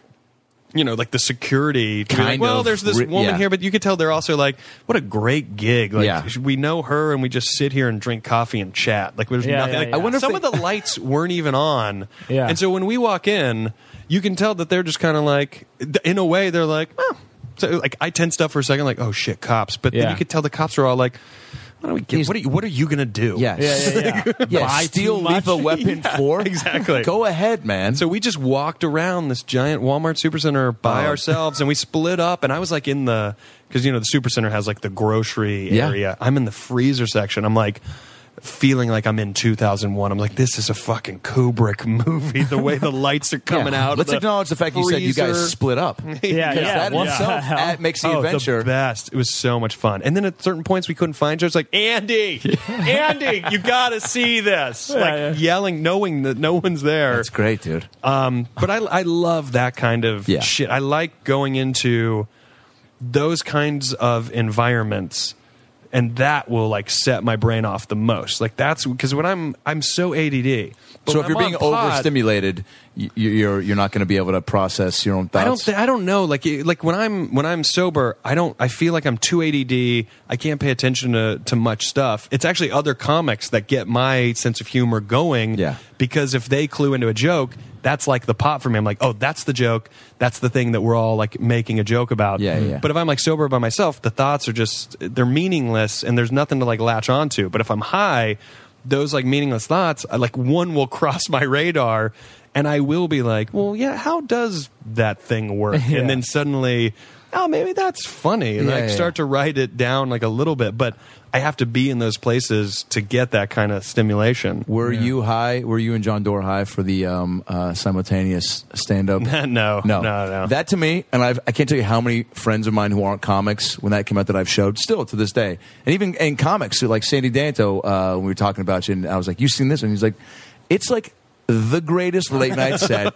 [SPEAKER 4] you know, like the security. to be
[SPEAKER 1] Kind
[SPEAKER 4] like, well,
[SPEAKER 1] of
[SPEAKER 4] there's this
[SPEAKER 1] ri-
[SPEAKER 4] woman
[SPEAKER 1] yeah.
[SPEAKER 4] here, but you could tell they're also like, what a great gig. Like,
[SPEAKER 1] Yeah.
[SPEAKER 4] we know her, and we just sit here and drink coffee and chat. Like, there's
[SPEAKER 2] Yeah,
[SPEAKER 4] nothing.
[SPEAKER 2] yeah,
[SPEAKER 4] like,
[SPEAKER 2] yeah. I
[SPEAKER 1] wonder if
[SPEAKER 4] some
[SPEAKER 1] they-
[SPEAKER 4] of the lights weren't even on.
[SPEAKER 2] Yeah.
[SPEAKER 4] And so when we walk in, you can tell that they're just kind of like, in a way, they're like, oh. So like I tensed up for a second, like, oh shit, cops. But
[SPEAKER 2] Yeah.
[SPEAKER 4] then you could tell the cops are all like, what, do we get? what are you? What are you gonna do?
[SPEAKER 1] Yes.
[SPEAKER 2] Yeah, yeah, yeah.
[SPEAKER 1] Yeah,
[SPEAKER 2] Buy
[SPEAKER 1] steal
[SPEAKER 2] too much.
[SPEAKER 1] lethal weapon four.
[SPEAKER 4] exactly.
[SPEAKER 1] Go ahead, man.
[SPEAKER 4] So we just walked around this giant Walmart Supercenter by
[SPEAKER 1] Oh.
[SPEAKER 4] ourselves, and we split up. And I was like in the because you know the Supercenter has like the grocery
[SPEAKER 1] Yeah.
[SPEAKER 4] area. I'm in the freezer section. I'm like feeling like I'm in two thousand one. I'm like, this is a fucking Kubrick movie. The way the lights are coming
[SPEAKER 1] Yeah.
[SPEAKER 4] out. of
[SPEAKER 1] Let's
[SPEAKER 4] the
[SPEAKER 1] acknowledge the fact you said you guys
[SPEAKER 4] freezer.
[SPEAKER 1] split up.
[SPEAKER 2] Yeah,
[SPEAKER 1] Because
[SPEAKER 2] yeah.
[SPEAKER 1] that in
[SPEAKER 2] What
[SPEAKER 1] itself
[SPEAKER 2] the hell?
[SPEAKER 1] add- makes the
[SPEAKER 4] Oh,
[SPEAKER 1] adventure.
[SPEAKER 4] the best. It was so much fun. And then at certain points we couldn't find each other. It's like, Andy, Andy, you got to see this. Like
[SPEAKER 2] yeah.
[SPEAKER 4] yelling, knowing that no one's there.
[SPEAKER 1] That's great, dude.
[SPEAKER 4] Um, but I, I love that kind of
[SPEAKER 1] Yeah.
[SPEAKER 4] shit. I like going into those kinds of environments, and that will like set my brain off the most. Like that's because when I'm I'm so A D D. But
[SPEAKER 1] So
[SPEAKER 4] when
[SPEAKER 1] if you're
[SPEAKER 4] I'm
[SPEAKER 1] being
[SPEAKER 4] on pod-
[SPEAKER 1] overstimulated, you, you're you're not going to be able to process your own thoughts.
[SPEAKER 4] I don't. Th- I don't know. Like, it- like when I'm when I'm sober, I don't. I feel like I'm too A D D. I can't pay attention to to much stuff. It's actually other comics that get my sense of humor going.
[SPEAKER 1] Yeah.
[SPEAKER 4] Because if they clue into a joke, that's like the pop for me. I'm like, oh, that's the joke. That's the thing that we're all like making a joke about.
[SPEAKER 1] Yeah, yeah.
[SPEAKER 4] But if I'm like sober by myself, the thoughts are just they're meaningless and there's nothing to like latch onto. But if I'm high, those like meaningless thoughts, I, like one will cross my radar, and I will be like, well, yeah, how does that thing work?
[SPEAKER 2] Yeah.
[SPEAKER 4] And then suddenly, oh, maybe that's funny, and
[SPEAKER 1] Yeah,
[SPEAKER 4] I
[SPEAKER 1] yeah.
[SPEAKER 4] start to write it down like a little bit. But I have to be in those places to get that kind of stimulation.
[SPEAKER 1] Were you high? Were you and John Doerr high for the um, uh, simultaneous stand up?
[SPEAKER 4] no, no,
[SPEAKER 1] No,
[SPEAKER 4] no, no.
[SPEAKER 1] That to me, and I've, I can't tell you how many friends of mine who aren't comics when that came out that I've showed still to this day, and even in comics like Sandy Danto, uh, when we were talking about you, and I was like, "You seen this?" And he's like, "It's like the greatest late night set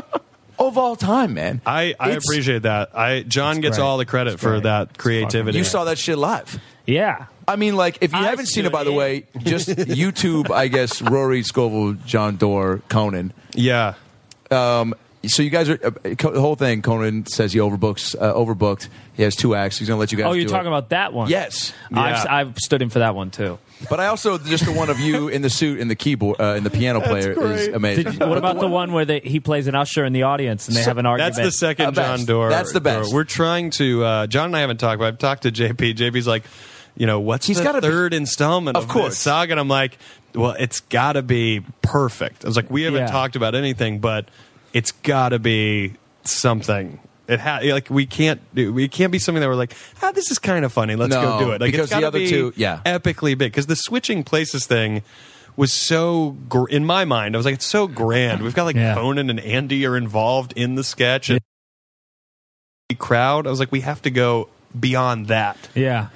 [SPEAKER 1] of all time, man."
[SPEAKER 4] I, I
[SPEAKER 1] It's-
[SPEAKER 4] appreciate that. I John gets
[SPEAKER 2] great.
[SPEAKER 4] all the credit
[SPEAKER 2] It's
[SPEAKER 4] for
[SPEAKER 2] great.
[SPEAKER 4] that creativity.
[SPEAKER 1] You saw that shit live.
[SPEAKER 2] Yeah.
[SPEAKER 1] I mean, like, if you
[SPEAKER 2] I
[SPEAKER 1] haven't seen it, by the
[SPEAKER 2] stood
[SPEAKER 1] way, just YouTube, I guess, Rory Scovel, John Doerr, Conan.
[SPEAKER 4] yeah.
[SPEAKER 1] Um, so you guys are, uh, co- the whole thing, Conan says he overbooks, uh, overbooked. He has two acts. He's going to let you guys
[SPEAKER 2] Oh, you're
[SPEAKER 1] do
[SPEAKER 2] talking
[SPEAKER 1] it.
[SPEAKER 2] about that one?
[SPEAKER 1] Yes.
[SPEAKER 2] I've, I've stood in for that one too.
[SPEAKER 1] But I also, just the one of you in the suit and the keyboard, uh, and the piano player is amazing.
[SPEAKER 2] What about the one where they, he plays an usher in the audience and they have an argument?
[SPEAKER 4] That's the second
[SPEAKER 1] Uh,
[SPEAKER 4] John
[SPEAKER 1] best.
[SPEAKER 4] Doerr.
[SPEAKER 1] That's the best.
[SPEAKER 4] Doerr. We're trying to. Uh, John and I haven't talked, but I've talked to J P. J P's like, you know, what's
[SPEAKER 1] He's
[SPEAKER 4] the
[SPEAKER 1] gotta be-
[SPEAKER 4] third installment of,
[SPEAKER 1] Of course.
[SPEAKER 4] this saga? And I'm like, well, it's got to be perfect. I was like, we haven't
[SPEAKER 2] Yeah.
[SPEAKER 4] talked about anything, but it's got to be something. It ha- like we can't we can't be something that we're like, ah, this is kind of funny. Let's
[SPEAKER 1] No,
[SPEAKER 4] go do it. Like
[SPEAKER 1] because
[SPEAKER 4] it's gotta
[SPEAKER 1] the other
[SPEAKER 4] be
[SPEAKER 1] two- yeah.
[SPEAKER 4] epically big. Because the switching places thing was so gr- in my mind. I was like, it's so grand. We've got like
[SPEAKER 2] Yeah.
[SPEAKER 4] Conan and Andy are involved in the sketch. And crowd. I was like, we have to go beyond that.
[SPEAKER 2] Yeah.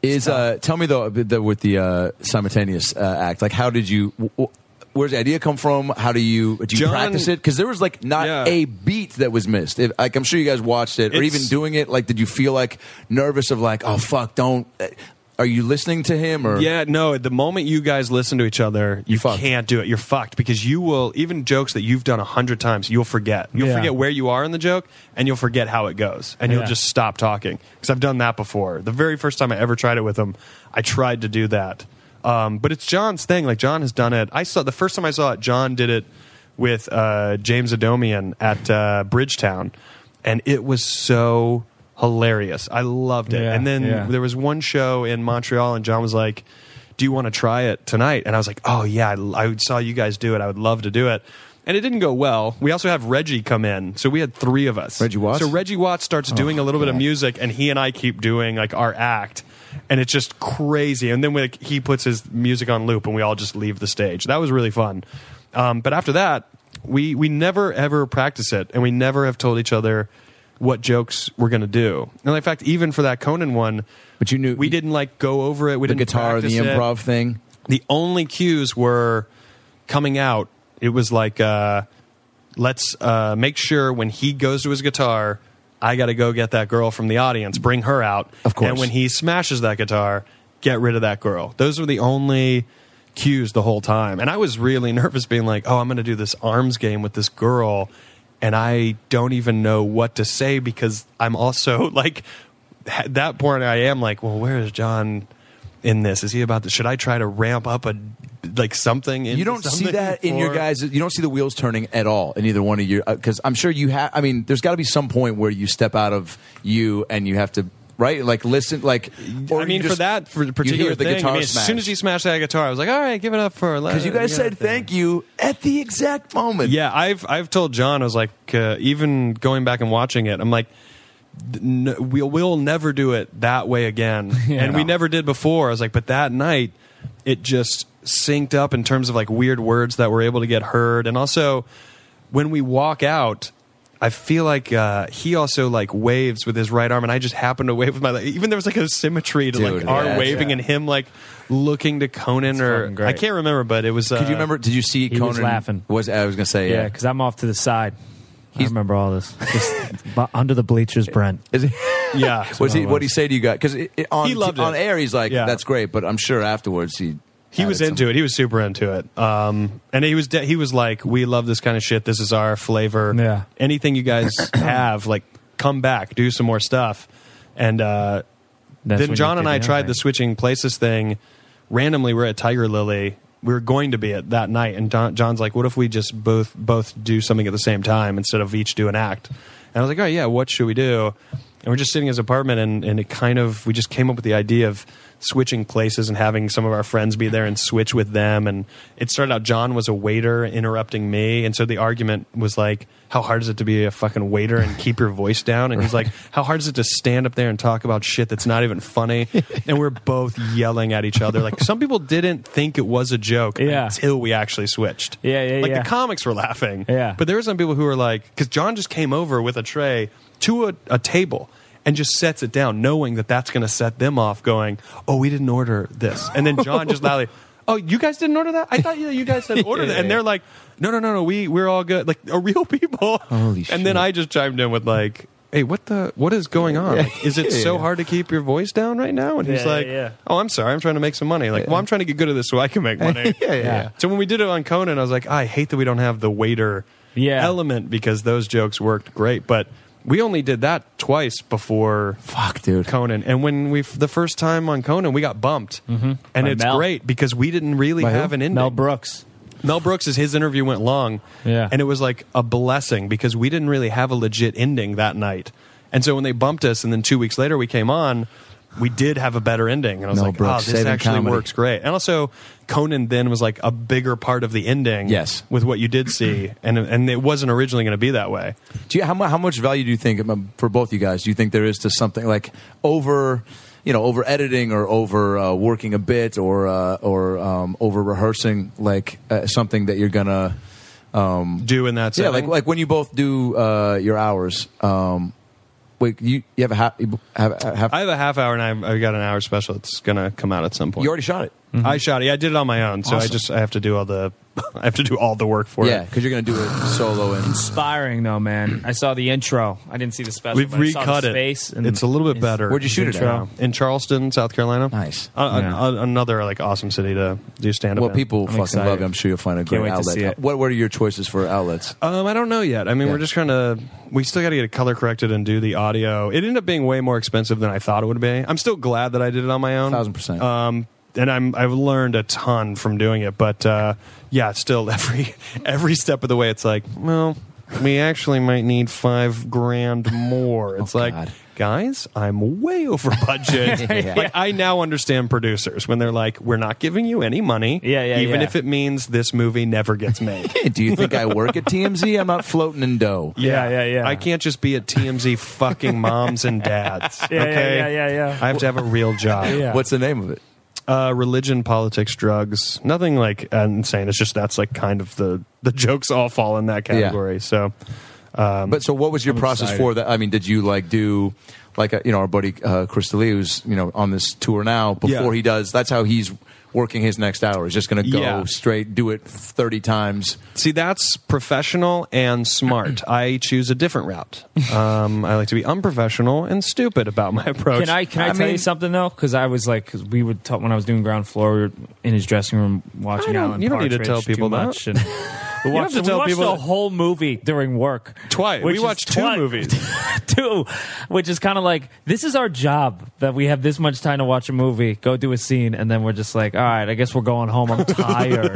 [SPEAKER 1] Is uh, tell me though the, with the uh, simultaneous uh, act, like how did you? W- where's the idea come from? How do you do you
[SPEAKER 4] John,
[SPEAKER 1] practice it? Because there was like not
[SPEAKER 4] yeah.
[SPEAKER 1] a beat that was missed. If, like I'm sure you guys watched it, or
[SPEAKER 4] It's-
[SPEAKER 1] even doing it. Like, did you feel like nervous of like, oh fuck, don't? Are you listening to him or?
[SPEAKER 4] Yeah, no. The moment you guys listen to each other, you
[SPEAKER 1] fucked.
[SPEAKER 4] can't do it. You're fucked because you will even jokes that you've done a hundred times. You'll forget. You'll
[SPEAKER 2] Yeah.
[SPEAKER 4] forget where you are in the joke, and you'll forget how it goes, and you'll
[SPEAKER 2] Yeah.
[SPEAKER 4] just stop talking. Because I've done that before. The very first time I ever tried it with him, I tried to do that. Um, but it's John's thing. Like John has done it. I saw the first time I saw it. John did it with uh, James Adomian at uh, Bridgetown, and it was so hilarious. I loved it.
[SPEAKER 2] Yeah,
[SPEAKER 4] and then
[SPEAKER 2] yeah.
[SPEAKER 4] there was one show in Montreal, and John was like, do you want to try it tonight? And I was like, oh, yeah, I, I saw you guys do it. I would love to do it. And it didn't go well. We also have Reggie come in. So we had three of us.
[SPEAKER 1] Reggie Watts?
[SPEAKER 4] So Reggie Watts starts doing a little bit of
[SPEAKER 1] God.
[SPEAKER 4] music, and he and I keep doing like our act. And it's just crazy. And then we, like, he puts his music on loop, and we all just leave the stage. That was really fun. Um, but after that, we, we never, ever practice it. And we never have told each other what jokes we're going to do. And in fact, even for that Conan one,
[SPEAKER 1] But you knew
[SPEAKER 4] we didn't like go over it. We
[SPEAKER 1] the
[SPEAKER 4] didn't
[SPEAKER 1] guitar, the
[SPEAKER 4] practice it.
[SPEAKER 1] improv thing.
[SPEAKER 4] The only cues were coming out. It was like, uh, let's uh, make sure when he goes to his guitar, I got to go get that girl from the audience, bring her out.
[SPEAKER 1] Of course.
[SPEAKER 4] And when he smashes that guitar, get rid of that girl. Those were the only cues the whole time. And I was really nervous being like, oh, I'm going to do this arms game with this girl. And I don't even know what to say because I'm also like, at that point I am like, well, where is John in this? Is he about to, should I try to ramp up a, like something?
[SPEAKER 1] You don't see
[SPEAKER 4] something
[SPEAKER 1] that in your
[SPEAKER 4] for-
[SPEAKER 1] guys. You don't see the wheels turning at all in either one of your. Because I'm sure you have. I mean, there's got to be some point where you step out of you and you have to. Right, like listen, like. Or
[SPEAKER 4] I
[SPEAKER 1] you
[SPEAKER 4] mean,
[SPEAKER 1] just-
[SPEAKER 4] for that for
[SPEAKER 1] you
[SPEAKER 4] particular
[SPEAKER 1] hear the
[SPEAKER 4] thing,
[SPEAKER 1] guitar
[SPEAKER 4] I mean, as
[SPEAKER 1] smash.
[SPEAKER 4] soon as he smashed that guitar, I was like, all right, give it up for
[SPEAKER 1] Because you guys said thank you at the exact moment.
[SPEAKER 4] Yeah, I've I've told John, I was like, uh, even going back and watching it, I'm like, n- we'll we'll never do it that way again,
[SPEAKER 2] Yeah.
[SPEAKER 4] and we
[SPEAKER 2] No.
[SPEAKER 4] never did before. I was like, but that night, it just synced up in terms of like weird words that were able to get heard, and also when we walk out. I feel like uh, he also like waves with his right arm, and I just happen to wave with my. Like, even there was like a symmetry to
[SPEAKER 1] Dude,
[SPEAKER 4] like our
[SPEAKER 1] yeah,
[SPEAKER 4] waving
[SPEAKER 2] yeah.
[SPEAKER 4] and him like looking to Conan, or
[SPEAKER 2] fucking great.
[SPEAKER 4] I can't remember, but it was. Uh,
[SPEAKER 1] Could you remember? Did you see
[SPEAKER 2] he
[SPEAKER 1] Conan
[SPEAKER 2] was laughing.
[SPEAKER 1] Was I was going to say
[SPEAKER 2] Yeah,
[SPEAKER 1] yeah.
[SPEAKER 2] because I'm off to the side. I remember all this. Just bu- under the bleachers, Brent.
[SPEAKER 1] Is it-
[SPEAKER 4] Yeah,
[SPEAKER 1] Was he?
[SPEAKER 2] it
[SPEAKER 1] What did he
[SPEAKER 2] was.
[SPEAKER 1] say to you guys? Because on
[SPEAKER 4] He loved
[SPEAKER 1] on
[SPEAKER 4] it.
[SPEAKER 1] air, he's like,
[SPEAKER 4] Yeah.
[SPEAKER 1] "That's great," but I'm sure afterwards he
[SPEAKER 4] He was into it. He was super into it. Um, and he was de- he was like, "We love this kind of shit. This is our flavor.
[SPEAKER 2] Yeah.
[SPEAKER 4] Anything you guys have, like, come back, do some more stuff." And uh,
[SPEAKER 2] That's
[SPEAKER 4] then
[SPEAKER 2] when
[SPEAKER 4] John
[SPEAKER 2] you
[SPEAKER 4] and
[SPEAKER 2] did
[SPEAKER 4] I
[SPEAKER 2] the
[SPEAKER 4] tried
[SPEAKER 2] other
[SPEAKER 4] the
[SPEAKER 2] thing.
[SPEAKER 4] switching places thing. Randomly, we're at Tiger Lily. We were going to be at that night, and Don- John's like, "What if we just both both do something at the same time instead of each do an act?" And I was like, "Oh yeah, what should we do?" And we're just sitting in his apartment, and, and it kind of, we just came up with the idea of switching places and having some of our friends be there and switch with them. And it started out, John was a waiter interrupting me. And so the argument was like, how hard is it to be a fucking waiter and keep your voice down? And he's like, how hard is it to stand up there and talk about shit that's not even funny? And we're both yelling at each other. Like, some people didn't think it was a joke
[SPEAKER 2] Yeah.
[SPEAKER 4] until we actually switched.
[SPEAKER 2] Yeah, yeah,
[SPEAKER 4] Like,
[SPEAKER 2] yeah.
[SPEAKER 4] the comics were laughing.
[SPEAKER 2] Yeah.
[SPEAKER 4] But there were some people who were like, because John just came over with a tray to a, a table and just sets it down, knowing that that's going to set them off, going, oh, we didn't order this. And then John just loudly, oh, you guys didn't order that? I thought yeah, you guys had ordered it. And they're like, no, no, no, no, we, we're all good. Like, are real people.
[SPEAKER 1] Holy
[SPEAKER 4] and then
[SPEAKER 1] shit.
[SPEAKER 4] I just chimed in with like, hey, what the, what is going on? Like, is it so hard to keep your voice down right now? And he's
[SPEAKER 2] Yeah,
[SPEAKER 4] like,
[SPEAKER 2] yeah, yeah.
[SPEAKER 4] oh, I'm sorry, I'm trying to make some money. Like, well, I'm trying to get good at this so I can make money.
[SPEAKER 1] yeah, yeah.
[SPEAKER 4] So when we did it on Conan, I was like, I hate that we don't have the waiter
[SPEAKER 2] Yeah.
[SPEAKER 4] element because those jokes worked great. But we only did that twice before
[SPEAKER 1] Fuck, dude.
[SPEAKER 4] Conan. And when we, the first time on Conan, we got bumped. Mm-hmm. And
[SPEAKER 2] By
[SPEAKER 4] it's
[SPEAKER 2] Mel.
[SPEAKER 4] great because we didn't really
[SPEAKER 1] By who?
[SPEAKER 4] have an ending.
[SPEAKER 2] Mel Brooks.
[SPEAKER 4] Mel Brooks, his interview went long.
[SPEAKER 2] Yeah.
[SPEAKER 4] And it was like a blessing because we didn't really have a legit ending that night. And so when they bumped us and then two weeks later we came on, we did have a better ending. And I was
[SPEAKER 1] Mel
[SPEAKER 4] like,
[SPEAKER 1] Brooks,
[SPEAKER 4] oh, this
[SPEAKER 1] saving
[SPEAKER 4] actually
[SPEAKER 1] comedy.
[SPEAKER 4] works great. And also, Conan then was like a bigger part of the ending.
[SPEAKER 1] Yes.
[SPEAKER 4] With what you did see. And, and it wasn't originally going to be that way.
[SPEAKER 1] Do you, how, mu- how much value do you think, um, for both you guys, do you think there is to something like over, you know, over editing or over uh, working a bit or uh, or um, over rehearsing like uh, something that you're gonna,
[SPEAKER 4] Do in that
[SPEAKER 1] yeah,
[SPEAKER 4] setting.
[SPEAKER 1] like like when you both do uh, your hours. Um, wait, you you have a half, you have a half
[SPEAKER 4] I have a half hour, and I've, I've got an hour special. It's gonna come out at some point.
[SPEAKER 1] you already shot it.
[SPEAKER 4] I shot it. Yeah, I did it on my own, so I
[SPEAKER 1] Awesome.
[SPEAKER 4] just I have to do all the I have to do all the work for
[SPEAKER 1] Yeah,
[SPEAKER 4] it.
[SPEAKER 1] because you're going to do it solo and
[SPEAKER 2] Inspiring though, man. I saw the intro. I didn't see the special.
[SPEAKER 4] We've
[SPEAKER 2] but I saw
[SPEAKER 4] recut
[SPEAKER 2] the
[SPEAKER 4] it.
[SPEAKER 2] space and
[SPEAKER 4] It's a little bit
[SPEAKER 2] it's-
[SPEAKER 4] better.
[SPEAKER 1] Where'd you shoot it at?
[SPEAKER 4] Yeah. In Charleston, South Carolina.
[SPEAKER 1] Nice.
[SPEAKER 4] Uh, an-
[SPEAKER 2] Yeah.
[SPEAKER 4] an- another like awesome city to do stand up.
[SPEAKER 1] Well, people fucking
[SPEAKER 2] excited.
[SPEAKER 1] love it. I'm sure you'll find a great
[SPEAKER 2] wait to
[SPEAKER 1] outlet.
[SPEAKER 2] see it.
[SPEAKER 1] What What are your choices for outlets?
[SPEAKER 4] Um, I don't know yet. I mean,
[SPEAKER 1] Yeah.
[SPEAKER 4] we're just trying to. We still got to get it color corrected and do the audio. It ended up being way more expensive than I thought it would be. I'm still glad that I did it on my own.
[SPEAKER 1] Thousand percent.
[SPEAKER 4] Um, and I'm I've learned a ton from doing it. But uh, yeah, still every every step of the way, it's like, well, we actually might need five grand more. It's
[SPEAKER 1] Oh,
[SPEAKER 4] like.
[SPEAKER 1] God.
[SPEAKER 4] Guys, I'm way over budget.
[SPEAKER 1] Yeah.
[SPEAKER 4] Like, I now understand producers when they're like, "We're not giving you any money,
[SPEAKER 2] Yeah, yeah,
[SPEAKER 4] even
[SPEAKER 2] yeah.
[SPEAKER 4] if it means this movie never gets made."
[SPEAKER 1] Do you think I work at T M Z? I'm not floating in dough.
[SPEAKER 2] Yeah, yeah, yeah.
[SPEAKER 4] I can't just be at T M Z fucking moms and dads.
[SPEAKER 2] Yeah,
[SPEAKER 4] okay?
[SPEAKER 2] yeah, yeah, yeah, yeah.
[SPEAKER 4] I have to have a real job.
[SPEAKER 2] Yeah.
[SPEAKER 1] What's the name of it?
[SPEAKER 4] Uh, religion, politics, drugs. Nothing like uh, insane. It's just that's like kind of the the jokes all fall in that category. So
[SPEAKER 1] But so, what was your
[SPEAKER 2] I'm
[SPEAKER 1] process
[SPEAKER 2] excited.
[SPEAKER 1] for that? I mean, did you like do like a, you know our buddy uh, Chris D'Elia, who's you know on this tour now? Before
[SPEAKER 4] Yeah.
[SPEAKER 1] he does, that's how he's working his next hour. He's just going to go
[SPEAKER 4] Yeah.
[SPEAKER 1] straight, do it thirty times.
[SPEAKER 4] see, that's professional and smart. I choose a different route. Um, I like to be unprofessional and stupid about my approach.
[SPEAKER 2] Can I can I,
[SPEAKER 1] I
[SPEAKER 2] tell
[SPEAKER 1] mean-
[SPEAKER 2] you something though? Because I was like, cause we would talk when I was doing ground floor. We were in his dressing room watching
[SPEAKER 4] I don't-
[SPEAKER 2] Alan
[SPEAKER 4] you don't need to
[SPEAKER 2] Partridge
[SPEAKER 4] tell people
[SPEAKER 2] too
[SPEAKER 4] that.
[SPEAKER 2] much. And we
[SPEAKER 4] don't
[SPEAKER 2] watched,
[SPEAKER 4] have to tell
[SPEAKER 2] we watched
[SPEAKER 4] people
[SPEAKER 2] the
[SPEAKER 4] that.
[SPEAKER 2] whole movie during work.
[SPEAKER 4] Twice.
[SPEAKER 2] which
[SPEAKER 4] We
[SPEAKER 2] is
[SPEAKER 4] watched two
[SPEAKER 2] twi-
[SPEAKER 4] movies.
[SPEAKER 2] two, which is kind of like this is our job that we have this much time to watch a movie, go do a scene, and then we're just like, all right, I guess we're going home. I'm tired.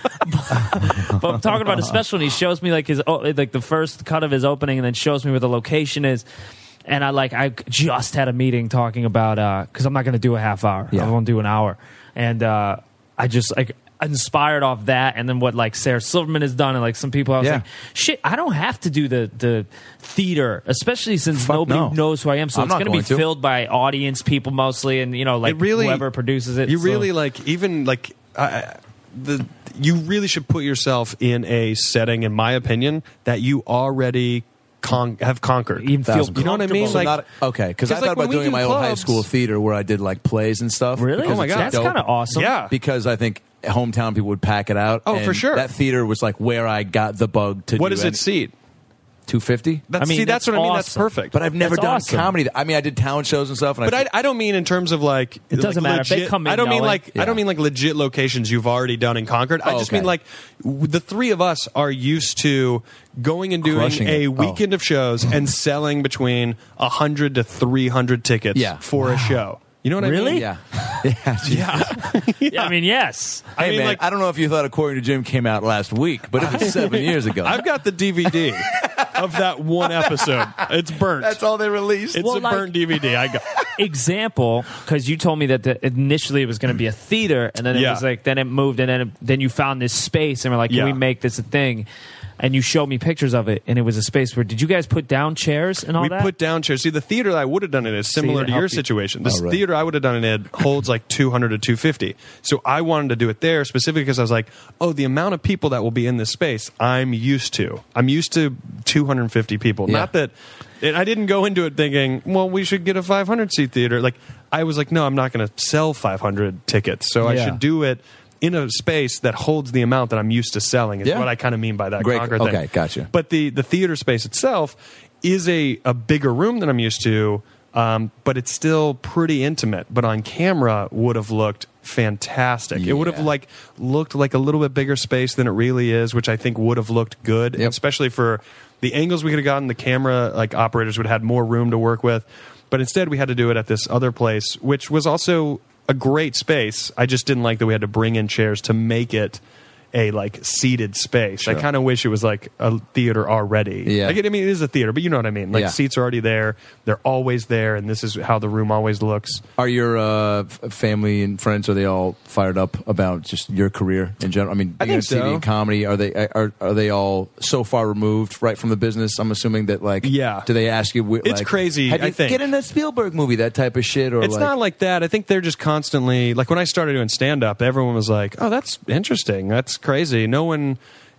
[SPEAKER 2] But I'm talking about his special, and he shows me like his oh, like the first cut of his opening, and then shows me where the location is. And I like I just had a meeting talking about because I'm not going to do a half hour.
[SPEAKER 1] Yeah.
[SPEAKER 2] I'm going to do an hour, and uh, I just like inspired off that, and then what like Sarah Silverman has done, and like some people I was
[SPEAKER 1] Yeah.
[SPEAKER 2] like, shit, I don't have to do the the theater, especially since
[SPEAKER 1] Fuck
[SPEAKER 2] nobody
[SPEAKER 1] no.
[SPEAKER 2] knows who I am. So
[SPEAKER 1] I'm
[SPEAKER 2] it's
[SPEAKER 1] not
[SPEAKER 2] going to
[SPEAKER 1] going
[SPEAKER 2] be
[SPEAKER 1] to.
[SPEAKER 2] filled by audience people mostly, and you know like
[SPEAKER 4] It really-
[SPEAKER 2] whoever produces it.
[SPEAKER 4] You
[SPEAKER 2] So-
[SPEAKER 4] really like even like I the you really should put yourself in a setting, in my opinion, that you already con- have conquered.
[SPEAKER 2] even feel
[SPEAKER 1] Thousand
[SPEAKER 4] You know what I mean?
[SPEAKER 2] comfortable.
[SPEAKER 1] So
[SPEAKER 4] Like-
[SPEAKER 1] not okay, because I
[SPEAKER 4] 'cause,
[SPEAKER 1] thought
[SPEAKER 4] like, when
[SPEAKER 1] about
[SPEAKER 4] we
[SPEAKER 1] doing
[SPEAKER 4] do
[SPEAKER 1] my old high
[SPEAKER 4] clubs-
[SPEAKER 1] school theater where I did like plays and stuff.
[SPEAKER 2] Really?
[SPEAKER 1] because
[SPEAKER 4] Oh my
[SPEAKER 1] it's
[SPEAKER 4] God.
[SPEAKER 2] That's
[SPEAKER 1] dope.
[SPEAKER 2] kind of awesome.
[SPEAKER 4] Yeah.
[SPEAKER 1] Because I think hometown people would pack it out.
[SPEAKER 4] Oh,
[SPEAKER 1] and
[SPEAKER 4] for sure.
[SPEAKER 1] That theater was like where I got the bug to.
[SPEAKER 4] What
[SPEAKER 1] do
[SPEAKER 4] does it seat?
[SPEAKER 1] Two fifty.
[SPEAKER 4] That's,
[SPEAKER 2] I mean,
[SPEAKER 4] see, that's,
[SPEAKER 2] that's
[SPEAKER 4] what I mean. That's
[SPEAKER 2] awesome.
[SPEAKER 4] perfect.
[SPEAKER 1] But I've never
[SPEAKER 2] That's
[SPEAKER 1] done
[SPEAKER 2] awesome.
[SPEAKER 1] comedy. I mean, I did talent shows and stuff. And
[SPEAKER 4] But
[SPEAKER 1] I,
[SPEAKER 4] I, I don't mean in terms of like
[SPEAKER 2] It doesn't
[SPEAKER 4] like
[SPEAKER 2] matter. If they
[SPEAKER 4] legit-
[SPEAKER 2] come in
[SPEAKER 4] I don't mean
[SPEAKER 2] knowing-
[SPEAKER 4] like
[SPEAKER 1] Yeah.
[SPEAKER 4] I don't mean like legit locations you've already done and conquered. I
[SPEAKER 1] Oh,
[SPEAKER 4] just
[SPEAKER 1] okay.
[SPEAKER 4] mean like w- the three of us are used to going and doing
[SPEAKER 1] Crushing
[SPEAKER 4] a
[SPEAKER 1] it. Oh.
[SPEAKER 4] weekend of shows and selling between a hundred to three hundred tickets
[SPEAKER 1] Yeah.
[SPEAKER 4] for a show. You know what I
[SPEAKER 2] Really?
[SPEAKER 4] mean?
[SPEAKER 1] yeah, yeah.
[SPEAKER 4] Yeah.
[SPEAKER 2] Yeah, I mean, yes.
[SPEAKER 1] Hey
[SPEAKER 4] I mean,
[SPEAKER 1] man,
[SPEAKER 4] like-
[SPEAKER 1] I don't know if you thought According to Jim came out last week, but it was seven years ago.
[SPEAKER 4] I've got the D V D of that one episode. It's burnt.
[SPEAKER 1] That's all they released.
[SPEAKER 4] It's
[SPEAKER 2] Well,
[SPEAKER 4] a
[SPEAKER 2] like-
[SPEAKER 4] burnt D V D. I got.
[SPEAKER 2] Example, because you told me that the, initially it was going to be a theater, and then it
[SPEAKER 4] Yeah.
[SPEAKER 2] was like then it moved, and then it, then you found this space, and we're like, can
[SPEAKER 4] Yeah.
[SPEAKER 2] we make this a thing? And you showed me pictures of it, and it was a space where did you guys put down chairs and all
[SPEAKER 4] We
[SPEAKER 2] that?
[SPEAKER 4] put down chairs. See, the theater that I would have done it is similar
[SPEAKER 2] it
[SPEAKER 4] to your
[SPEAKER 2] helped you-
[SPEAKER 4] situation. This
[SPEAKER 1] Oh, right.
[SPEAKER 4] theater I would have done it in holds like two hundred to two fifty. So I wanted to do it there specifically because I was like, oh, the amount of people that will be in this space, I'm used to. I'm used to two hundred fifty people.
[SPEAKER 1] Yeah.
[SPEAKER 4] Not that. And I didn't go into it thinking, well, we should get a five hundred seat theater. Like, I was like, no, I'm not going to sell five hundred tickets. So I
[SPEAKER 2] Yeah.
[SPEAKER 4] should do it in a space that holds the amount that I'm used to selling is
[SPEAKER 1] Yeah.
[SPEAKER 4] what I kind of mean by that
[SPEAKER 1] Great.
[SPEAKER 4] Concord thing.
[SPEAKER 1] Okay, gotcha.
[SPEAKER 4] But the, the theater space itself is a, a bigger room than I'm used to, um, but it's still pretty intimate. But on camera would have looked fantastic. It would have
[SPEAKER 1] Yeah.
[SPEAKER 4] like looked like a little bit bigger space than it really is, which I think would have looked good,
[SPEAKER 1] Yep.
[SPEAKER 4] especially for the angles we could have gotten. The camera like operators would have had more room to work with. But instead, we had to do it at this other place, which was also a great space. I just didn't like that we had to bring in chairs to make it a like seated space. I
[SPEAKER 1] Sure.
[SPEAKER 4] kind of wish it was like a theater already.
[SPEAKER 1] Yeah.
[SPEAKER 4] Like, I mean, it is a theater, but you know what I mean. Like
[SPEAKER 1] Yeah.
[SPEAKER 4] seats are already there; they're always there, and this is how the room always looks.
[SPEAKER 1] Are your uh, f- family and friends, are they all fired up about just your career in general? I mean,
[SPEAKER 4] I
[SPEAKER 1] being
[SPEAKER 4] think
[SPEAKER 1] on T V
[SPEAKER 4] so.
[SPEAKER 1] and comedy, are they are are they all so far removed right from the business? I'm assuming that like,
[SPEAKER 4] Yeah.
[SPEAKER 1] Do they ask you? wi-
[SPEAKER 4] It's
[SPEAKER 1] like,
[SPEAKER 4] crazy,
[SPEAKER 1] Have
[SPEAKER 4] I
[SPEAKER 1] you
[SPEAKER 4] think.
[SPEAKER 1] get in a Spielberg movie, that type of shit, or
[SPEAKER 4] It's
[SPEAKER 1] like,
[SPEAKER 4] not like that. I think they're just constantly like when I started doing stand up, everyone was like, "Oh, that's interesting. That's crazy." No one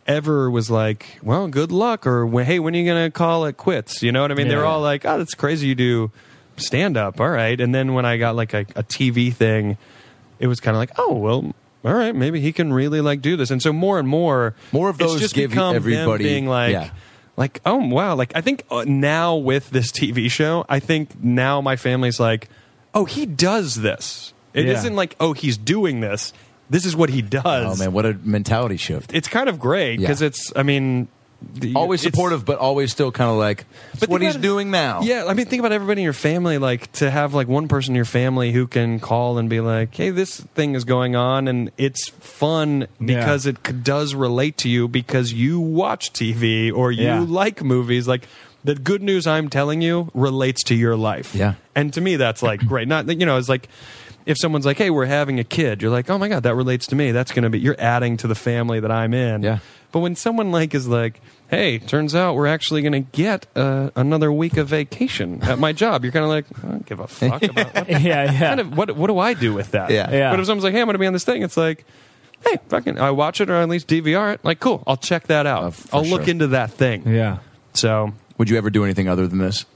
[SPEAKER 4] ever was like, well, good luck, or hey, when are you going to call it quits? You know what I mean?
[SPEAKER 2] Yeah.
[SPEAKER 4] They're all like, oh, that's crazy you do stand up. All right. And then when I got like a, a T V thing, it was kind of like, oh, well, all right, maybe he can really like do this. And so more and more,
[SPEAKER 1] More of those
[SPEAKER 4] it's just
[SPEAKER 1] give
[SPEAKER 4] become
[SPEAKER 1] everybody-
[SPEAKER 4] them being like,
[SPEAKER 1] yeah.
[SPEAKER 4] like, oh, wow. Like, I think uh, now with this T V show, I think now my family's like, oh, he does this. It
[SPEAKER 2] Yeah.
[SPEAKER 4] isn't like, oh, he's doing this. This is what he does.
[SPEAKER 1] Oh man, what a mentality shift.
[SPEAKER 4] It's kind of great because
[SPEAKER 1] Yeah.
[SPEAKER 4] it's, I mean, the-
[SPEAKER 1] Always
[SPEAKER 4] it's-
[SPEAKER 1] supportive, but always still kind of like, it's
[SPEAKER 4] But
[SPEAKER 1] what
[SPEAKER 4] think
[SPEAKER 1] he's
[SPEAKER 4] about-
[SPEAKER 1] doing now.
[SPEAKER 4] Yeah, I mean, think about everybody in your family. Like to have like one person in your family who can call and be like, "Hey, this thing is going on," and it's fun because
[SPEAKER 2] Yeah.
[SPEAKER 4] it c- does relate to you because you watch T V or you
[SPEAKER 2] Yeah.
[SPEAKER 4] like movies. Like the good news I'm telling you relates to your life.
[SPEAKER 1] Yeah.
[SPEAKER 4] and to me, that's like great. Not you know, it's like. If someone's like, "Hey, we're having a kid," you're like, "Oh my god, that relates to me." That's going to be you're adding to the family that I'm in.
[SPEAKER 1] Yeah.
[SPEAKER 4] But when someone like is like, "Hey, turns out we're actually going to get uh, another week of vacation at my job," you're kind of like, "I don't give a fuck about what,
[SPEAKER 2] yeah, yeah.
[SPEAKER 4] kind of, what. What do I do with that?"
[SPEAKER 1] Yeah.
[SPEAKER 2] Yeah.
[SPEAKER 4] But if someone's like, "Hey, I'm going to be on this thing," it's like, "Hey, fucking, I watch it or at least D V R it." Like, cool, I'll check that out.
[SPEAKER 1] Uh, for
[SPEAKER 4] I'll look
[SPEAKER 1] sure.
[SPEAKER 4] into that thing.
[SPEAKER 2] yeah.
[SPEAKER 4] So
[SPEAKER 1] Would you ever do anything other than this?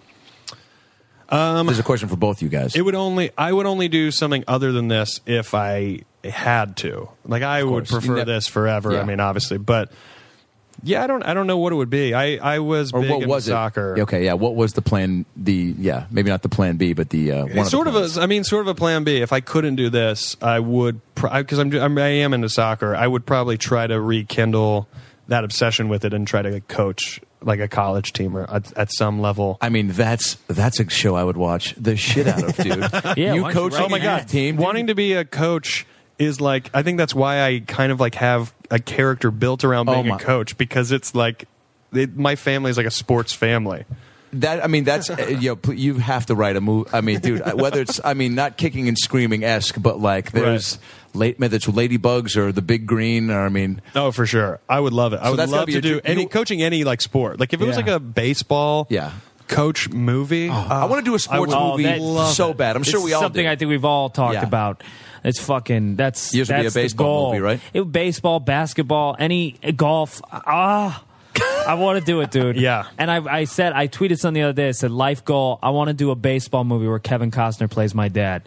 [SPEAKER 1] Um, There's a question for both you guys.
[SPEAKER 4] it would only I would only do something other than this if I had to. Like I would
[SPEAKER 1] course. You
[SPEAKER 4] prefer
[SPEAKER 1] ne-
[SPEAKER 4] this forever.
[SPEAKER 1] Yeah.
[SPEAKER 4] I mean, obviously, but yeah, I don't I don't know what it would be. I I was
[SPEAKER 1] or
[SPEAKER 4] big
[SPEAKER 1] what
[SPEAKER 4] into
[SPEAKER 1] was
[SPEAKER 4] soccer.
[SPEAKER 1] it? Okay, yeah. What was the plan? The yeah, maybe not the plan B, but the uh, one
[SPEAKER 4] It's sort
[SPEAKER 1] of
[SPEAKER 4] of
[SPEAKER 1] the plans.
[SPEAKER 4] a, I mean, sort of a plan B. If I couldn't do this, I would because I'm, I'm I am into soccer. I would probably try to rekindle that obsession with it and try to coach like a college team or at, at some level.
[SPEAKER 1] I mean, that's that's a show I would watch the shit out of, dude.
[SPEAKER 2] Yeah,
[SPEAKER 1] you
[SPEAKER 2] why don't you
[SPEAKER 1] coaching
[SPEAKER 2] write
[SPEAKER 1] oh my
[SPEAKER 2] it
[SPEAKER 1] god
[SPEAKER 2] down?
[SPEAKER 1] team, dude.
[SPEAKER 4] Wanting to be a coach is like I think that's why I kind of like have a character built around
[SPEAKER 1] Oh
[SPEAKER 4] being
[SPEAKER 1] my-
[SPEAKER 4] a coach because it's like it, my family is like a sports family.
[SPEAKER 1] That I mean, that's uh, you know, pl- you have to write a movie. I mean, dude, whether it's I mean, not kicking and screaming esque, but like there's late whether it's Ladybugs or The Big Green, or I mean,
[SPEAKER 4] Oh, for sure. I would love it. I
[SPEAKER 1] So
[SPEAKER 4] would
[SPEAKER 1] that's gotta
[SPEAKER 4] love
[SPEAKER 1] be
[SPEAKER 4] to
[SPEAKER 1] a
[SPEAKER 4] do
[SPEAKER 1] dr-
[SPEAKER 4] any
[SPEAKER 1] you-
[SPEAKER 4] coaching any like sport. Like if it was
[SPEAKER 2] Yeah.
[SPEAKER 4] like a baseball
[SPEAKER 1] yeah.
[SPEAKER 4] coach movie.
[SPEAKER 1] I want to do a sports
[SPEAKER 4] would
[SPEAKER 1] movie
[SPEAKER 2] that-
[SPEAKER 4] love
[SPEAKER 1] so
[SPEAKER 4] it.
[SPEAKER 1] bad. I'm sure
[SPEAKER 2] It's
[SPEAKER 1] we all
[SPEAKER 2] something
[SPEAKER 1] do.
[SPEAKER 2] I think we've all talked
[SPEAKER 1] Yeah.
[SPEAKER 2] about. It's fucking that's
[SPEAKER 1] Yours would be
[SPEAKER 2] that's
[SPEAKER 1] a baseball
[SPEAKER 2] the goal.
[SPEAKER 1] movie, right?
[SPEAKER 2] It baseball, basketball, any golf. Ah, I want to do it, dude.
[SPEAKER 4] Yeah.
[SPEAKER 2] And I, I said I tweeted something the other day. I said life goal. I want to do a baseball movie where Kevin Costner plays my dad.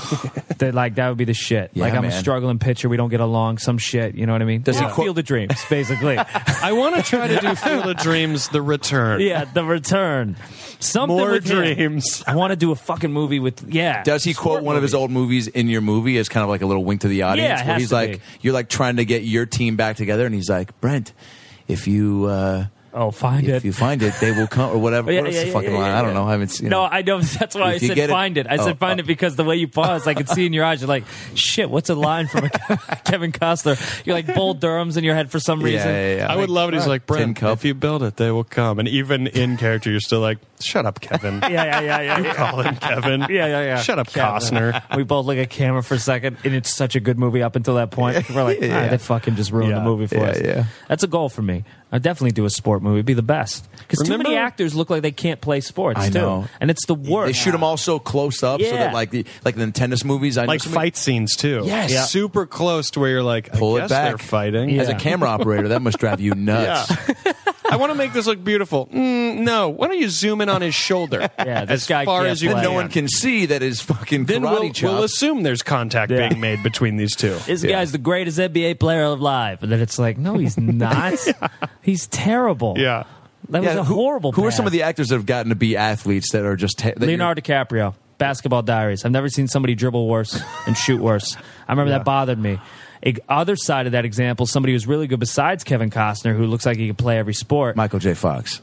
[SPEAKER 2] that like that would be the shit.
[SPEAKER 1] Yeah,
[SPEAKER 2] like I'm
[SPEAKER 1] man.
[SPEAKER 2] a struggling pitcher. We don't get along. Some shit. You know what I mean?
[SPEAKER 1] Does he
[SPEAKER 2] Yeah.
[SPEAKER 1] quote-
[SPEAKER 2] Field of Dreams, basically.
[SPEAKER 4] I want to try to do Field of Dreams: The Return.
[SPEAKER 2] yeah, the return. Something
[SPEAKER 4] More
[SPEAKER 2] with him.
[SPEAKER 4] dreams.
[SPEAKER 2] I want to do a fucking movie with yeah.
[SPEAKER 1] Does he
[SPEAKER 2] sport
[SPEAKER 1] quote one of his
[SPEAKER 2] movie.
[SPEAKER 1] old movies in your movie as kind of like a little wink to the audience?
[SPEAKER 2] Yeah, it
[SPEAKER 1] where
[SPEAKER 2] has
[SPEAKER 1] he's
[SPEAKER 2] to
[SPEAKER 1] like,
[SPEAKER 2] be.
[SPEAKER 1] you're like trying to get your team back together, and he's like, Brent, if you uh,
[SPEAKER 2] Oh, find
[SPEAKER 1] if
[SPEAKER 2] it.
[SPEAKER 1] you find it, they will come or whatever.
[SPEAKER 2] Yeah,
[SPEAKER 1] What's
[SPEAKER 2] yeah,
[SPEAKER 1] the
[SPEAKER 2] yeah,
[SPEAKER 1] fucking
[SPEAKER 2] yeah,
[SPEAKER 1] line?
[SPEAKER 2] yeah,
[SPEAKER 1] I don't
[SPEAKER 2] yeah.
[SPEAKER 1] know. I haven't seen.
[SPEAKER 2] No,
[SPEAKER 1] it.
[SPEAKER 2] I know. That's why I
[SPEAKER 1] If you
[SPEAKER 2] said
[SPEAKER 1] get it-
[SPEAKER 2] find it. I
[SPEAKER 1] Oh,
[SPEAKER 2] said find
[SPEAKER 1] oh.
[SPEAKER 2] it because the way you pause, I could see in your eyes. You're like, shit, what's a line from a Kevin Costner? You're like Bull Durham's in your head for some
[SPEAKER 1] Yeah,
[SPEAKER 2] reason.
[SPEAKER 1] yeah, yeah.
[SPEAKER 4] I would love it. He's like,
[SPEAKER 1] Tin
[SPEAKER 4] Brent,
[SPEAKER 1] Cup.
[SPEAKER 4] if you build it, they will come. And even in character, you're still like, shut up, Kevin.
[SPEAKER 2] Yeah, yeah, yeah, yeah.
[SPEAKER 4] You
[SPEAKER 2] yeah.
[SPEAKER 4] call him Kevin.
[SPEAKER 2] Yeah, yeah, yeah.
[SPEAKER 4] Shut up,
[SPEAKER 2] Kevin.
[SPEAKER 4] Costner.
[SPEAKER 2] We both look at camera for a second, and it's such a good movie up until that point. We're like, ah, they fucking just ruined
[SPEAKER 4] Yeah.
[SPEAKER 2] the movie for
[SPEAKER 1] Yeah,
[SPEAKER 2] us.
[SPEAKER 1] yeah.
[SPEAKER 2] That's a goal for me. I'd definitely do a sport movie. It'd be the best. Because too many
[SPEAKER 4] Remember-
[SPEAKER 2] actors look like they can't play sports,
[SPEAKER 1] I
[SPEAKER 2] too.
[SPEAKER 1] know.
[SPEAKER 2] And it's the worst.
[SPEAKER 1] They shoot them all so close up, so
[SPEAKER 2] Yeah.
[SPEAKER 1] that like the like the tennis movies, I know
[SPEAKER 4] Like
[SPEAKER 1] somebody-
[SPEAKER 4] fight scenes, too.
[SPEAKER 1] Yes.
[SPEAKER 4] Yeah.
[SPEAKER 1] Yeah.
[SPEAKER 4] Super close to where you're like,
[SPEAKER 1] Pull
[SPEAKER 4] I
[SPEAKER 1] it
[SPEAKER 4] guess
[SPEAKER 1] back.
[SPEAKER 4] they're fighting.
[SPEAKER 2] Yeah.
[SPEAKER 1] As a camera operator, that must drive you nuts.
[SPEAKER 4] Yeah. I want to make this look beautiful. Mm, no. Why don't you zoom in on his shoulder?
[SPEAKER 2] Yeah, this
[SPEAKER 4] as
[SPEAKER 2] guy
[SPEAKER 4] far
[SPEAKER 2] can't
[SPEAKER 4] as you
[SPEAKER 2] play.
[SPEAKER 1] Then no
[SPEAKER 4] can.
[SPEAKER 1] one can see that his fucking
[SPEAKER 4] Then
[SPEAKER 1] karate
[SPEAKER 4] we'll,
[SPEAKER 1] chop.
[SPEAKER 4] we'll assume there's contact
[SPEAKER 2] Yeah.
[SPEAKER 4] being made between these two.
[SPEAKER 2] This
[SPEAKER 1] Yeah.
[SPEAKER 2] guy's the greatest N B A player alive. And then it's like, no, he's not. He's terrible.
[SPEAKER 4] Yeah.
[SPEAKER 2] That was
[SPEAKER 1] Yeah,
[SPEAKER 2] a
[SPEAKER 1] who-
[SPEAKER 2] horrible
[SPEAKER 1] Who are
[SPEAKER 2] pass.
[SPEAKER 1] some of the actors that have gotten to be athletes that are just ta- that you're-
[SPEAKER 2] Leonardo DiCaprio, Basketball Diaries. I've never seen somebody dribble worse and shoot worse. I remember that bothered me. A, other side of that example, somebody who's really good besides Kevin Costner, who looks like he can play every sport.
[SPEAKER 1] Michael J. Fox.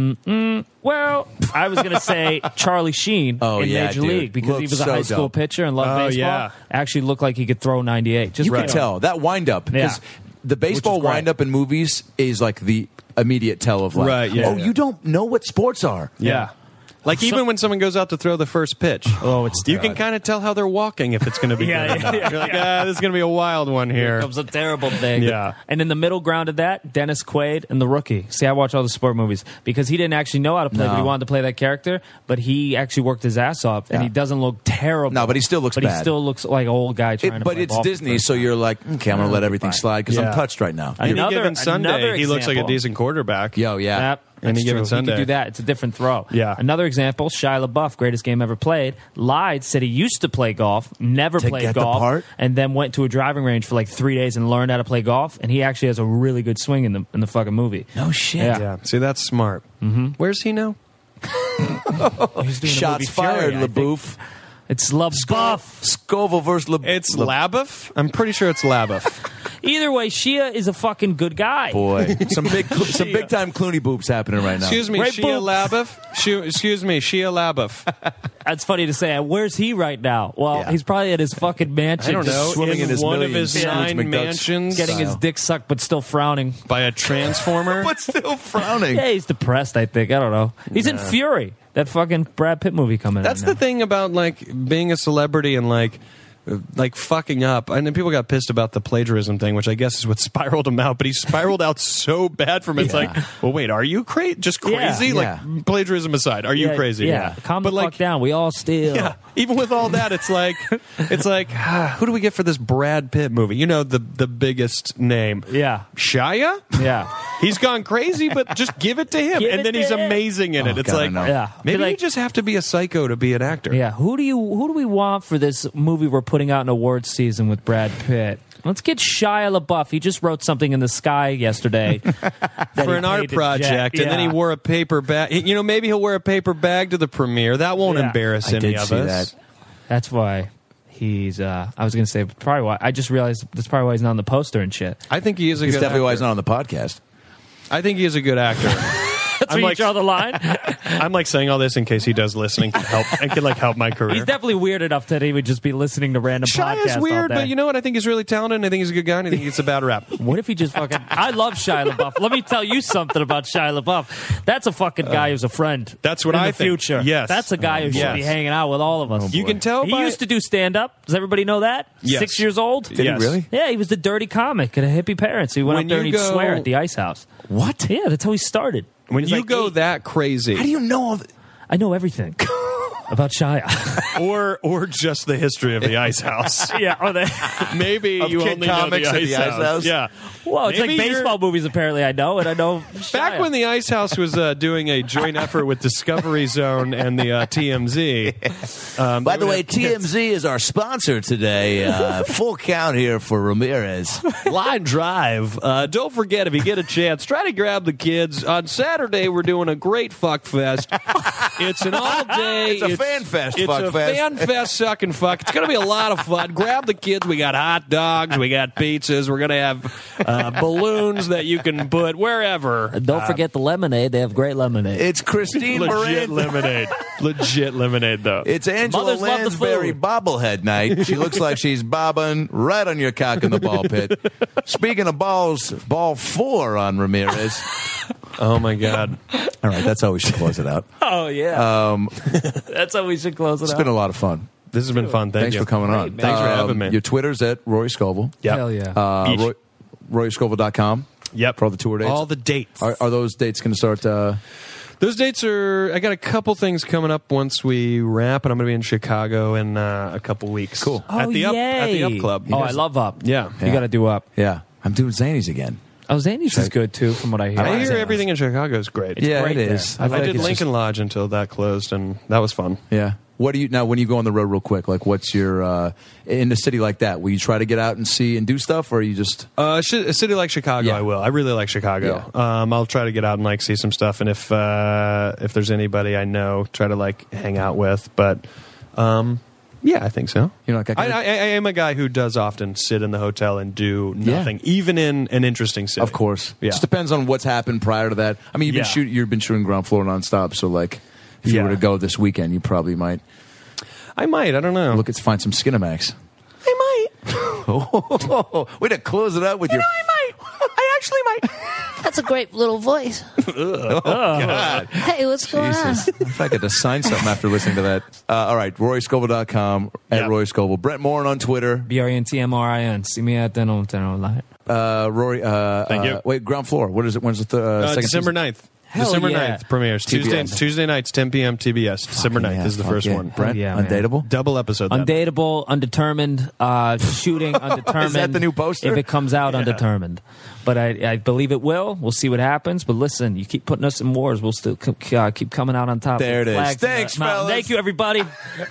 [SPEAKER 2] Well, I was going to say Charlie Sheen
[SPEAKER 1] Oh,
[SPEAKER 2] in
[SPEAKER 1] yeah,
[SPEAKER 2] Major
[SPEAKER 1] dude.
[SPEAKER 2] League because he
[SPEAKER 1] Looks
[SPEAKER 2] was a
[SPEAKER 1] so
[SPEAKER 2] high school
[SPEAKER 1] dope.
[SPEAKER 2] pitcher and loved
[SPEAKER 4] Oh,
[SPEAKER 2] baseball.
[SPEAKER 4] yeah.
[SPEAKER 2] Actually looked like he could throw ninety-eight. Just
[SPEAKER 1] You
[SPEAKER 2] right
[SPEAKER 1] can
[SPEAKER 2] on.
[SPEAKER 1] tell that wind up because
[SPEAKER 2] Yeah.
[SPEAKER 1] the baseball
[SPEAKER 2] great.
[SPEAKER 1] wind up in movies is like the immediate tell of like,
[SPEAKER 4] Right, yeah,
[SPEAKER 1] oh,
[SPEAKER 4] yeah.
[SPEAKER 1] you don't know what sports are.
[SPEAKER 2] Yeah.
[SPEAKER 4] Like even when someone goes out to throw the first pitch,
[SPEAKER 2] Oh, it's
[SPEAKER 4] you can kind of tell how they're walking if it's going to be
[SPEAKER 2] Yeah,
[SPEAKER 4] good. or
[SPEAKER 2] yeah,
[SPEAKER 4] not.
[SPEAKER 2] yeah,
[SPEAKER 4] You're like,
[SPEAKER 2] yeah.
[SPEAKER 4] ah, this is going to be a wild one
[SPEAKER 2] Here
[SPEAKER 4] here.
[SPEAKER 2] comes a terrible thing.
[SPEAKER 4] Yeah.
[SPEAKER 2] And in the middle ground of that, Dennis Quaid and The Rookie. See, I watch all the sport movies because he didn't actually know how to play,
[SPEAKER 1] No.
[SPEAKER 2] but he wanted to play that character. But he actually worked his ass off, and
[SPEAKER 1] Yeah.
[SPEAKER 2] he doesn't look terrible.
[SPEAKER 1] No, but he still looks
[SPEAKER 2] But
[SPEAKER 1] bad.
[SPEAKER 2] he still looks like an old guy trying
[SPEAKER 1] It,
[SPEAKER 2] to
[SPEAKER 1] but
[SPEAKER 2] play
[SPEAKER 1] it's
[SPEAKER 2] ball for the
[SPEAKER 1] Disney,
[SPEAKER 2] first
[SPEAKER 1] so
[SPEAKER 2] time.
[SPEAKER 1] you're like, okay, I'm going to let everything
[SPEAKER 2] Fine.
[SPEAKER 1] slide because
[SPEAKER 4] Yeah.
[SPEAKER 1] I'm touched right now.
[SPEAKER 2] I-
[SPEAKER 4] Any
[SPEAKER 2] Another-
[SPEAKER 4] given Sunday,
[SPEAKER 2] another
[SPEAKER 4] he looks like a
[SPEAKER 2] example.
[SPEAKER 4] decent quarterback.
[SPEAKER 1] Yo, yeah.
[SPEAKER 2] Yep.
[SPEAKER 4] Any
[SPEAKER 2] That's
[SPEAKER 4] given
[SPEAKER 2] true.
[SPEAKER 4] Sunday.
[SPEAKER 2] He could do that. It's a different throw.
[SPEAKER 4] Yeah.
[SPEAKER 2] Another example, Shia LaBeouf, greatest game ever played, lied, said he used to play golf, never
[SPEAKER 1] To
[SPEAKER 2] played
[SPEAKER 1] get the
[SPEAKER 2] golf,
[SPEAKER 1] part?
[SPEAKER 2] and then went to a driving range for like three days and learned how to play golf. And he actually has a really good swing in the in the fucking movie.
[SPEAKER 1] No shit.
[SPEAKER 2] Yeah.
[SPEAKER 4] Yeah. See, that's smart. Mm-hmm. Where's he now?
[SPEAKER 2] He's doing the
[SPEAKER 1] Shots
[SPEAKER 2] movie
[SPEAKER 1] fired,
[SPEAKER 2] Fury, I think.
[SPEAKER 1] LaBeouf.
[SPEAKER 2] It's LaBeouf.
[SPEAKER 1] Scoville versus LaBeouf.
[SPEAKER 4] It's LaBeouf? I'm pretty sure it's LaBeouf.
[SPEAKER 2] Either way, Shia is a fucking good guy.
[SPEAKER 1] Boy, some big, some big time Clooney boobs happening right now.
[SPEAKER 4] Excuse me,
[SPEAKER 2] Right
[SPEAKER 4] Shia
[SPEAKER 2] boobs.
[SPEAKER 4] LaBeouf? Shia- Excuse me, Shia LaBeouf.
[SPEAKER 2] That's funny to say. Where's he right now? Well,
[SPEAKER 1] Yeah.
[SPEAKER 2] he's probably at his fucking mansion.
[SPEAKER 4] I don't
[SPEAKER 2] just
[SPEAKER 4] know.
[SPEAKER 1] swimming
[SPEAKER 4] in,
[SPEAKER 1] in his
[SPEAKER 4] one of
[SPEAKER 1] millions.
[SPEAKER 4] his
[SPEAKER 1] Yeah.
[SPEAKER 4] nine
[SPEAKER 1] Scrooge McDuck's
[SPEAKER 4] mansions
[SPEAKER 2] Getting his dick sucked, but still frowning.
[SPEAKER 4] by a transformer.
[SPEAKER 1] but still frowning.
[SPEAKER 2] Yeah, he's depressed, I think. I don't know. He's in Fury, that fucking Brad Pitt movie coming
[SPEAKER 4] That's
[SPEAKER 2] out
[SPEAKER 4] the
[SPEAKER 2] now.
[SPEAKER 4] thing about like being a celebrity and like uh, like fucking up. I know people got pissed about the plagiarism thing, which I guess is what spiraled him out. But he spiraled out so bad from it. It's
[SPEAKER 1] Yeah.
[SPEAKER 4] like, well, wait, are you cra- just
[SPEAKER 2] Yeah.
[SPEAKER 4] crazy?
[SPEAKER 1] Yeah.
[SPEAKER 4] Like plagiarism aside, are you
[SPEAKER 2] Yeah,
[SPEAKER 4] crazy?
[SPEAKER 2] Yeah, calm
[SPEAKER 4] but
[SPEAKER 2] the
[SPEAKER 4] like,
[SPEAKER 2] fuck down. We all steal.
[SPEAKER 4] yeah, even with all that, it's like, it's like, ah, who do we get for this Brad Pitt movie? You know, the the biggest name,
[SPEAKER 2] Yeah.
[SPEAKER 4] Shia.
[SPEAKER 2] Yeah.
[SPEAKER 4] He's gone crazy, but just give it to him,
[SPEAKER 2] Give
[SPEAKER 4] and
[SPEAKER 2] it
[SPEAKER 4] then
[SPEAKER 2] to
[SPEAKER 4] he's
[SPEAKER 2] him.
[SPEAKER 4] amazing in it.
[SPEAKER 1] Oh,
[SPEAKER 4] It's
[SPEAKER 1] God, I
[SPEAKER 4] like,
[SPEAKER 1] know.
[SPEAKER 2] Yeah.
[SPEAKER 4] maybe
[SPEAKER 2] Be like-
[SPEAKER 4] you just have to be a psycho to be an actor.
[SPEAKER 2] Yeah, who do you who do we want for this movie we're putting out in awards season with Brad Pitt? Let's get Shia LaBeouf. He just wrote something in the sky yesterday that
[SPEAKER 4] For
[SPEAKER 2] he
[SPEAKER 4] an art
[SPEAKER 2] paid to
[SPEAKER 4] project,
[SPEAKER 2] Jack.
[SPEAKER 4] and then he
[SPEAKER 2] Yeah.
[SPEAKER 4] wore a paper bag. You know, maybe he'll wear a paper bag to the premiere. That won't
[SPEAKER 2] Yeah.
[SPEAKER 4] embarrass
[SPEAKER 1] I
[SPEAKER 4] any
[SPEAKER 1] did
[SPEAKER 4] of
[SPEAKER 1] see
[SPEAKER 4] us.
[SPEAKER 1] that.
[SPEAKER 2] That's why he's. Uh, I was going to say probably why. I just realized that's probably why he's not on the poster and shit.
[SPEAKER 4] I think he is a
[SPEAKER 1] He's
[SPEAKER 4] good.
[SPEAKER 1] definitely why
[SPEAKER 4] actor.
[SPEAKER 1] he's not on the podcast.
[SPEAKER 4] I think he is a good actor.
[SPEAKER 2] That's
[SPEAKER 4] I'm
[SPEAKER 2] where
[SPEAKER 4] like-
[SPEAKER 2] you draw the line.
[SPEAKER 4] I'm like saying all this in case he does listening. Can help. I can like help my career.
[SPEAKER 2] He's definitely weird enough that he would just be listening to random
[SPEAKER 4] Shia
[SPEAKER 2] podcasts
[SPEAKER 4] is
[SPEAKER 2] all
[SPEAKER 4] weird,
[SPEAKER 2] day.
[SPEAKER 4] but you know what? I think he's really talented. And I think he's a good guy. And I think he gets a bad rap.
[SPEAKER 2] What if he just fucking? I love Shia LaBeouf. Let me tell you something about Shia LaBeouf. That's a fucking guy who's a friend.
[SPEAKER 4] That's what
[SPEAKER 2] in
[SPEAKER 4] I
[SPEAKER 2] the
[SPEAKER 4] think.
[SPEAKER 2] future.
[SPEAKER 4] Yes.
[SPEAKER 2] that's a guy who should
[SPEAKER 4] Yes.
[SPEAKER 2] be hanging out with all of us.
[SPEAKER 4] You can tell.
[SPEAKER 2] He
[SPEAKER 4] by,
[SPEAKER 2] used to do stand up. Does everybody know that?
[SPEAKER 4] Yes.
[SPEAKER 2] Six years old.
[SPEAKER 1] Did
[SPEAKER 4] Yes.
[SPEAKER 1] he really?
[SPEAKER 2] Yeah, he was the dirty comic at a hippie parents. He went
[SPEAKER 4] When
[SPEAKER 2] up there
[SPEAKER 4] you
[SPEAKER 2] and he'd
[SPEAKER 4] go-
[SPEAKER 2] swear at the Ice House.
[SPEAKER 1] What?
[SPEAKER 2] Yeah, that's how he started.
[SPEAKER 4] when
[SPEAKER 2] He was
[SPEAKER 4] you
[SPEAKER 2] like
[SPEAKER 4] go
[SPEAKER 2] eight.
[SPEAKER 4] that crazy,
[SPEAKER 1] How do you know all the-
[SPEAKER 2] I know everything about Shia.
[SPEAKER 4] or or just the history of the Ice House.
[SPEAKER 2] yeah, or they,
[SPEAKER 4] Maybe
[SPEAKER 1] Of
[SPEAKER 4] you
[SPEAKER 1] Kid
[SPEAKER 4] only know
[SPEAKER 1] Comics
[SPEAKER 4] the
[SPEAKER 1] at
[SPEAKER 4] Ice,
[SPEAKER 1] the Ice
[SPEAKER 4] House.
[SPEAKER 1] House?
[SPEAKER 4] Yeah.
[SPEAKER 2] well, it's
[SPEAKER 4] Maybe
[SPEAKER 2] like
[SPEAKER 4] you're-
[SPEAKER 2] baseball movies. Apparently, I know, and I know.
[SPEAKER 4] Back
[SPEAKER 2] Shia.
[SPEAKER 4] when the Ice House was uh, doing a joint effort with Discovery Zone and the uh, T M Z. Um,
[SPEAKER 1] By
[SPEAKER 4] they
[SPEAKER 1] the
[SPEAKER 4] would
[SPEAKER 1] way,
[SPEAKER 4] have-
[SPEAKER 1] T M Z is our sponsor today. Uh, full count here for Ramirez.
[SPEAKER 5] Line Drive. Uh, don't forget, if you get a chance, try to grab the kids. On Saturday, we're doing a great fuck fest. It's an all day.
[SPEAKER 1] It's a fan fest,
[SPEAKER 5] It's
[SPEAKER 1] fuck
[SPEAKER 5] a
[SPEAKER 1] fest.
[SPEAKER 5] fan fest, suck and fuck. It's going to be a lot of fun. Grab the kids. We got hot dogs. We got pizzas. We're going to have uh, balloons that you can put wherever.
[SPEAKER 2] Don't forget the lemonade. They have great lemonade.
[SPEAKER 1] It's Christine
[SPEAKER 4] legit
[SPEAKER 1] Moran.
[SPEAKER 4] lemonade. Legit lemonade, though.
[SPEAKER 1] It's Angela
[SPEAKER 2] Mothers love the
[SPEAKER 1] Lansbury
[SPEAKER 2] food.
[SPEAKER 1] bobblehead night. She looks like she's bobbing right on your cock in the ball pit. Speaking of balls, ball four on Ramirez.
[SPEAKER 4] Oh, my God.
[SPEAKER 1] All right, that's how we should close it out.
[SPEAKER 2] oh yeah,
[SPEAKER 1] Um,
[SPEAKER 2] that's how we should close it
[SPEAKER 1] it's
[SPEAKER 2] out.
[SPEAKER 1] been a lot of fun.
[SPEAKER 4] This has been fun. Thank
[SPEAKER 1] Thanks
[SPEAKER 4] you.
[SPEAKER 1] for coming on.
[SPEAKER 2] man.
[SPEAKER 4] Thanks for
[SPEAKER 1] Um,
[SPEAKER 4] having me.
[SPEAKER 1] Your Twitter's at Rory Scovel.
[SPEAKER 4] Yep.
[SPEAKER 2] Hell yeah.
[SPEAKER 1] Uh,
[SPEAKER 4] Each.
[SPEAKER 1] Roy, rory scovel dot com
[SPEAKER 4] Yep.
[SPEAKER 1] for all the tour dates.
[SPEAKER 4] All the dates.
[SPEAKER 1] Are, are those dates going to start? Uh,
[SPEAKER 4] Those dates are. I got a couple things coming up once we wrap, and I'm going to be in Chicago in uh, a couple weeks.
[SPEAKER 1] Cool.
[SPEAKER 2] Oh,
[SPEAKER 4] at the up
[SPEAKER 2] yay.
[SPEAKER 4] at the Up Club.
[SPEAKER 2] Oh, I love Up.
[SPEAKER 4] Yeah.
[SPEAKER 2] You got to do Up.
[SPEAKER 1] yeah, I'm doing Zanies again.
[SPEAKER 2] Oh, Zanies is good too, from what I hear.
[SPEAKER 4] I
[SPEAKER 1] like
[SPEAKER 4] hear
[SPEAKER 1] Zanies.
[SPEAKER 4] everything in Chicago is great.
[SPEAKER 1] yeah,
[SPEAKER 2] great
[SPEAKER 1] it
[SPEAKER 2] there.
[SPEAKER 1] is.
[SPEAKER 2] I
[SPEAKER 4] I,
[SPEAKER 1] feel like
[SPEAKER 4] did
[SPEAKER 1] it's
[SPEAKER 4] Lincoln
[SPEAKER 1] just-
[SPEAKER 4] Lodge until that closed, and that was fun.
[SPEAKER 1] yeah. What do you now? When you go on the road, real quick, like what's your uh, in a city like that? Will you try to get out and see and do stuff, or are you just?
[SPEAKER 4] Uh, sh- a city like Chicago,
[SPEAKER 1] Yeah.
[SPEAKER 4] I will. I really like Chicago. Um, I'll try to get out and like see some stuff, and if uh, if there's anybody I know, try to like hang out with. But um, yeah, I think so.
[SPEAKER 1] You know, like I
[SPEAKER 4] I,
[SPEAKER 1] kinda-
[SPEAKER 4] I, I am a guy who does often sit in the hotel and do
[SPEAKER 1] Yeah.
[SPEAKER 4] nothing, even in an interesting city.
[SPEAKER 1] Of course,
[SPEAKER 4] Yeah.
[SPEAKER 1] Just depends on what's happened prior to that. I mean, you've been
[SPEAKER 4] Yeah.
[SPEAKER 1] shooting. You've been shooting ground floor nonstop. So, like, if you
[SPEAKER 4] Yeah.
[SPEAKER 1] were to go this weekend, you probably might
[SPEAKER 4] I might. I don't know.
[SPEAKER 1] look at find some Skinamax.
[SPEAKER 4] I might.
[SPEAKER 1] Oh, way to close it out with your.
[SPEAKER 4] I might. I actually might.
[SPEAKER 7] That's a great little voice.
[SPEAKER 1] Oh, God.
[SPEAKER 7] Hey, what's going
[SPEAKER 1] Jesus.
[SPEAKER 7] on?
[SPEAKER 1] If I get to sign something after listening to that. Uh, all right, rory scovel dot com, at
[SPEAKER 4] Yep.
[SPEAKER 1] Rory Scovel. Brent Morin on Twitter.
[SPEAKER 2] B R E N T M R I N. See me at Dental Dental Line.
[SPEAKER 1] Uh, Rory, uh,
[SPEAKER 4] Thank you.
[SPEAKER 1] uh, wait, Ground Floor. What is it? When's the th- uh,
[SPEAKER 4] Uh,
[SPEAKER 1] second
[SPEAKER 4] December
[SPEAKER 1] season?
[SPEAKER 4] ninth.
[SPEAKER 2] Hell
[SPEAKER 4] December
[SPEAKER 2] yeah.
[SPEAKER 4] ninth premieres.
[SPEAKER 1] T B
[SPEAKER 4] Tuesday
[SPEAKER 1] S.
[SPEAKER 4] Tuesday nights, ten p.m. T B S. December ninth
[SPEAKER 1] Yeah,
[SPEAKER 4] is the
[SPEAKER 1] fuck
[SPEAKER 4] first
[SPEAKER 1] yeah.
[SPEAKER 4] one.
[SPEAKER 1] Brent,
[SPEAKER 2] yeah, man.
[SPEAKER 1] Undateable?
[SPEAKER 4] Double episode. that.
[SPEAKER 2] Undateable, undetermined, uh, shooting, undetermined.
[SPEAKER 1] Is that the new poster?
[SPEAKER 2] If it comes out, undetermined. But I, I believe it will. We'll see what happens. But listen, you keep putting us in wars, we'll still c- uh, keep coming out on top.
[SPEAKER 1] There
[SPEAKER 2] with
[SPEAKER 1] it is.
[SPEAKER 2] flags in the
[SPEAKER 1] Thanks,
[SPEAKER 2] mountain.
[SPEAKER 1] fellas.
[SPEAKER 2] Thank you, everybody.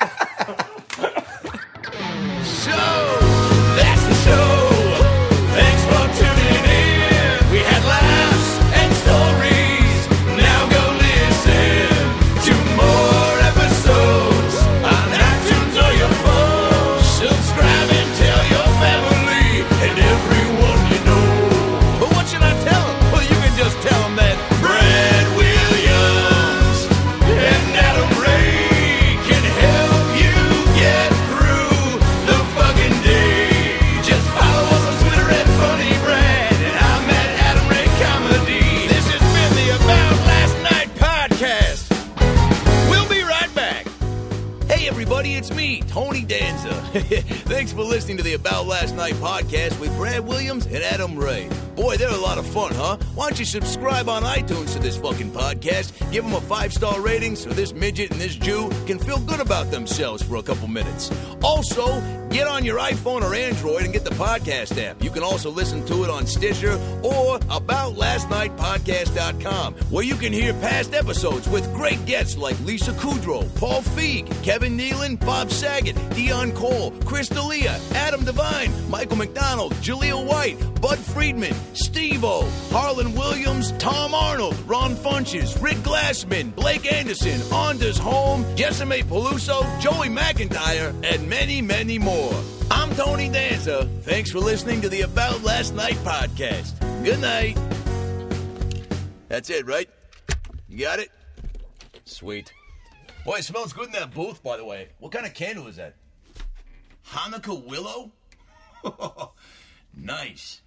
[SPEAKER 8] Show. That's the show. Thanks for tuning in. We had laughs and stories. Now go listen to more episodes on iTunes or your phone. Subscribe and tell your family and everyone you know. But what should I tell them? Well, you can just tell them that Brad Williams and Adam Ray can help you get through the fucking day. Just follow us on Twitter at Funny Brad, and I'm at Adam Ray Comedy. This has been the About Last Night podcast. We'll be right back. Hey everybody, it's me, Tony Danza. Thanks for listening to the About Last Night podcast with Brad Williams and Adam Ray. Boy, they're a lot of fun, huh? Why don't you subscribe on iTunes to this fucking podcast? Give them a five-star rating so this midget and this Jew can feel good about themselves for a couple minutes. Also, get on your iPhone or Android and get the podcast app. You can also listen to it on Stitcher or about last night podcast dot com, where you can hear past episodes with great guests like Lisa Kudrow, Paul Feig, Kevin Nealon, Bob Saget, Dion Cole, Chris D'Elia, Adam Devine, Michael McDonald, Jaleel White, Bud Friedman, Steve-O, Harlan Williams, Tom Arnold, Ron Funches, Rick Glassman, Blake Anderson, Anders Holm, Jessime Peluso, Joey McIntyre, and many, many more. I'm Tony Danza. Thanks for listening to the About Last Night podcast. Good night. That's it, right? You got it? Sweet. Boy, it smells good in that booth, by the way. What kind of candle is that? Hanukkah willow? Nice.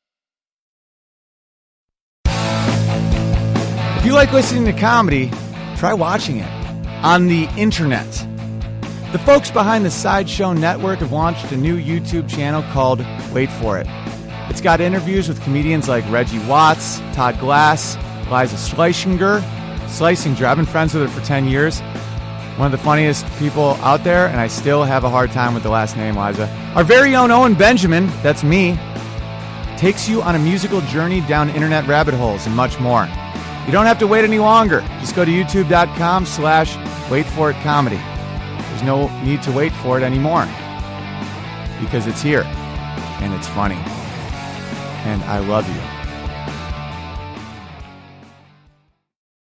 [SPEAKER 9] If you like listening to comedy, try watching it on the internet. The folks behind the Sideshow Network have launched a new YouTube channel called Wait For It. It's got interviews with comedians like Reggie Watts, Todd Glass, Liza Schleichinger. Schleichinger, I've been friends with her for ten years. One of the funniest people out there, and I still have a hard time with the last name, Liza. Our very own Owen Benjamin, that's me, takes you on a musical journey down internet rabbit holes and much more. You don't have to wait any longer. Just go to youtube.com slash wait for it comedy. There's no need to wait for it anymore because it's here and it's funny. And I love you.